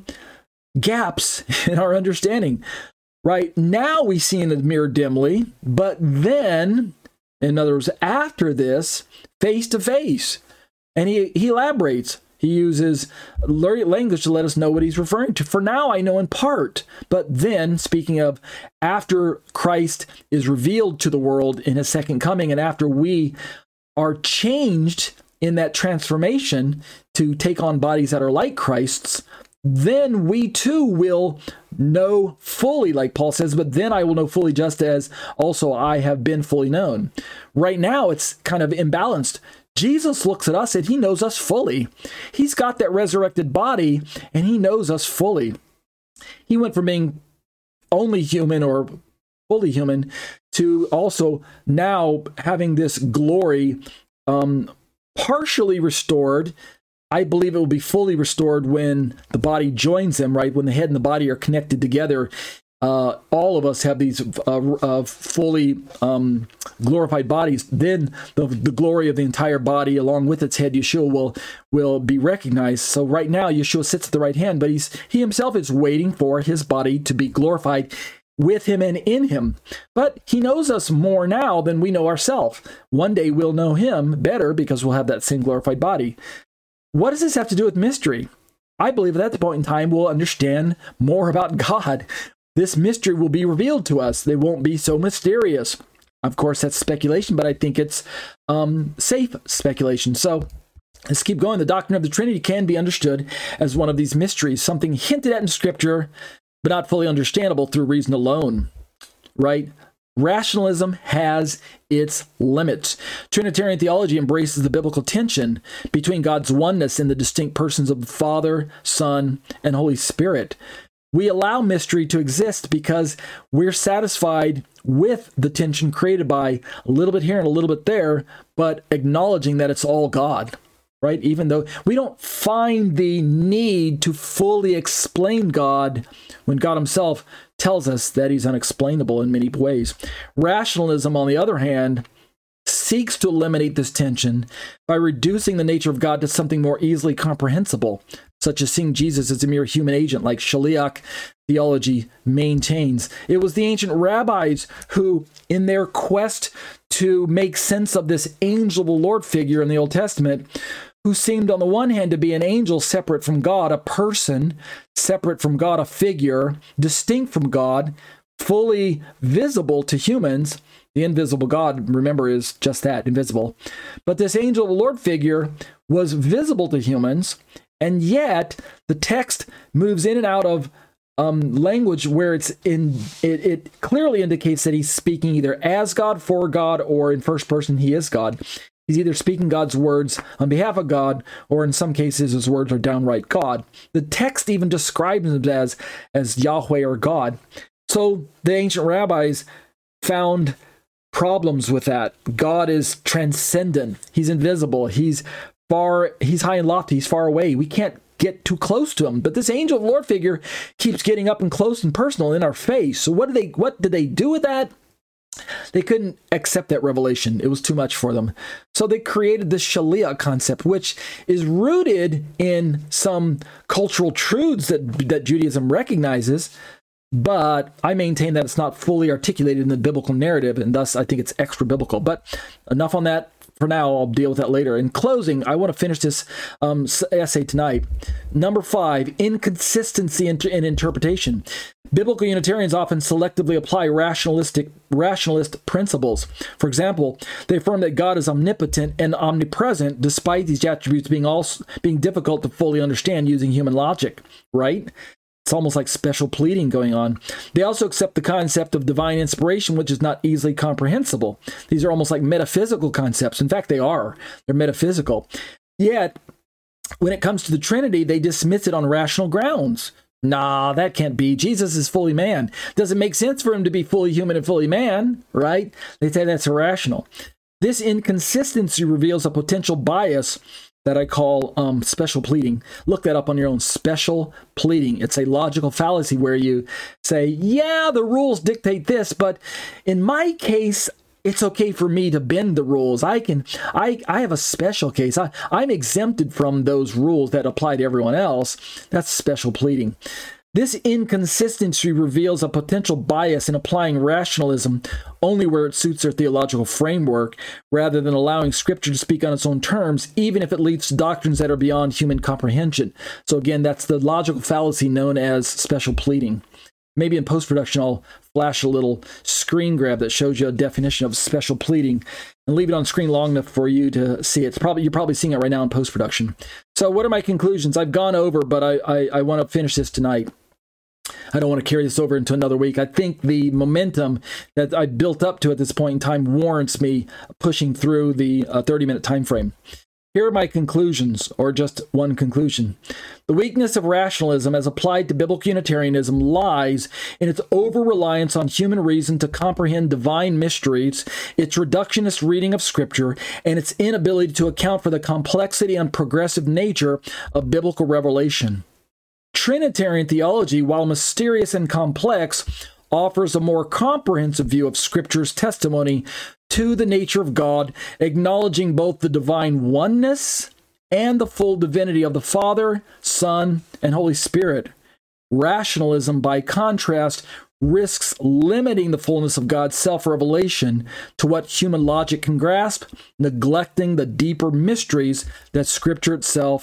gaps in our understanding. Right now we see in the mirror dimly, but then, in other words, after this, face to face. And he, he elaborates. He uses language to let us know what he's referring to. For now, I know in part, but then, speaking of after Christ is revealed to the world in his second coming, and after we are changed in that transformation to take on bodies that are like Christ's, then we too will know fully, like Paul says, but then I will know fully just as also I have been fully known. Right now, it's kind of imbalanced. Jesus looks at us and he knows us fully. He's got that resurrected body and he knows us fully. He went from being only human or fully human to also now having this glory um, partially restored. I believe it will be fully restored when the body joins them, right? When the head and the body are connected together. Uh, all of us have these uh, uh, fully um, glorified bodies. Then the, the glory of the entire body, along with its head, Yeshua, will will be recognized. So right now, Yeshua sits at the right hand, but he's he himself is waiting for his body to be glorified with him and in him. But he knows us more now than we know ourselves. One day we'll know him better because we'll have that same glorified body. What does this have to do with mystery? I believe at that point in time we'll understand more about God. this mystery will be revealed to us. They won't be so mysterious. Of course, that's speculation, but I think it's um, safe speculation. So let's keep going. The doctrine of the Trinity can be understood as one of these mysteries, something hinted at in Scripture, but not fully understandable through reason alone, right? Rationalism has its limits. Trinitarian theology embraces the biblical tension between God's oneness and the distinct persons of the Father, Son, and Holy Spirit. We allow mystery to exist because we're satisfied with the tension created by a little bit here and a little bit there, but acknowledging that it's all God, right? Even though we don't find the need to fully explain God when God himself tells us that he's unexplainable in many ways. Rationalism, on the other hand, seeks to eliminate this tension by reducing the nature of God to something more easily comprehensible, such as seeing Jesus as a mere human agent, like Shaliach theology maintains. It was the ancient rabbis who, in their quest to make sense of this angel of the Lord figure in the Old Testament, who seemed on the one hand to be an angel separate from God, a person separate from God, a figure distinct from God, fully visible to humans. The invisible God, remember, is just that, invisible. But this angel of the Lord figure was visible to humans, and yet the text moves in and out of um, language where it's in. It, it clearly indicates that he's speaking either as God, for God, or in first person, he is God. He's either speaking God's words on behalf of God, or in some cases, his words are downright God. The text even describes him as, as Yahweh or God. So the ancient rabbis found problems with that. God is transcendent. He's invisible. He's far, he's high and lofty. He's far away. We can't get too close to him. But this angel of the Lord figure keeps getting up and close and personal in our face. So what did they, what did they do with that? They couldn't accept that revelation. It was too much for them. So they created this Shaliach concept, which is rooted in some cultural truths that, that Judaism recognizes, but I maintain that it's not fully articulated in the biblical narrative, and thus I think it's extra biblical. But enough on that for now. I'll deal with that later. In closing, I want to finish this um, essay tonight. Number five, inconsistency in, in interpretation. Biblical Unitarians often selectively apply rationalistic rationalist principles. For example, they affirm that God is omnipotent and omnipresent, despite these attributes being also being difficult to fully understand using human logic. Right? It's almost like special pleading going on. They also accept the concept of divine inspiration, which is not easily comprehensible. These are almost like metaphysical concepts. In fact, they are. They're metaphysical. Yet, when it comes to the Trinity, they dismiss it on rational grounds. Nah, that can't be. Jesus is fully man. Doesn't make sense for him to be fully human and fully man, right? They say that's irrational. This inconsistency reveals a potential bias that I call um, special pleading. Look that up on your own. Special pleading. It's a logical fallacy where you say, yeah, the rules dictate this, but in my case, it's okay for me to bend the rules. I can, I, I have a special case. I, I'm exempted from those rules that apply to everyone else. That's special pleading. This inconsistency reveals a potential bias in applying rationalism only where it suits their theological framework, rather than allowing Scripture to speak on its own terms, even if it leads to doctrines that are beyond human comprehension. So again, that's the logical fallacy known as special pleading. Maybe in post-production, I'll flash a little screen grab that shows you a definition of special pleading and leave it on screen long enough for you to see it. It's probably, you're probably seeing it right now in post-production. So what are my conclusions? I've gone over, but I, I, I want to finish this tonight. I don't want to carry this over into another week. I think the momentum that I built up to at this point in time warrants me pushing through the uh, thirty-minute time frame. Here are my conclusions, or just one conclusion. The weakness of rationalism as applied to biblical Unitarianism lies in its over-reliance on human reason to comprehend divine mysteries, its reductionist reading of Scripture, and its inability to account for the complexity and progressive nature of biblical revelation. Trinitarian theology, while mysterious and complex, offers a more comprehensive view of Scripture's testimony to the nature of God, acknowledging both the divine oneness and the full divinity of the Father, Son, and Holy Spirit. Rationalism, by contrast, risks limiting the fullness of God's self-revelation to what human logic can grasp, neglecting the deeper mysteries that Scripture itself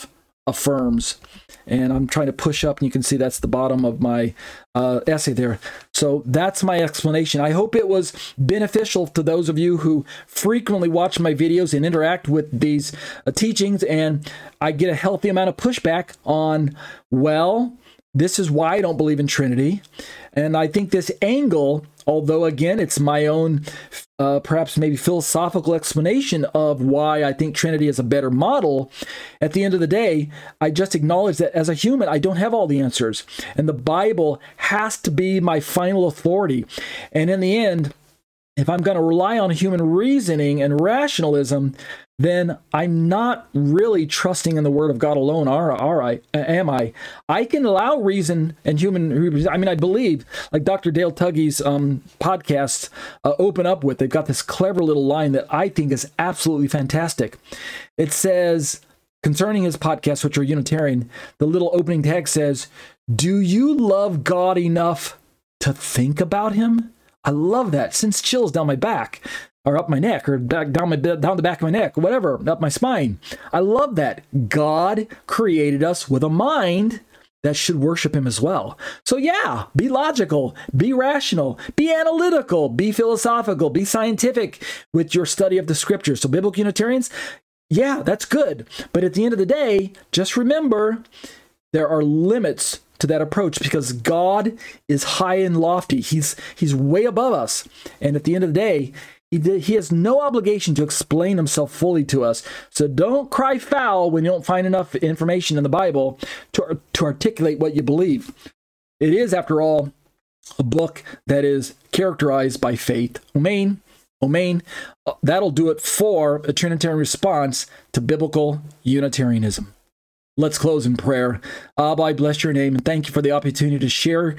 affirms. And I'm trying to push up, and you can see that's the bottom of my uh, essay there. So that's my explanation. I hope it was beneficial to those of you who frequently watch my videos and interact with these uh, teachings, and I get a healthy amount of pushback on, well, this is why I don't believe in Trinity. And I think this angle, although again, it's my own uh, perhaps maybe philosophical explanation of why I think Trinity is a better model, at the end of the day, I just acknowledge that as a human, I don't have all the answers. And the Bible has to be my final authority. And in the end, if I'm going to rely on human reasoning and rationalism, then I'm not really trusting in the Word of God alone, are, are I, am I? I can allow reason and human, I mean, I believe, like Doctor Dale Tuggy's um, podcasts uh, open up with, they've got this clever little line that I think is absolutely fantastic. It says, concerning his podcasts, which are Unitarian, the little opening tag says, "Do you love God enough to think about him?" I love that. It sends chills down my back, or up my neck, or back down my down the back of my neck, whatever, up my spine. I love that. God created us with a mind that should worship him as well. So yeah, be logical, be rational, be analytical, be philosophical, be scientific with your study of the scriptures. So biblical Unitarians, yeah, that's good. But at the end of the day, just remember, there are limits to that approach, because God is high and lofty. He's he's way above us. And at the end of the day, he, did, he has no obligation to explain himself fully to us. So don't cry foul when you don't find enough information in the Bible to, to articulate what you believe. It is, after all, a book that is characterized by faith. Amen. Amen. Uh, that'll do it for a Trinitarian response to biblical Unitarianism. Let's close in prayer. Abba, I bless your name, and thank you for the opportunity to share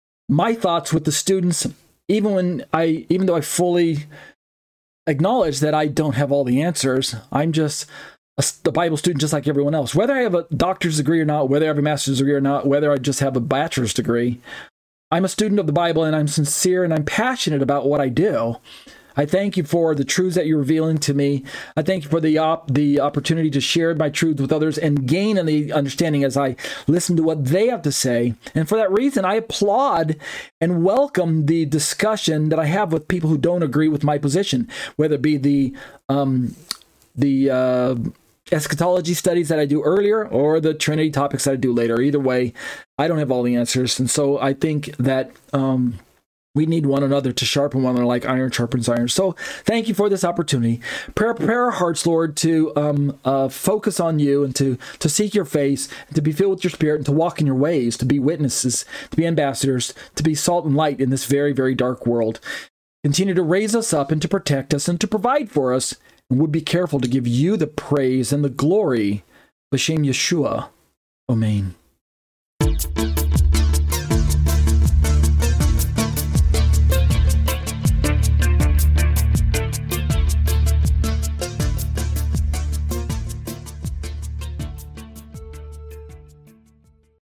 my thoughts with the students, even when I, even though I fully acknowledge that I don't have all the answers. I'm just a, a Bible student just like everyone else. Whether I have a doctor's degree or not, whether I have a master's degree or not, whether I just have a bachelor's degree, I'm a student of the Bible, and I'm sincere and I'm passionate about what I do. I thank you for the truths that you're revealing to me. I thank you for the op- the opportunity to share my truth with others and gain in the understanding as I listen to what they have to say. And for that reason, I applaud and welcome the discussion that I have with people who don't agree with my position, whether it be the um, the uh, eschatology studies that I do earlier or the Trinity topics that I do later. Either way, I don't have all the answers. And so I think that Um, we need one another to sharpen one another like iron sharpens iron. So thank you for this opportunity. Prepare, prepare our hearts, Lord, to um, uh, focus on you and to, to seek your face, and to be filled with your spirit, and to walk in your ways, to be witnesses, to be ambassadors, to be salt and light in this very, very dark world. Continue to raise us up and to protect us and to provide for us. And we'll be careful to give you the praise and the glory. B'Shem Yeshua. Amen.